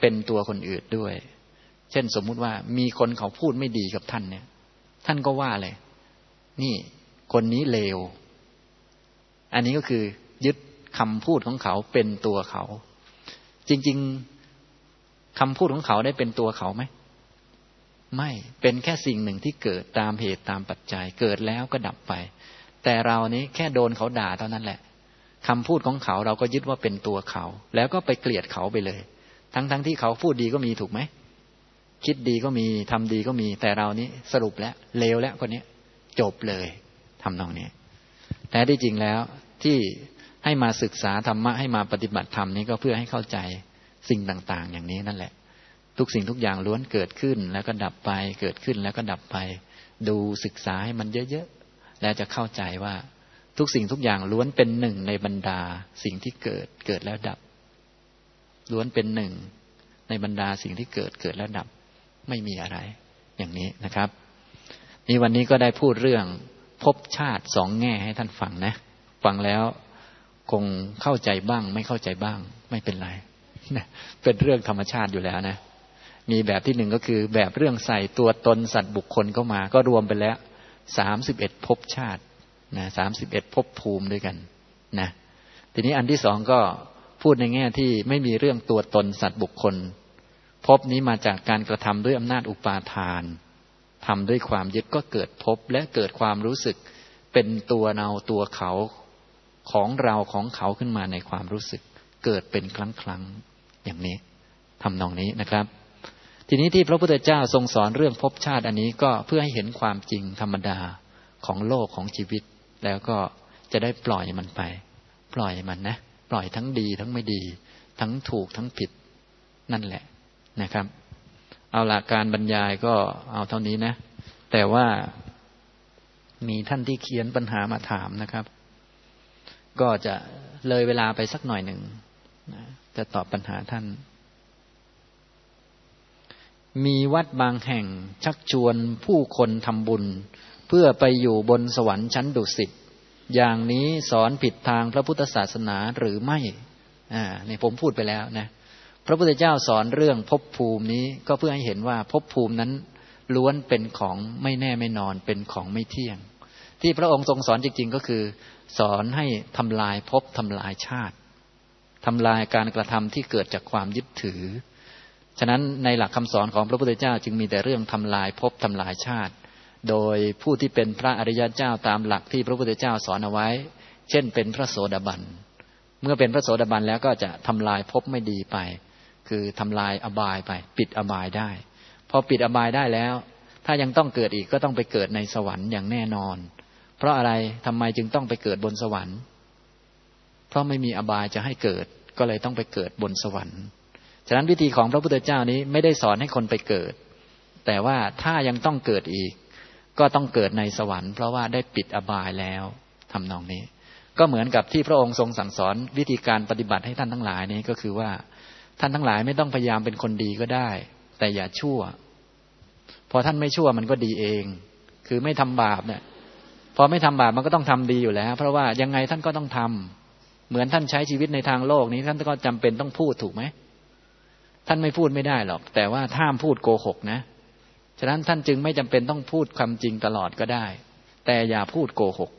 เป็นตัวคนอื่นด้วยเช่นสมมุติว่ามีคนเขาพูดไม่ดีกับท่านเนี่ยท่านก็ว่าเลยนี่คนนี้เลวอันนี้ก็คือยึดคำพูดของเขาเป็นตัวเขาจริงๆคำพูดของเขาได้เป็นตัวเขาไหมไม่เป็นแค่สิ่งหนึ่งที่เกิดตามเหตุตามปัจจัยเกิดแล้วก็ดับไปแต่เรานี้แค่โดนเขาด่าเท่านั้นแหละคำพูดของเขาเราก็ยึดว่าเป็นตัวเขาแล้วก็ไปเกลียดเขาไปเลยทั้งที่เขาพูดดีก็มีถูกไหมคิดดีก็มีทำดีก็มีแต่เรานี้สรุปแล้วเลวแล้วคนนี้จบเลยทำนองนี้แต่ที่จริงแล้วที่ให้มาศึกษาธรรมะให้มาปฏิบัติธรรมนี้ก็เพื่อให้เข้าใจสิ่งต่างๆอย่างนี้นั่นแหละทุกสิ่งทุกอย่างล้วนเกิดขึ้นแล้วก็ดับไปเกิดขึ้นแล้วก็ดับไปดูศึกษาให้มันเยอะๆแล้วจะเข้าใจว่าทุกสิ่งทุกอย่างล้วนเป็นหนึ่งในบรรดาสิ่งที่เกิดแล้วดับล้วนเป็นหนึ่งในบรรดาสิ่งที่เกิดแล้วดับไม่มีอะไรอย่างนี้นะครับนี่วันนี้ก็ได้พูดเรื่องภพชาติสองแง่ให้ท่านฟังนะฟังแล้วคงเข้าใจบ้างไม่เข้าใจบ้างไม่เป็นไรนะเป็นเรื่องธรรมชาติอยู่แล้วนะมีแบบที่หนึ่งก็คือแบบเรื่องใส่ตัวตนสัตว์บุคคลเข้ามาก็รวมไปแล้ว31ภพชาตินะ31ภพภูมิด้วยกันนะทีนี้อันที่สองก็พูดในแง่ที่ไม่มีเรื่องตัวตนสัตว์บุคคลภพนี้มาจากการกระทำด้วยอำนาจอุปาทานทำด้วยความยึดก็เกิดภพและเกิดความรู้สึกเป็นตัวเราตัวเขาของเราของเขาขึ้นมาในความรู้สึกเกิดเป็นครั้งอย่างนี้ทำนองนี้นะครับทีนี้ที่พระพุทธเจ้าทรงสอนเรื่องภพชาติอันนี้ก็เพื่อให้เห็นความจริงธรรมดาของโลกของชีวิตแล้วก็จะได้ปล่อยมันไปปล่อยมันนะปล่อยทั้งดีทั้งไม่ดีทั้งถูกทั้งผิดนั่นแหละนะครับเอาหลักการบรรยายก็เอาเท่านี้นะแต่ว่ามีท่านที่เขียนปัญหามาถามนะครับก็จะเลยเวลาไปสักหน่อยหนึ่งจะตอบปัญหาท่านมีวัดบางแห่งชักชวนผู้คนทำบุญเพื่อไปอยู่บนสวรรค์ชั้นดุสิตอย่างนี้สอนผิดทางพระพุทธศาสนาหรือไม่นี่ผมพูดไปแล้วนะพระพุทธเจ้าสอนเรื่องภพภูมินี้ก็เพื่อให้เห็นว่าภพภูมินั้นล้วนเป็นของไม่แน่ไม่นอนเป็นของไม่เที่ยงที่พระองค์ทรงสอนจริงๆก็คือสอนให้ทำลายภพทำลายชาติทำลายการกระทำที่เกิดจากความยึดถือฉะนั้นในหลักคำสอนของพระพุทธเจ้าจึงมีแต่เรื่องทำลายภพทำลายชาติโดยผู้ที่เป็นพระอริยเจ้าตามหลักที่พระพุทธเจ้าสอนเอาไว้เช่นเป็นพระโสดาบันเมื่อเป็นพระโสดาบันแล้วก็จะทำลายภพไม่ดีไปคือทำลายอบายไปปิดอบายได้พอปิดอบายได้แล้วถ้ายังต้องเกิดอีกก็ต้องไปเกิดในสวรรค์อย่างแน่นอนเพราะอะไรทำไมจึงต้องไปเกิดบนสวรรค์เพราะไม่มีอบายจะให้เกิดก็เลยต้องไปเกิดบนสวรรค์ฉะนั้นวิธีของพระพุทธเจ้านี้ไม่ได้สอนให้คนไปเกิดแต่ว่าถ้ายังต้องเกิดอีกก็ต้องเกิดในสวรรค์เพราะว่าได้ปิดอบายแล้วทำนองนี้ก็เหมือนกับที่พระองค์ทรงสั่งสอนวิธีการปฏิบัติให้ท่านทั้งหลายนี้ก็คือว่าท่านทั้งหลายไม่ต้องพยายามเป็นคนดีก็ได้แต่อย่าชั่วพอท่านไม่ชั่วมันก็ดีเองคือไม่ทำบาปเนี่ยพอไม่ทำบาปมันก็ต้องทำดีอยู่แล้วเพราะว่ายังไงท่านก็ต้องทำเหมือนท่านใช้ชีวิตในทางโลกนี้ท่านก็จำเป็นต้องพูดถูกไหมท่านไม่พูดไม่ได้หรอกแต่ว่าห้ามพูดโกหกนะฉะนั้นท่านจึงไม่จำเป็นต้องพูดความจริงตลอดก็ได้แต่อย่าพูดโกหก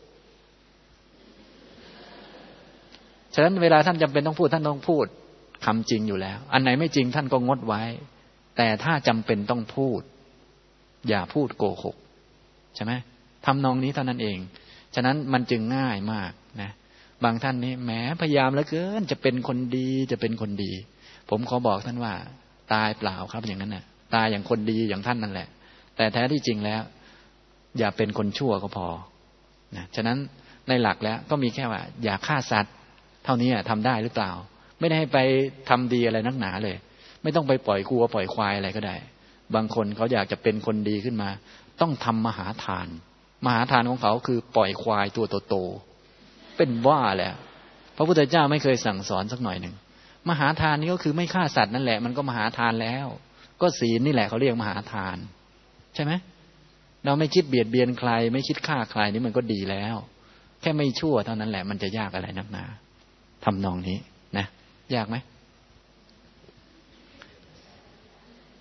ฉะนั้นเวลาท่านจำเป็นต้องพูดท่านต้องพูดคำจริงอยู่แล้วอันไหนไม่จริงท่านก็งดไว้แต่ถ้าจำเป็นต้องพูดอย่าพูดโกหกใช่ไหมทำนองนี้เท่านั้นเองฉะนั้นมันจึงง่ายมากนะบางท่านนี่แหมพยายามเหลือเกินจะเป็นคนดีจะเป็นคนดีผมขอบอกท่านว่าตายเปล่าครับอย่างนั้นน่ะตายอย่างคนดีอย่างท่านนั่นแหละแต่แท้ที่จริงแล้วอย่าเป็นคนชั่วก็พอนะฉะนั้นในหลักแล้วก็มีแค่ว่าอย่าฆ่าสัตว์เท่านี้ทำได้หรือเปล่าไม่ได้ให้ไปทำดีอะไรนักหนาเลยไม่ต้องไปปล่อยวัวปล่อยควายอะไรก็ได้บางคนเขาอยากจะเป็นคนดีขึ้นมาต้องทำมหาทานมหาทานของเขาคือปล่อยควายตัวโตๆเป็นว่าแหละพระพุทธเจ้าไม่เคยสั่งสอนสักหน่อยหนึ่งมหาทานนี่ก็คือไม่ฆ่าสัตว์นั่นแหละมันก็มหาทานแล้วก็ศีลนี่แหละเขาเรียกมหาทานใช่ไหมเราไม่คิดเบียดเบียนใครไม่คิดฆ่าใครนี่มันก็ดีแล้วแค่ไม่ชั่วเท่านั้นแหละมันจะยากอะไรนักหนาทำนองนี้นะยากไหม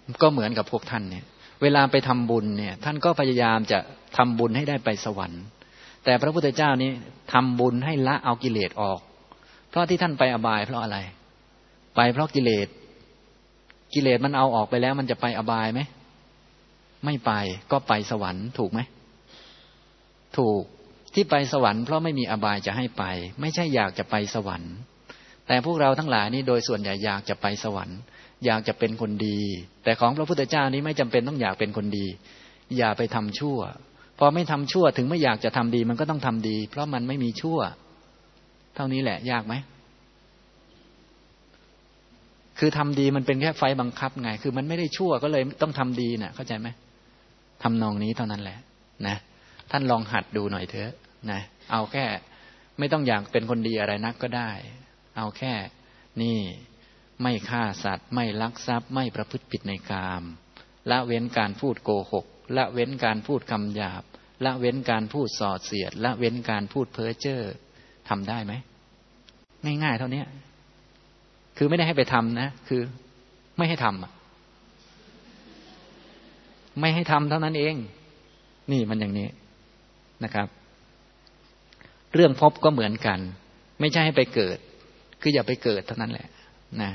ก็เหมือนกับพวกท่านเนี่ยเวลาไปทำบุญเนี่ยท่านก็พยายามจะทำบุญให้ได้ไปสวรรค์แต่พระพุทธเจ้านี้ทำบุญให้ละเอากิเลสออกเพราะที่ท่านไปอบายเพราะอะไรไปเพราะกิเลสมันเอาออกไปแล้วมันจะไปอบายไหมไม่ไปก็ไปสวรรค์ถูกไหมถูกที่ไปสวรรค์เพราะไม่มีอบายจะให้ไปไม่ใช่อยากจะไปสวรรค์แต่พวกเราทั้งหลายนี่โดยส่วนใหญ่อยากจะไปสวรรค์อยากจะเป็นคนดีแต่ของพระพุทธเจ้านี้ไม่จำเป็นต้องอยากเป็นคนดีอย่าไปทำชั่วพอไม่ทำชั่วถึงไม่อยากจะทำดีมันก็ต้องทำดีเพราะมันไม่มีชั่วเท่านี้แหละยากไหมคือทำดีมันเป็นแค่ไฟบังคับไงคือมันไม่ได้ชั่วก็เลยต้องทำดีน่ะเข้าใจไหมทำนองนี้เท่านั้นแหละนะท่านลองหัดดูหน่อยเถอะนะเอาแค่ไม่ต้องอยากเป็นคนดีอะไรนักก็ได้เอาแค่นี่ไม่ฆ่าสัตว์ไม่ลักทรัพย์ไม่ประพฤติผิดในกามละเว้นการพูดโกหกละเว้นการพูดคำหยาบละเว้นการพูดส่อเสียดละเว้นการพูดเพ้อเจ้อทำได้ไหมง่ายๆเท่านี้คือไม่ได้ให้ไปทำนะคือไม่ให้ทำไม่ให้ทำเท่านั้นเองนี่มันอย่างนี้นะครับเรื่องภพก็เหมือนกันไม่ใช่ให้ไปเกิดคืออย่าไปเกิดเท่านั้นแหละนะ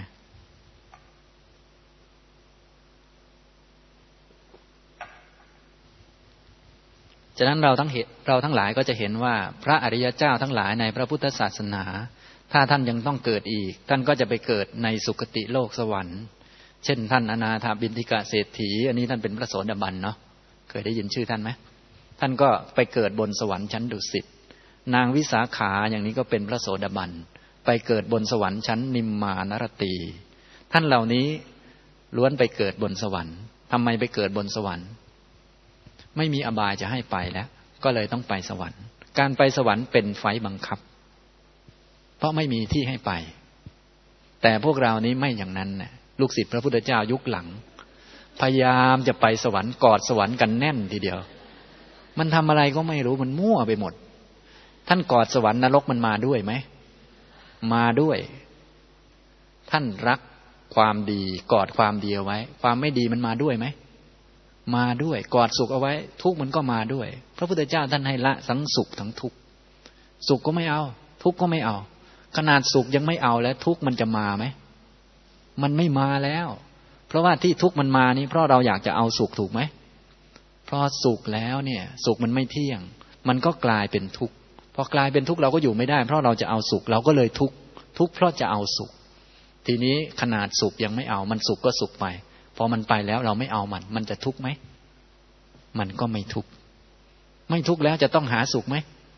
ฉะนั้นเราทั้งหลายก็จะเห็นว่าพระอริยเจ้าทั้งหลายในพระพุทธศาสนาถ้าท่านยังต้องเกิดอีกท่านก็จะไปเกิดในสุคติโลกสวรรค์เช่นท่านอนาถบิณฑิกเศรษฐีอันนี้ท่านเป็นพระโสดาบันเนาะเคยได้ยินชื่อท่านไหมท่านก็ไปเกิดบนสวรรค์ชั้นดุสิตนางวิสาขาอย่างนี้ก็เป็นพระโสดาบันไปเกิดบนสวรรค์ชั้นนิมมานรตีท่านเหล่านี้ล้วนไปเกิดบนสวรรค์ทำไมไปเกิดบนสวรรค์ไม่มีอบายจะให้ไปแล้วก็เลยต้องไปสวรรค์การไปสวรรค์เป็นไฟบังคับเพราะไม่มีที่ให้ไปแต่พวกเรานี้ไม่อย่างนั้นนะลูกศิษย์พระพุทธเจ้ายุคหลังพยายามจะไปสวรรค์กอดสวรรค์กันแน่นทีเดียวมันทำอะไรก็ไม่รู้มันมั่วไปหมดท่านกอดสวรรค์นรกมันมาด้วยไหมมาด้วยท่านรักความดีกอดความดีเอาไว้ความไม่ดีมันมาด้วยไหมมาด้วยกอดสุขเอาไว้ทุกข์มันก็มาด้วยพระพุทธเจ้าท่านให้ละทั้งสุขทั้งทุกข์สุขก็ไม่เอาทุกข์ก็ไม่เอาขนาดสุขยังไม่เอาแล้วทุกข์มันจะมาไหมมันไม่มาแล้วเพราะว่าที่ทุกข์มันมานี้เพราะเราอยากจะเอาสุขถูกไหมเพราะสุขแล้วเนี่ยสุขมันไม่เที่ยงมันก็กลายเป็นทุกข์พอกลายเป็นทุกข์เราก็อยู่ไม่ได้เพราะเราจะเอาสุขเราก็เลยทุกข์เพราะจะเอาสุขทีนี้ขนาดสุขยังไม่เอามันสุขก็สุขไปพอมันไปแล้วเราไม่เอามันจะทุกข์ไหมมันก็ไม่ทุกข์ไม่ทุกข์แล้วจะต้องหาสุขไหม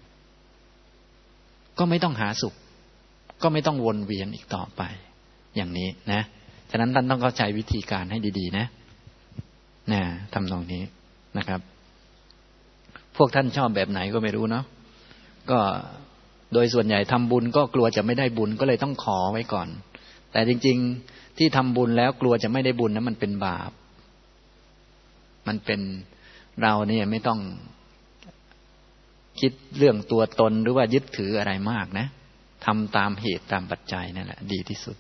ก็ไม่ต้องหาสุขก็ไม่ต้องวนเวียนอีกต่อไปอย่างนี้นะฉะนั้นท่านต้องเข้าใจวิธีการให้ดีๆนะทำตรงนี้นะครับพวกท่านชอบแบบไหนก็ไม่รู้เนาะก็โดยส่วนใหญ่ทำบุญก็กลัวจะไม่ได้บุญก็เลยต้องขอไว้ก่อนแต่จริงๆที่ทำบุญแล้วกลัวจะไม่ได้บุญนั้นมันเป็นบาปมันเป็นเราเนี่ยไม่ต้องคิดเรื่องตัวตนหรือว่ายึดถืออะไรมากนะทำตามเหตุตามปัจจัยนั่นแหละดีที่สุด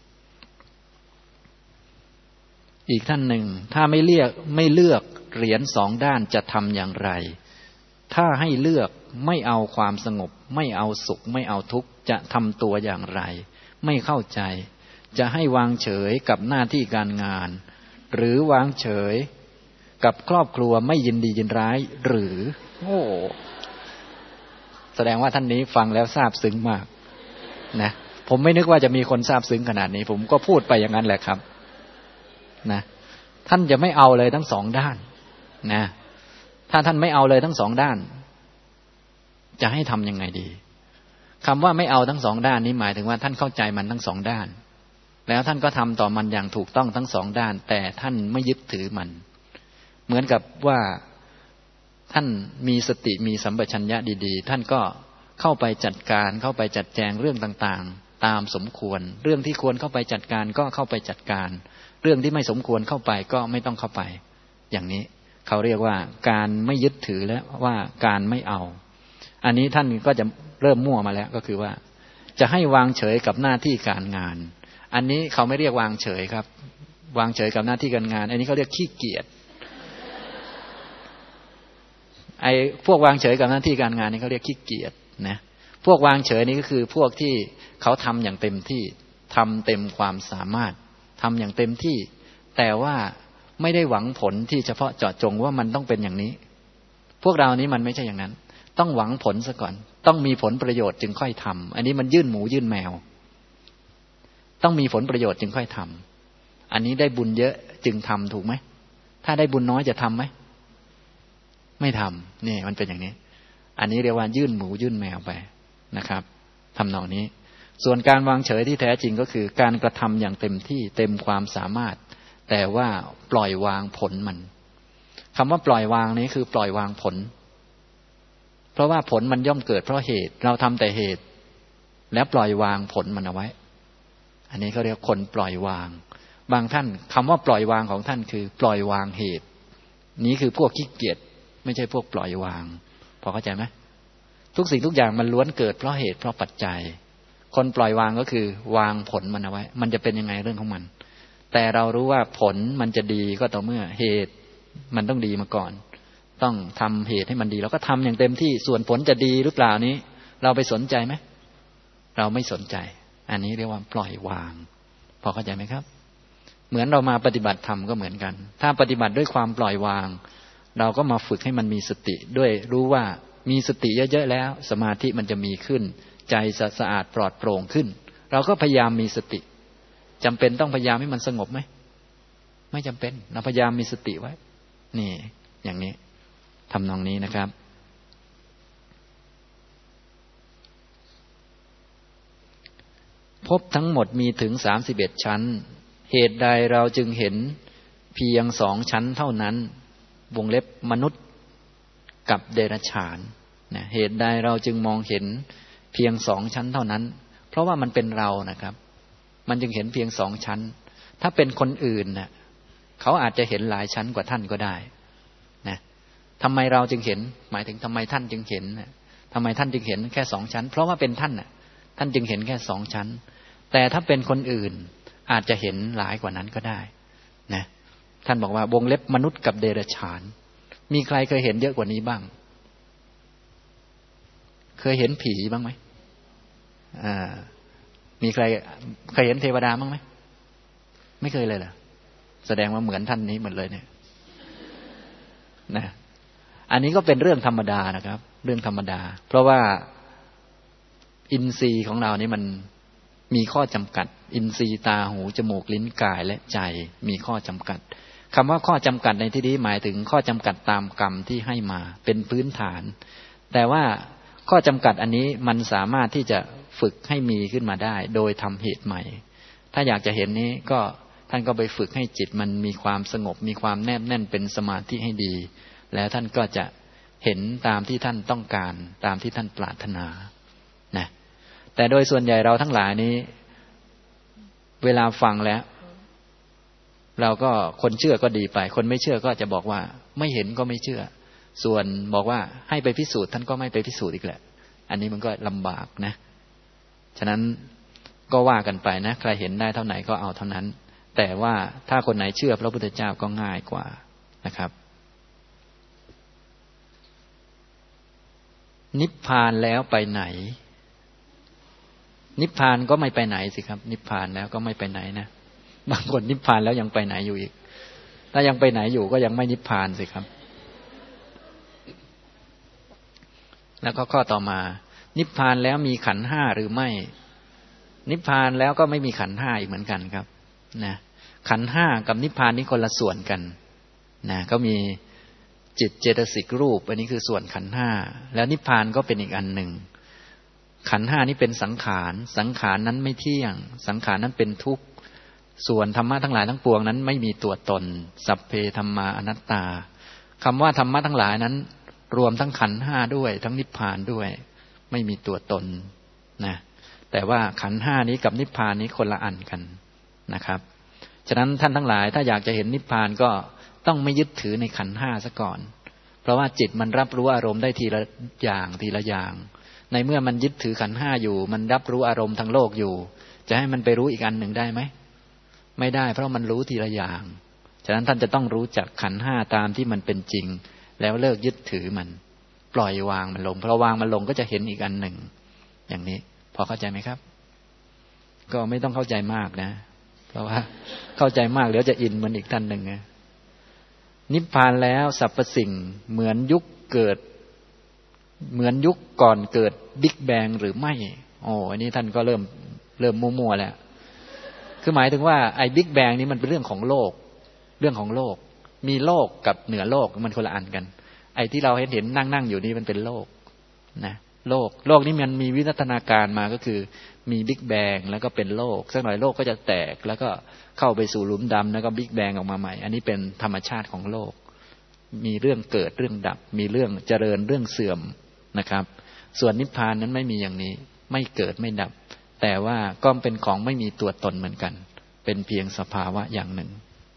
อีกท่านหนึ่งถ้าไม่เลือกเหรียญสองด้านจะทำอย่างไรถ้าให้เลือกไม่เอาความสงบไม่เอาสุขไม่เอาทุกข์จะทำตัวอย่างไรไม่เข้าใจจะให้วางเฉยกับหน้าที่การงานหรือวางเฉยกับครอบครัวไม่ยินดียินร้ายหรือโอ้แสดงว่าท่านนี้ฟังแล้วซาบซึ้งมากนะผมไม่นึกว่าจะมีคนซาบซึ้งขนาดนี้ผมก็พูดไปอย่างนั้นแหละครับนะท่านจะไม่เอาเลยทั้งสองด้านนะถ้าท่านไม่เอาเลยทั้งสองด้านจะให้ทำยังไงดีคำว่าไม่เอาทั้งสองด้านนี้หมายถึงว่าท่านเข้าใจมันทั้งสองด้านแล้วท่านก็ทำต่อมันอย่างถูกต้องทั้งสองด้านแต่ท่านไม่ยึดถือมันเหมือนกับว่าท่านมีสติมีสัมปชัญญะดีๆท่านก็เข้าไปจัดการเข้าไปจัดแจงเรื่องต่างๆตามสมควรเรื่องที่ควรเข้าไปจัดการก็เข้าไปจัดการเรื่องที่ไม่สมควรเข้าไปก็ไม่ต้องเข้าไปอย่างนี้เขาเรียกว่าการไม่ยึดถือและว่าการไม่เอาอันนี้ท่านก็จะเริ่มมั่วมาแล้วก็คือว่าจะให้วางเฉยกับหน้าที่การงานอันนี้เขาไม่เรียกวางเฉยครับวางเฉยกับหน้าที่การงานอันนี้เขาเรียกขี้เกียจไอ้พวกวางเฉยกับหน้าที่การงานนี่เขาเรียกขี้เกียจนะพวกวางเฉยนี่ก็คือพวกที่เขาทำอย่างเต็มที่ทำเต็มความสามารถทำอย่างเต็มที่แต่ว่าไม่ได้หวังผลที่เฉพาะเจาะจงว่ามันต้องเป็นอย่างนี้พวกเรานี้มันไม่ใช่อย่างนั้นต้องหวังผลซะก่อนต้องมีผลประโยชน์จึงค่อยทำอันนี้มันยื่นหมูยื่นแมวต้องมีผลประโยชน์จึงค่อยทำอันนี้ได้บุญเยอะจึงทำถูกไหมถ้าได้บุญน้อยจะทำไหมไม่ทำนี่มันเป็นอย่างนี้อันนี้เรียกว่ายื่นหมูยื่นแมวไปนะครับทำนองนี้ส่วนการวางเฉยที่แท้จริงก็คือการกระทำอย่างเต็มที่เต็มความสามารถแต่ว่าปล่อยวางผลมันคำว่าปล่อยวางนี้คือปล่อยวางผลเพราะว่าผลมันย่อมเกิดเพราะเหตุเราทำแต่เหตุแล้วปล่อยวางผลมันเอาไว้อันนี้เขาเรียกคนปล่อยวางบางท่านคำว่าปล่อยวางของท่านคือปล่อยวางเหตุนี้คือพวกขี้เกียจไม่ใช่พวกปล่อยวางพอเข้าใจไหมทุกสิ่งทุกอย่างมันล้วนเกิดเพราะเหตุเพราะปัจจัยคนปล่อยวางก็คือวางผลมันเอาไว้มันจะเป็นยังไงเรื่องของมันแต่เรารู้ว่าผลมันจะดีก็ต่อเมื่อเหตุมันต้องดีมาก่อนต้องทำเหตุให้มันดีเราก็ทำอย่างเต็มที่ส่วนผลจะดีหรือเปล่านี้เราไปสนใจไหมเราไม่สนใจอันนี้เรียกว่าปล่อยวางพอเข้าใจไหมครับเหมือนเรามาปฏิบัติธรรมก็เหมือนกันถ้าปฏิบัติด้วยความปล่อยวางเราก็มาฝึกให้มันมีสติด้วยรู้ว่ามีสติเยอะๆแล้วสมาธิมันจะมีขึ้นใจสะอาดปลอดโปร่งขึ้นเราก็พยายามมีสติจำเป็นต้องพยายามให้มันสงบไหมไม่จำเป็นเราพยายามมีสติไว้นี่อย่างนี้ทำนองนี้นะครับภพทั้งหมดมีถึง31ชั้นเหตุใดเราจึงเห็นเพียง2ชั้นเท่านั้นวงเล็บมนุษย์กับเดรัจฉานนะเหตุใดเราจึงมองเห็นเพียง2ชั้นเท่านั้นเพราะว่ามันเป็นเรานะครับมันจึงเห็นเพียง2ชั้นถ้าเป็นคนอื่นนะเขาอาจจะเห็นหลายชั้นกว่าท่านก็ได้นะทำไมเราจึงเห็นหมายถึงทำไมท่านจึงเห็นนะทำไมท่านจึงเห็นแค่2ชั้นเพราะว่าเป็นท่านน่ะท่านจึงเห็นแค่2ชั้นแต่ถ้าเป็นคนอื่นอาจจะเห็นหลายกว่านั้นก็ได้นะท่านบอกว่าวงเล็บมนุษย์กับเดรัจฉานมีใครเคยเห็นเยอะกว่านี้บ้างเคยเห็นผีบ้างไหมมีใครเคยเห็นเทวดาบ้างไหมไม่เคยเลยเหรอแสดงว่าเหมือนท่านนี้หมดเลยเนี่ยนะอันนี้ก็เป็นเรื่องธรรมดานะครับเรื่องธรรมดาเพราะว่าอินทรีย์ของเรานี่มันมีข้อจำกัดอินทรีย์ตาหูจมูกลิ้นกายและใจมีข้อจำกัดคำว่าข้อจำกัดในที่นี้หมายถึงข้อจำกัดตามกรรมที่ให้มาเป็นพื้นฐานแต่ว่าข้อจำกัดอันนี้มันสามารถที่จะฝึกให้มีขึ้นมาได้โดยทำเหตุใหม่ถ้าอยากจะเห็นนี้ก็ท่านก็ไปฝึกให้จิตมันมีความสงบมีความแนบแน่นเป็นสมาธิให้ดีแล้วท่านก็จะเห็นตามที่ท่านต้องการตามที่ท่านปรารถนานะแต่โดยส่วนใหญ่เราทั้งหลายนี้เวลาฟังแล้วเราก็คนเชื่อก็ดีไปคนไม่เชื่อก็จะบอกว่าไม่เห็นก็ไม่เชื่อส่วนบอกว่าให้ไปพิสูจน์ท่านก็ไม่ไปพิสูจน์อีกแหละอันนี้มันก็ลำบากนะฉะนั้นก็ว่ากันไปนะใครเห็นได้เท่าไหนก็เอาเท่านั้นแต่ว่าถ้าคนไหนเชื่อพระพุทธเจ้าก็ง่ายกว่านะครับนิพพานแล้วไปไหนนิพพานก็ไม่ไปไหนสิครับนิพพานแล้วก็ไม่ไปไหนนะบางคนนิพพานแล้วยังไปไหนอยู่อีกถ้ายังไปไหนอยู่ก็ยังไม่นิพพานสิครับแล้วก็ข้อต่อมานิพพานแล้วมีขันธ์ห้าหรือไม่นิพพานแล้วก็ไม่มีขันธ์ห้าอีกเหมือนกันครับนะขันธ์ห้ากับนิพพานนี่คนละส่วนกันนะก็มีจิตเจตสิกรูปอันนี้คือส่วนขันธ์ห้าแล้วนิพพานก็เป็นอีกอันหนึ่งขันธ์ห้านี้เป็นสังขารสังขารนั้นไม่เที่ยงสังขารนั้นเป็นทุกข์ส่วนธรรมะทั้งหลายทั้งปวงนั้นไม่มีตัวตนสัพเพธัมมาอนัตตาคำว่าธรรมะทั้งหลายนั้นรวมทั้งขันธ์ห้าด้วยทั้งนิพพานด้วยไม่มีตัวตนนะแต่ว่าขันธ์ห้านี้กับนิพพานนี้คนละอันกันนะครับฉะนั้นท่านทั้งหลายถ้าอยากจะเห็นนิพพานก็ต้องไม่ยึดถือในขันธ์ห้าซะก่อนเพราะว่าจิตมันรับรู้อารมณ์ได้ทีละอย่างทีละอย่างในเมื่อมันยึดถือขันธ์ห้าอยู่มันรับรู้อารมณ์ทางโลกอยู่จะให้มันไปรู้อีกอันหนึ่งได้ไหมไม่ได้เพราะมันรู้ทีละอย่างฉะนั้นท่านจะต้องรู้จักขันธ์ห้าตามที่มันเป็นจริงแล้วเลิกยึดถือมันปล่อยวางมันลงพอวางมันลงก็จะเห็นอีกอันหนึ่งอย่างนี้พอเข้าใจไหมครับก็ไม่ต้องเข้าใจมากนะเพราะว่าเข้าใจมากเดี๋ยวจะอินเหมือนอีกท่านหนึ่งนะนิพพานแล้วสรรพสิ่งเหมือนยุคเกิดเหมือนยุคก่อนเกิดบิ๊กแบงหรือไม่โอ้อันนี้ท่านก็เริ่มมั่วๆแล้วคือหมายถึงว่าไอ้บิ๊กแบงนี้มันเป็นเรื่องของโลกเรื่องของโลกมีโลกกับเหนือโลกมันคนละอันกันไอ้ที่เราเห็นนั่งอยู่นี่มันเป็นโลกนะโลกนี้มันมีวิวัฒนาการมาก็คือมีบิ๊กแบงแล้วก็เป็นโลกสักหน่อยโลกก็จะแตกแล้วก็เข้าไปสู่หลุมดำแล้วก็บิ๊กแบงออกมาใหม่อันนี้เป็นธรรมชาติของโลกมีเรื่องเกิดเรื่องดับมีเรื่องเจริญเรื่องเสื่อมนะครับส่วนนิพพานนั้นไม่มีอย่างนี้ไม่เกิดไม่ดับแต่ว่าก็เป็นของไม่มีตัวตนเหมือนกันเป็นเพียงสภาวะอย่างหนึ่ง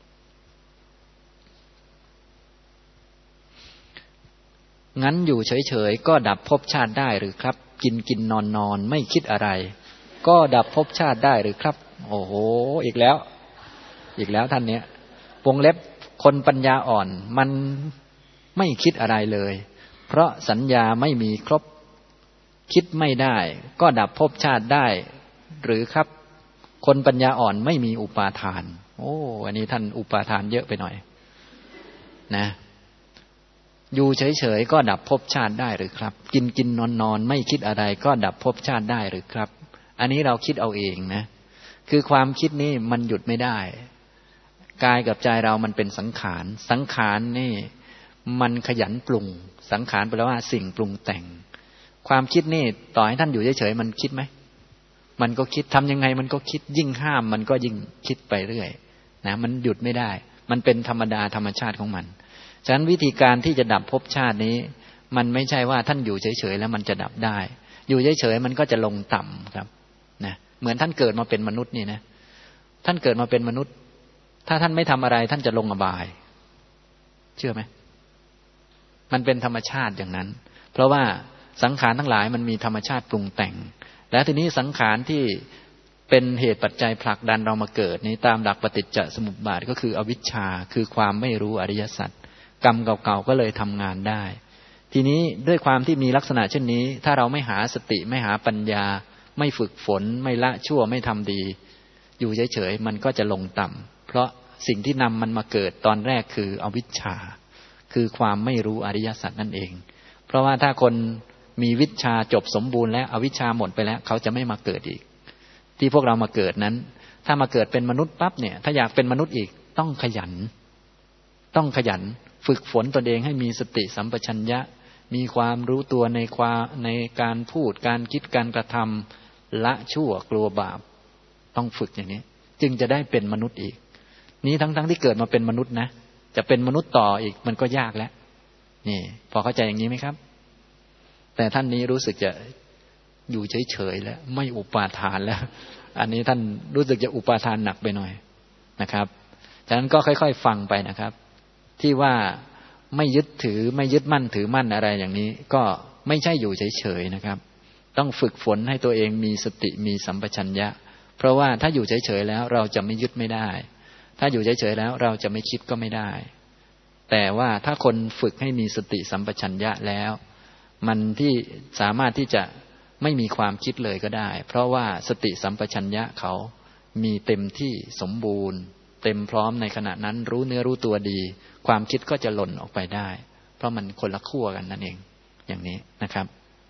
งั้นอยู่เฉยๆก็ดับภพชาติได้หรือครับกินนอนไม่คิดอะไรก็ดับภพชาติได้หรือครับโอ้โหอีกแล้วท่านเนี้ยวงเล็บคนปัญญาอ่อนมันไม่คิดอะไรเลยเพราะสัญญาไม่มีครบคิดไม่ได้ก็ดับภพชาติได้หรือครับคนปัญญาอ่อนไม่มีอุปาทานโอ้อันนี้ท่านอุปาทานเยอะไปหน่อยนะอยู่เฉยๆก็ดับภพชาติได้หรือครับกินนอนไม่คิดอะไรก็ดับภพชาติได้หรือครับอันนี้เราคิดเอาเองนะคือความคิดนี้มันหยุดไม่ได้กายกับใจเรามันเป็นสังขารนี่มันขยันปรุงสังขารแปลว่าสิ่งปรุงแต่งความคิดนี่ต่อให้ท่านอยู่เฉยๆมันคิดไหมมันก็คิดทำยังไงมันก็คิดยิ่งห้ามมันก็ยิ่งคิดไปเรื่อยนะมันหยุดไม่ได้มันเป็นธรรมดาธรรมชาติของมันฉะนั้นวิธีการที่จะดับภพชาตินี้มันไม่ใช่ว่าท่านอยู่เฉยๆแล้วมันจะดับได้อยู่เฉยๆมันก็จะลงต่ำครับนะเหมือนท่านเกิดมาเป็นมนุษย์นี่นะท่านเกิดมาเป็นมนุษย์ถ้าท่านไม่ทำอะไรท่านจะลงอบายเชื่อไหมมันเป็นธรรมชาติอย่างนั้นเพราะว่าสังขารทั้งหลายมันมีธรรมชาติปรุงแต่งและทีนี้สังขารที่เป็นเหตุปัจจัยผลักดันเรามาเกิดนี้ตามหลักปฏิจจสมุปบาทก็คืออวิชชาคือความไม่รู้อริยสัจกรรมเก่าๆก็เลยทำงานได้ทีนี้ด้วยความที่มีลักษณะเช่นนี้ถ้าเราไม่หาสติไม่หาปัญญาไม่ฝึกฝนไม่ละชั่วไม่ทำดีอยู่เฉยๆมันก็จะลงต่ำเพราะสิ่งที่นำมันมาเกิดตอนแรกคืออวิชชาคือความไม่รู้อริยสัจนั่นเองเพราะว่าถ้าคนมีวิชชาจบสมบูรณ์แล้วอวิชชาหมดไปแล้วเขาจะไม่มาเกิดอีกที่พวกเรามาเกิดนั้นถ้ามาเกิดเป็นมนุษย์ปั๊บเนี่ยถ้าอยากเป็นมนุษย์อีกต้องขยันฝึกฝนตนเองให้มีสติสัมปชัญญะมีความรู้ตัวในการพูดการคิดการกระทำละชั่วกลัวบาปต้องฝึกอย่างนี้จึงจะได้เป็นมนุษย์อีกนี้ทั้งที่เกิดมาเป็นมนุษย์นะจะเป็นมนุษย์ต่ออีกมันก็ยากแล้วนี่พอเข้าใจอย่างนี้ไหมครับแต่ท่านนี้รู้สึกจะอยู่เฉยๆแล้วไม่อุปาทานแล้วอันนี้ท่านรู้สึกจะอุปาทานหนักไปหน่อยนะครับฉะนั้นก็ค่อยๆฟังไปนะครับที่ว่าไม่ยึดถือไม่ยึดมั่นถือมั่นอะไรอย่างนี้ก็ไม่ใช่อยู่เฉยๆนะครับต้องฝึกฝนให้ตัวเองมีสติมีสัมปชัญญะเพราะว่าถ้าอยู่เฉยๆแล้วเราจะไม่ยึดไม่ได้ถ้าอยู่เฉยๆแล้วเราจะไม่คิดก็ไม่ได้แต่ว่าถ้าคนฝึกให้มีสติสัมปชัญญะแล้วมันที่สามารถที่จะไม่มีความคิดเลยก็ได้เพราะว่าสติสัมปชัญญะเขามีเต็มที่สมบูรณ์เต็มพร้อมในขณะนั้นรู้เนื้อรู้ตัวดีความคิดก็จะหล่นออกไปได้เพราะมันคนละขั้วกันนั่นเองอย่างนี้นะครับ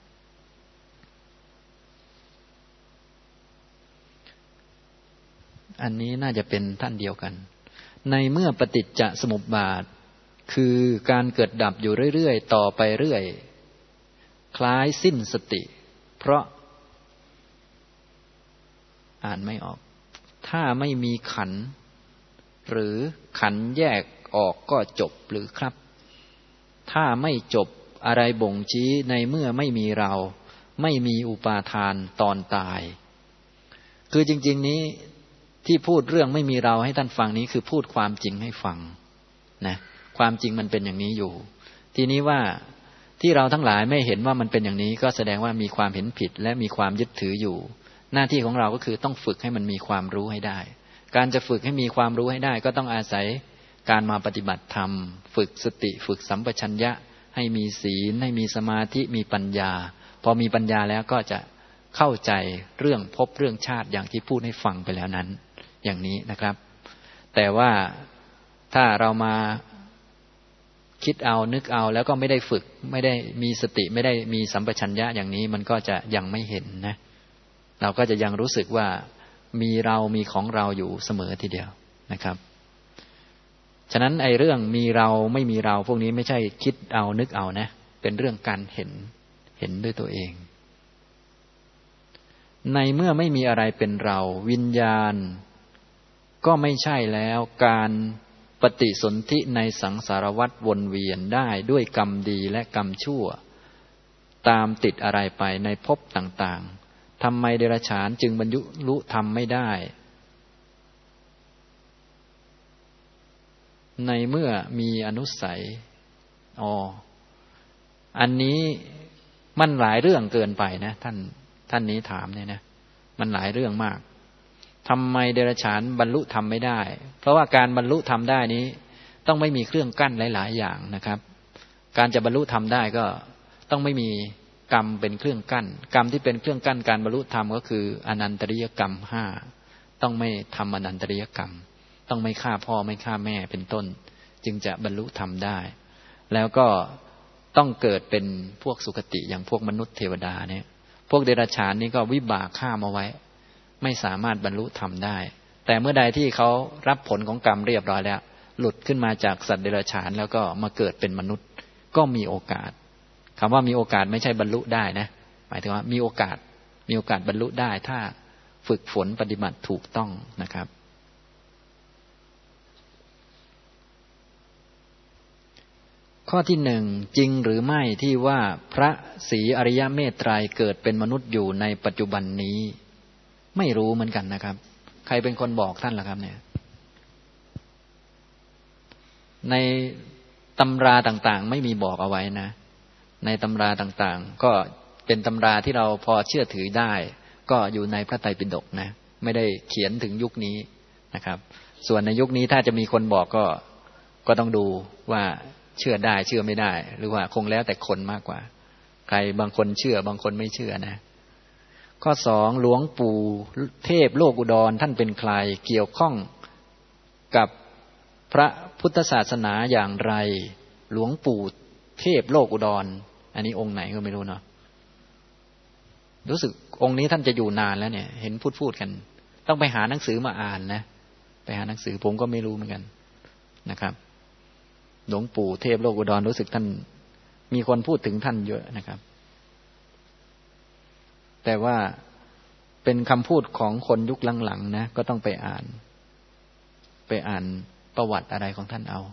อันนี้น่าจะเป็นท่านเดียวกันในเมื่อปฏิจจสมุปบาทคือการเกิดดับอยู่เรื่อยๆต่อไปเรื่อยคล้ายสิ้นสติเพราะอ่านไม่ออกถ้าไม่มีขันธ์หรือขันธ์แยกออกก็จบหรือครับถ้าไม่จบอะไรบ่งชี้ในเมื่อไม่มีเราไม่มีอุปาทานตอนตายคือจริงๆนี้ที่พูดเรื่องไม่มีเราให้ท่านฟังนี้คือพูดความจริงให้ฟังนะความจริงมันเป็นอย่างนี้อยู่ทีนี้ว่าที่เราทั้งหลายไม่เห็นว่ามันเป็นอย่างนี้ก็แสดงว่ามีความเห็นผิดและมีความยึดถืออยู่หน้าที่ของเราก็คือต้องฝึกให้มันมีความรู้ให้ได้การจะฝึกให้มีความรู้ให้ได้ก็ต้องอาศัยการมาปฏิบัติธรรมฝึกสติฝึกสัมปชัญญะให้มีศีลให้มีสมาธิมีปัญญาพอมีปัญญาแล้วก็จะเข้าใจเรื่องภพเรื่องชาติอย่างที่พูดให้ฟังไปแล้วนั้นอย่างนี้นะครับแต่ว่าถ้าเรามาคิดเอานึกเอาแล้วก็ไม่ได้ฝึกไม่ได้มีสติไม่ได้มีสัมปชัญญะอย่างนี้มันก็จะยังไม่เห็นนะเราก็จะยังรู้สึกว่ามีเรามีของเราอยู่เสมอทีเดียวนะครับฉะนั้นไอ้เรื่องมีเราไม่มีเราพวกนี้ไม่ใช่คิดเอานึกเอานะเป็นเรื่องการเห็นด้วยตัวเองในเมื่อไม่มีอะไรเป็นเราวิญญาณก็ไม่ใช่แล้วการปฏิสนธิในสังสารวัฏวนเวียนได้ด้วยกรรมดีและกรรมชั่วตามติดอะไรไปในภพต่างๆทำไมเดรัจฉานจึงบรรลุธรรมไม่ได้ในเมื่อมีอนุสัยอันนี้มันหลายเรื่องเกินไปนะท่านนี้ถามเนี่ยนะมันหลายเรื่องมากทำไมเดรัจฉานบรรลุธรรมไม่ได้เพราะว่าการบรรลุธรรมได้นี้ต้องไม่มีเครื่องกั้นหลายๆอย่างนะครับการจะบรรลุธรรมได้ก็ต้องไม่มีกรรมเป็นเครื่องกั้นกรรมที่เป็นเครื่องกั้นการบรรลุธรรมก็คืออนันตริยกรรม5ต้องไม่ทำอนันตริยกรรมต้องไม่ฆ่าพ่อไม่ฆ่าแม่เป็นต้นจึงจะบรรลุธรรมได้แล้วก็ต้องเกิดเป็นพวกสุคติอย่างพวกมนุษย์เทวดาเนี่ยพวกเดรัจฉานนี่ก็วิบากฆ่ามาไว้ไม่สามารถบรรลุธรรมได้แต่เมื่อใดที่เขารับผลของกรรมเรียบร้อยแล้วหลุดขึ้นมาจากสัตว์เดรัจฉานแล้วก็มาเกิดเป็นมนุษย์ก็มีโอกาสคำว่ามีโอกาสไม่ใช่บรรลุได้นะหมายถึงว่ามีโอกาสบรรลุได้ถ้าฝึกฝนปฏิบัติถูกต้องนะครับข้อที่หนึ่งจริงหรือไม่ที่ว่าพระศรีอริยเมตไตรเกิดเป็นมนุษย์อยู่ในปัจจุบันนี้ไม่รู้เหมือนกันนะครับใครเป็นคนบอกท่านล่ะครับเนี่ยในตำราต่างๆไม่มีบอกเอาไว้นะในตำราต่างๆก็เป็นตำราที่เราพอเชื่อถือได้ก็อยู่ในพระไตรปิฎกนะไม่ได้เขียนถึงยุคนี้นะครับส่วนในยุคนี้ถ้าจะมีคนบอกก็ต้องดูว่าเชื่อได้เชื่อไม่ได้หรือว่าคงแล้วแต่คนมากกว่าใครบางคนเชื่อบางคนไม่เชื่อนะข้อสองหลวงปู่เทพโลกอุดรท่านเป็นใครเกี่ยวข้องกับพระพุทธศาสนาอย่างไรหลวงปู่เทพโลกอุดรอันนี้องค์ไหนก็ไม่รู้เนาะรู้สึกองค์นี้ท่านจะอยู่นานแล้วเนี่ยเห็นพูดกันต้องไปหาหนังสือมาอ่านนะไปหาหนังสือผมก็ไม่รู้เหมือนกันนะครับหลวงปู่เทพโลกอุดรรู้สึกท่านมีคนพูดถึงท่านเยอะนะครับแต่ว่าเป็นคำพูดของคนยุคหลังๆนะก็ต้องไปอ่านประวัติอะไรของท่านเอา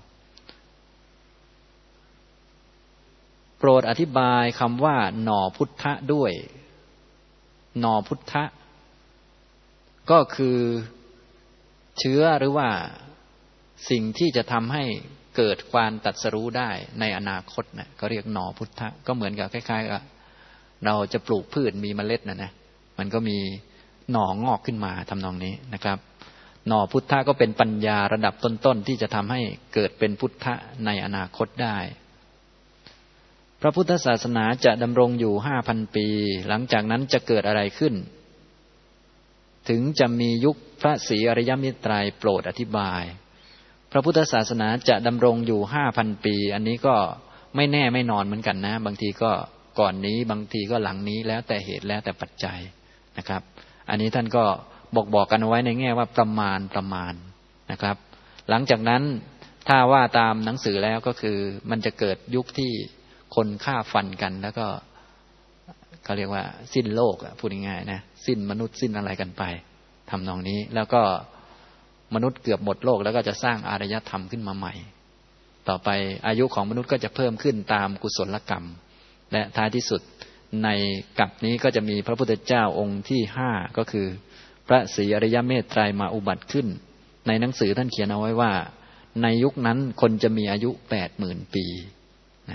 โปรดอธิบายคำว่าหน่อพุทธะด้วยหน่อพุทธะก็คือเชื้อหรือว่าสิ่งที่จะทำให้เกิดความตรัสรู้ได้ในอนาคตนะก็เรียกหน่อพุทธะก็เหมือนกับคล้ายๆกับเราจะปลูกพืชมีเมล็ดนะมันก็มีหน่องอกขึ้นมาทำนองนี้นะครับหน่อพุทธะก็เป็นปัญญาระดับต้นๆที่จะทำให้เกิดเป็นพุทธะในอนาคตได้พระพุทธศาสนาจะดำรงอยู่ 5,000 ปีหลังจากนั้นจะเกิดอะไรขึ้นถึงจะมียุคพระศรีอริยเมตไตรโปรดอธิบายพระพุทธศาสนาจะดำรงอยู่ 5,000 ปีอันนี้ก็ไม่แน่ไม่นอนเหมือนกันนะบางทีก็ก่อนนี้บางทีก็หลังนี้แล้วแต่เหตุแล้วแต่ปัจจัยนะครับอันนี้ท่านก็บอกกันเอาไว้ในแง่ว่าประมาณนะครับหลังจากนั้นถ้าว่าตามหนังสือแล้วก็คือมันจะเกิดยุคที่คนฆ่าฟันกันแล้วก็เขาเรียกว่าสิ้นโลกพูดง่ายๆนะสิ้นมนุษย์สิ้นอะไรกันไปทำนองนี้แล้วก็มนุษย์เกือบหมดโลกแล้วก็จะสร้างอารยธรรมขึ้นมาใหม่ต่อไปอายุของมนุษย์ก็จะเพิ่มขึ้นตามกุศลกรรมและท้ายที่สุดในกัปนี้ก็จะมีพระพุทธเจ้าองค์ที่5ก็คือพระศรีอริยเมตไตรมาอุบัติขึ้นในหนังสือท่านเขียนเอาไว้ว่าในยุคนั้นคนจะมีอายุ 80,000 ปีนะ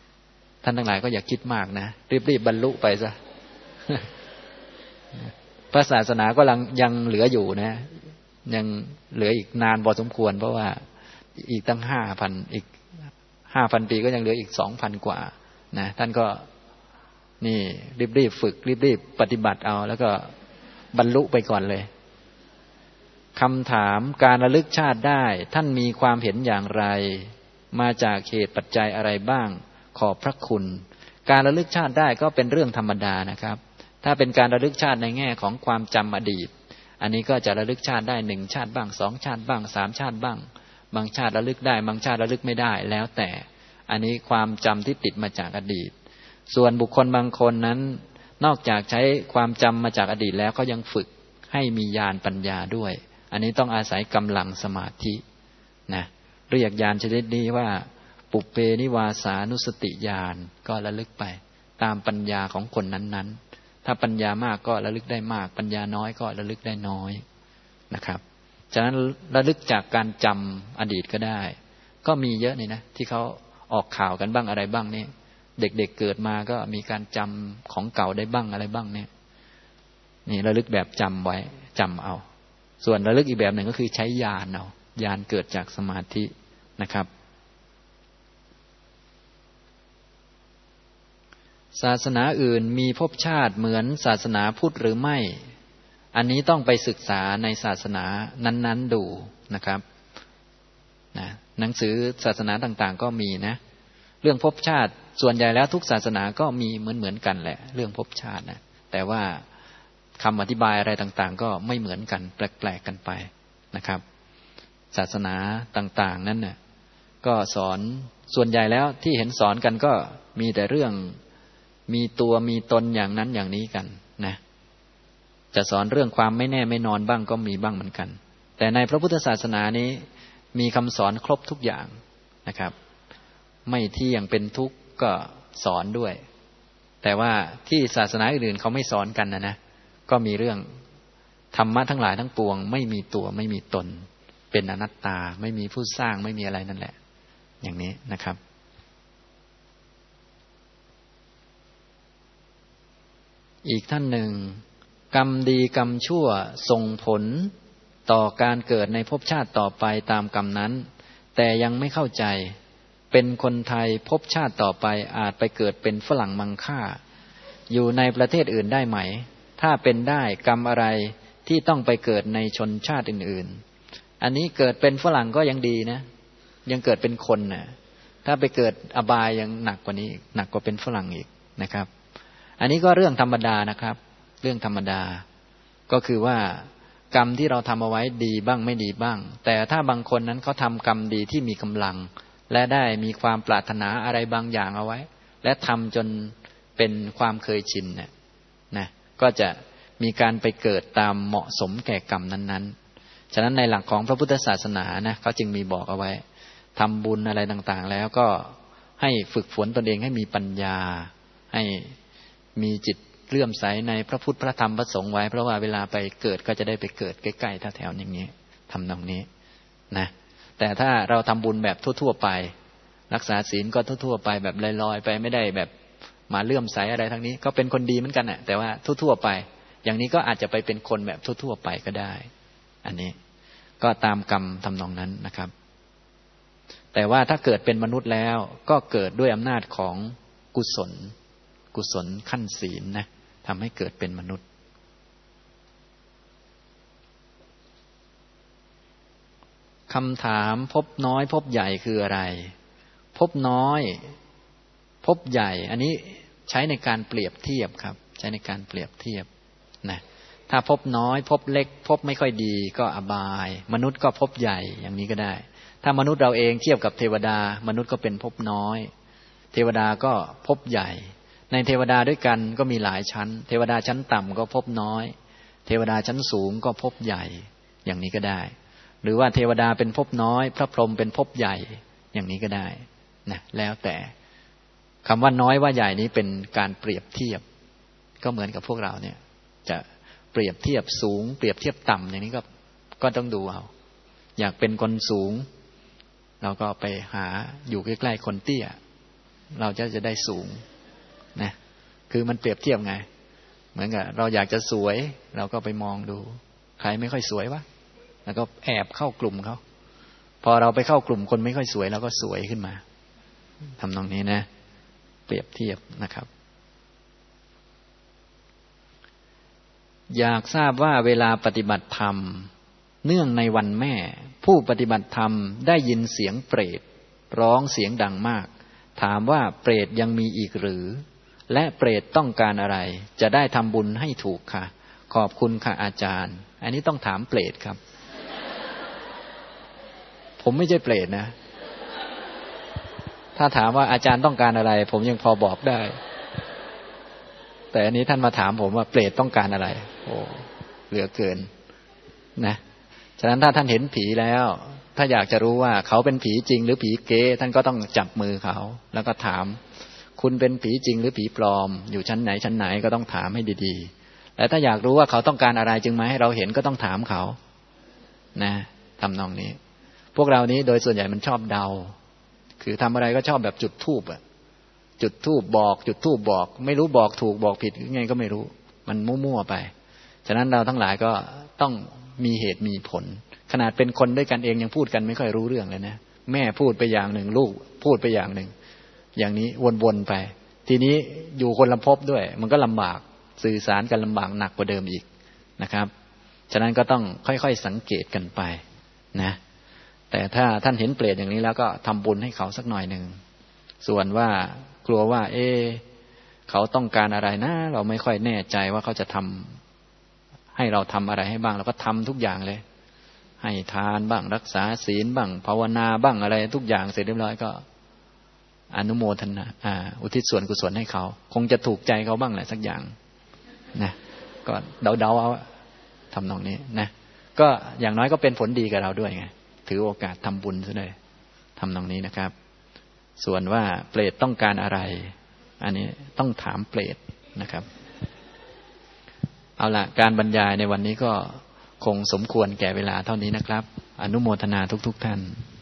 ท่านทั้งหลายก็อย่าคิดมากนะรีบๆบรรลุไปซะพระศาสนาก็ยังเหลืออยู่นะยังเหลืออีกนานพอสมควรเพราะว่าอีกตั้ง5,000อีก5,000 ปีก็ยังเหลืออีก 2,000 กว่านะท่านก็นี่รีบฝึกรีบปฏิบัติเอาแล้วก็บรรลุไปก่อนเลยคำถามการระลึกชาติได้ท่านมีความเห็นอย่างไรมาจากเหตุปัจจัยอะไรบ้างขอบพระคุณการระลึกชาติได้ก็เป็นเรื่องธรรมดานะครับถ้าเป็นการระลึกชาติในแง่ของความจำอดีตอันนี้ก็จะระลึกชาติได้1ชาติบ้าง2ชาติบ้าง3ชาติบ้างบางชาติระลึกได้บางชาติระลึกไม่ได้แล้วแต่อันนี้ความจำที่ติดมาจากอดีตส่วนบุคคลบางคนนั้นนอกจากใช้ความจำมาจากอดีตแล้วก็ยังฝึกให้มีญาณปัญญาด้วยอันนี้ต้องอาศัยกำลังสมาธินะเรียกญาณชนิดนี้ว่าปุเพนิวาสานุสติญาณก็ระลึกไปตามปัญญาของคนนั้นๆถ้าปัญญามากก็ระลึกได้มากปัญญาน้อยก็ระลึกได้น้อยนะครับฉะนั้นระลึกจากการจำอดีตก็ได้ก็มีเยอะนี่นะที่เขาออกข่าวกันบ้างอะไรบ้างนี่เด็กๆเกิดมาก็มีการจำของเก่าได้บ้างอะไรบ้างเนี่ยนี่ระลึกแบบจำไว้จำเอาส่วนระลึกอีกแบบหนึ่งก็คือใช้ญาณเอาญาณเกิดจากสมาธินะครับศาสนาอื่นมีภพชาติเหมือนศาสนาพุทธหรือไม่อันนี้ต้องไปศึกษาในศาสนานั้นๆดูนะครับนะหนังสือศาสนาต่างๆก็มีนะเรื่องภพชาติส่วนใหญ่แล้วทุกศาสนาก็มีเหมือนกันแหละเรื่องภพชาตินะแต่ว่าคำอธิบายอะไรต่างๆก็ไม่เหมือนกันแปลกๆกันไปนะครับศาสนาต่างๆนั้นเนี่ยก็สอนส่วนใหญ่แล้วที่เห็นสอนกันก็มีแต่เรื่องมีตัวมีตนอย่างนั้นอย่างนี้กันนะจะสอนเรื่องความไม่แน่ไม่นอนบ้างก็มีบ้างเหมือนกันแต่ในพระพุทธศาสนานี้มีคำสอนครบทุกอย่างนะครับไม่เที่ยงเป็นทุกข์ก็สอนด้วยแต่ว่าที่ศาสนาอื่นๆเขาไม่สอนกันนะก็มีเรื่องธรรมะทั้งหลายทั้งปวงไม่มีตัวไม่มีตนเป็นอนัตตาไม่มีผู้สร้างไม่มีอะไรนั่นแหละอย่างนี้นะครับอีกท่านหนึ่งกรรมดีกรรมชั่วส่งผลต่อการเกิดในภพชาติต่อไปตามกรรมนั้นแต่ยังไม่เข้าใจเป็นคนไทยภพชาติต่อไปอาจไปเกิดเป็นฝรั่งมังค่าอยู่ในประเทศอื่นได้ไหมถ้าเป็นได้กรรมอะไรที่ต้องไปเกิดในชนชาติอื่นๆอันนี้เกิดเป็นฝรั่งก็ยังดีนะยังเกิดเป็นคนนะถ้าไปเกิดอบายยังหนักกว่านี้หนักกว่าเป็นฝรั่งอีกนะครับอันนี้ก็เรื่องธรรมดานะครับเรื่องธรรมดาก็คือว่ากรรมที่เราทำเอาไว้ดีบ้างไม่ดีบ้างแต่ถ้าบางคนนั้นเขาทำกรรมดีที่มีกำลังและได้มีความปรารถนาอะไรบางอย่างเอาไว้และทำจนเป็นความเคยชินเนี่ยนะก็จะมีการไปเกิดตามเหมาะสมแก่กรรมนั้นๆฉะนั้นในหลักของพระพุทธศาสนานะเขาจึงมีบอกเอาไว้ทำบุญอะไรต่างๆแล้วก็ให้ฝึกฝนตนเองให้มีปัญญาให้มีจิตเลื่อมใสในพระพุทธพระธรรมพระสงฆ์ไว้เพราะว่าเวลาไปเกิดก็จะได้ไปเกิดใกล้ๆแถวๆอย่างนี้ทำตรงนี้นะแต่ถ้าเราทำบุญแบบทั่วๆไปรักษาศีลก็ทั่วๆไปแบบลอยๆไปไม่ได้แบบมาเลื่อมใสอะไรทั้งนี้ก็เป็นคนดีเหมือนกันน่ะแต่ว่าทั่วๆไปอย่างนี้ก็อาจจะไปเป็นคนแบบทั่วๆไปก็ได้อันนี้ก็ตามกรรมทำนองนั้นนะครับแต่ว่าถ้าเกิดเป็นมนุษย์แล้วก็เกิดด้วยอำนาจของกุศลขั้นศีลนะทำให้เกิดเป็นมนุษย์คำถามภพน้อยภพใหญ่คืออะไรภพน้อยภพใหญ่อันนี้ใช้ในการเปรียบเทียบครับใช้ในการเปรียบเทียบนะถ้าภพน้อยภพเล็กภพไม่ค่อยดีก็อบายมนุษย์ก็ภพใหญ่อย่างนี้ก็ได้ถ้ามนุษย์เราเองเทียบกับเทวดามนุษย์ก็เป็นภพน้อยเทวดาก็ภพใหญ่ในเทวดาด้วยกันก็มีหลายชั้นเทวดาชั้นต่ำก็ภพน้อยเทวดาชั้นสูงก็ภพใหญ่อย่างนี้ก็ได้หรือว่าเทวดาเป็นภพน้อยพระพรหมเป็นภพใหญ่อย่างนี้ก็ได้นะแล้วแต่คำว่าน้อยว่าใหญ่นี้เป็นการเปรียบเทียบก็เหมือนกับพวกเราเนี่ยจะเปรียบเทียบสูงเปรียบเทียบต่ำอย่างนี้ก็ต้องดูเอาอยากเป็นคนสูงเราก็ไปหาอยู่ใกล้ๆคนเตี้ยเราจะได้สูงนะคือมันเปรียบเทียบไงเหมือนกับเราอยากจะสวยเราก็ไปมองดูใครไม่ค่อยสวยวะแล้วก็แอบเข้ากลุ่มเขาพอเราไปเข้ากลุ่มคนไม่ค่อยสวยเราก็สวยขึ้นมาทำนองนี้นะเปรียบเทียบนะครับอยากทราบว่าเวลาปฏิบัติธรรมเนื่องในวันแม่ผู้ปฏิบัติธรรมได้ยินเสียงเปรตร้องเสียงดังมากถามว่าเปรตยังมีอีกหรือและเปรตต้องการอะไรจะได้ทำบุญให้ถูกค่ะขอบคุณค่ะอาจารย์อันนี้ต้องถามเปรตครับผมไม่ใช่เปรตนะถ้าถามว่าอาจารย์ต้องการอะไรผมยังพอบอกได้แต่อันนี้ท่านมาถามผมว่าเปรตต้องการอะไรโอ้เหลือเกินนะฉะนั้นถ้าท่านเห็นผีแล้วถ้าอยากจะรู้ว่าเขาเป็นผีจริงหรือผีเก๊ท่านก็ต้องจับมือเขาแล้วก็ถามคุณเป็นผีจริงหรือผีปลอมอยู่ชั้นไหนชั้นไหนก็ต้องถามให้ดีๆและถ้าอยากรู้ว่าเขาต้องการอะไรจึงมาให้เราเห็นก็ต้องถามเขานะทำนองนี้พวกเรานี้โดยส่วนใหญ่มันชอบเดาคือทำอะไรก็ชอบแบบจุดธูปอะจุดธูปบอกจุดธูปบอกไม่รู้บอกถูกบอกผิดยังไงก็ไม่รู้มันมั่วๆไปฉะนั้นเราทั้งหลายก็ต้องมีเหตุมีผลขนาดเป็นคนด้วยกันเองยังพูดกันไม่ค่อยรู้เรื่องเลยนะแม่พูดไปอย่างหนึ่งลูกพูดไปอย่างหนึ่งอย่างนี้วนๆไปทีนี้อยู่คนละภพด้วยมันก็ลำบากสื่อสารกันลำบากหนักกว่าเดิมอีกนะครับฉะนั้นก็ต้องค่อยๆสังเกตกันไปนะแต่ถ้าท่านเห็นเปรตอย่างนี้แล้วก็ทำบุญให้เขาสักหน่อยหนึ่งส่วนว่ากลัวว่าเขาต้องการอะไรนะเราไม่ค่อยแน่ใจว่าเขาจะทำให้เราทำอะไรให้บ้างเราก็ทำทุกอย่างเลยให้ทานบ้างรักษาศีลบ้างภาวนาบ้างอะไรทุกอย่างเสร็จเรียบร้อยก็อนุโมทนาอุทิศส่วนกุศลให้เขาคงจะถูกใจเขาบ้างแหละสักอย่างนะก็เดาเอาทำนองนี้นะก็อย่างน้อยก็เป็นผลดีกับเราด้วยไงถือโอกาสทำบุญซะเลยทำนองนี้นะครับส่วนว่าเปรตต้องการอะไรอันนี้ต้องถามเปรตนะครับเอาละการบรรยายในวันนี้ก็คงสมควรแก่เวลาเท่านี้นะครับอนุโมทนาทุกๆท่าน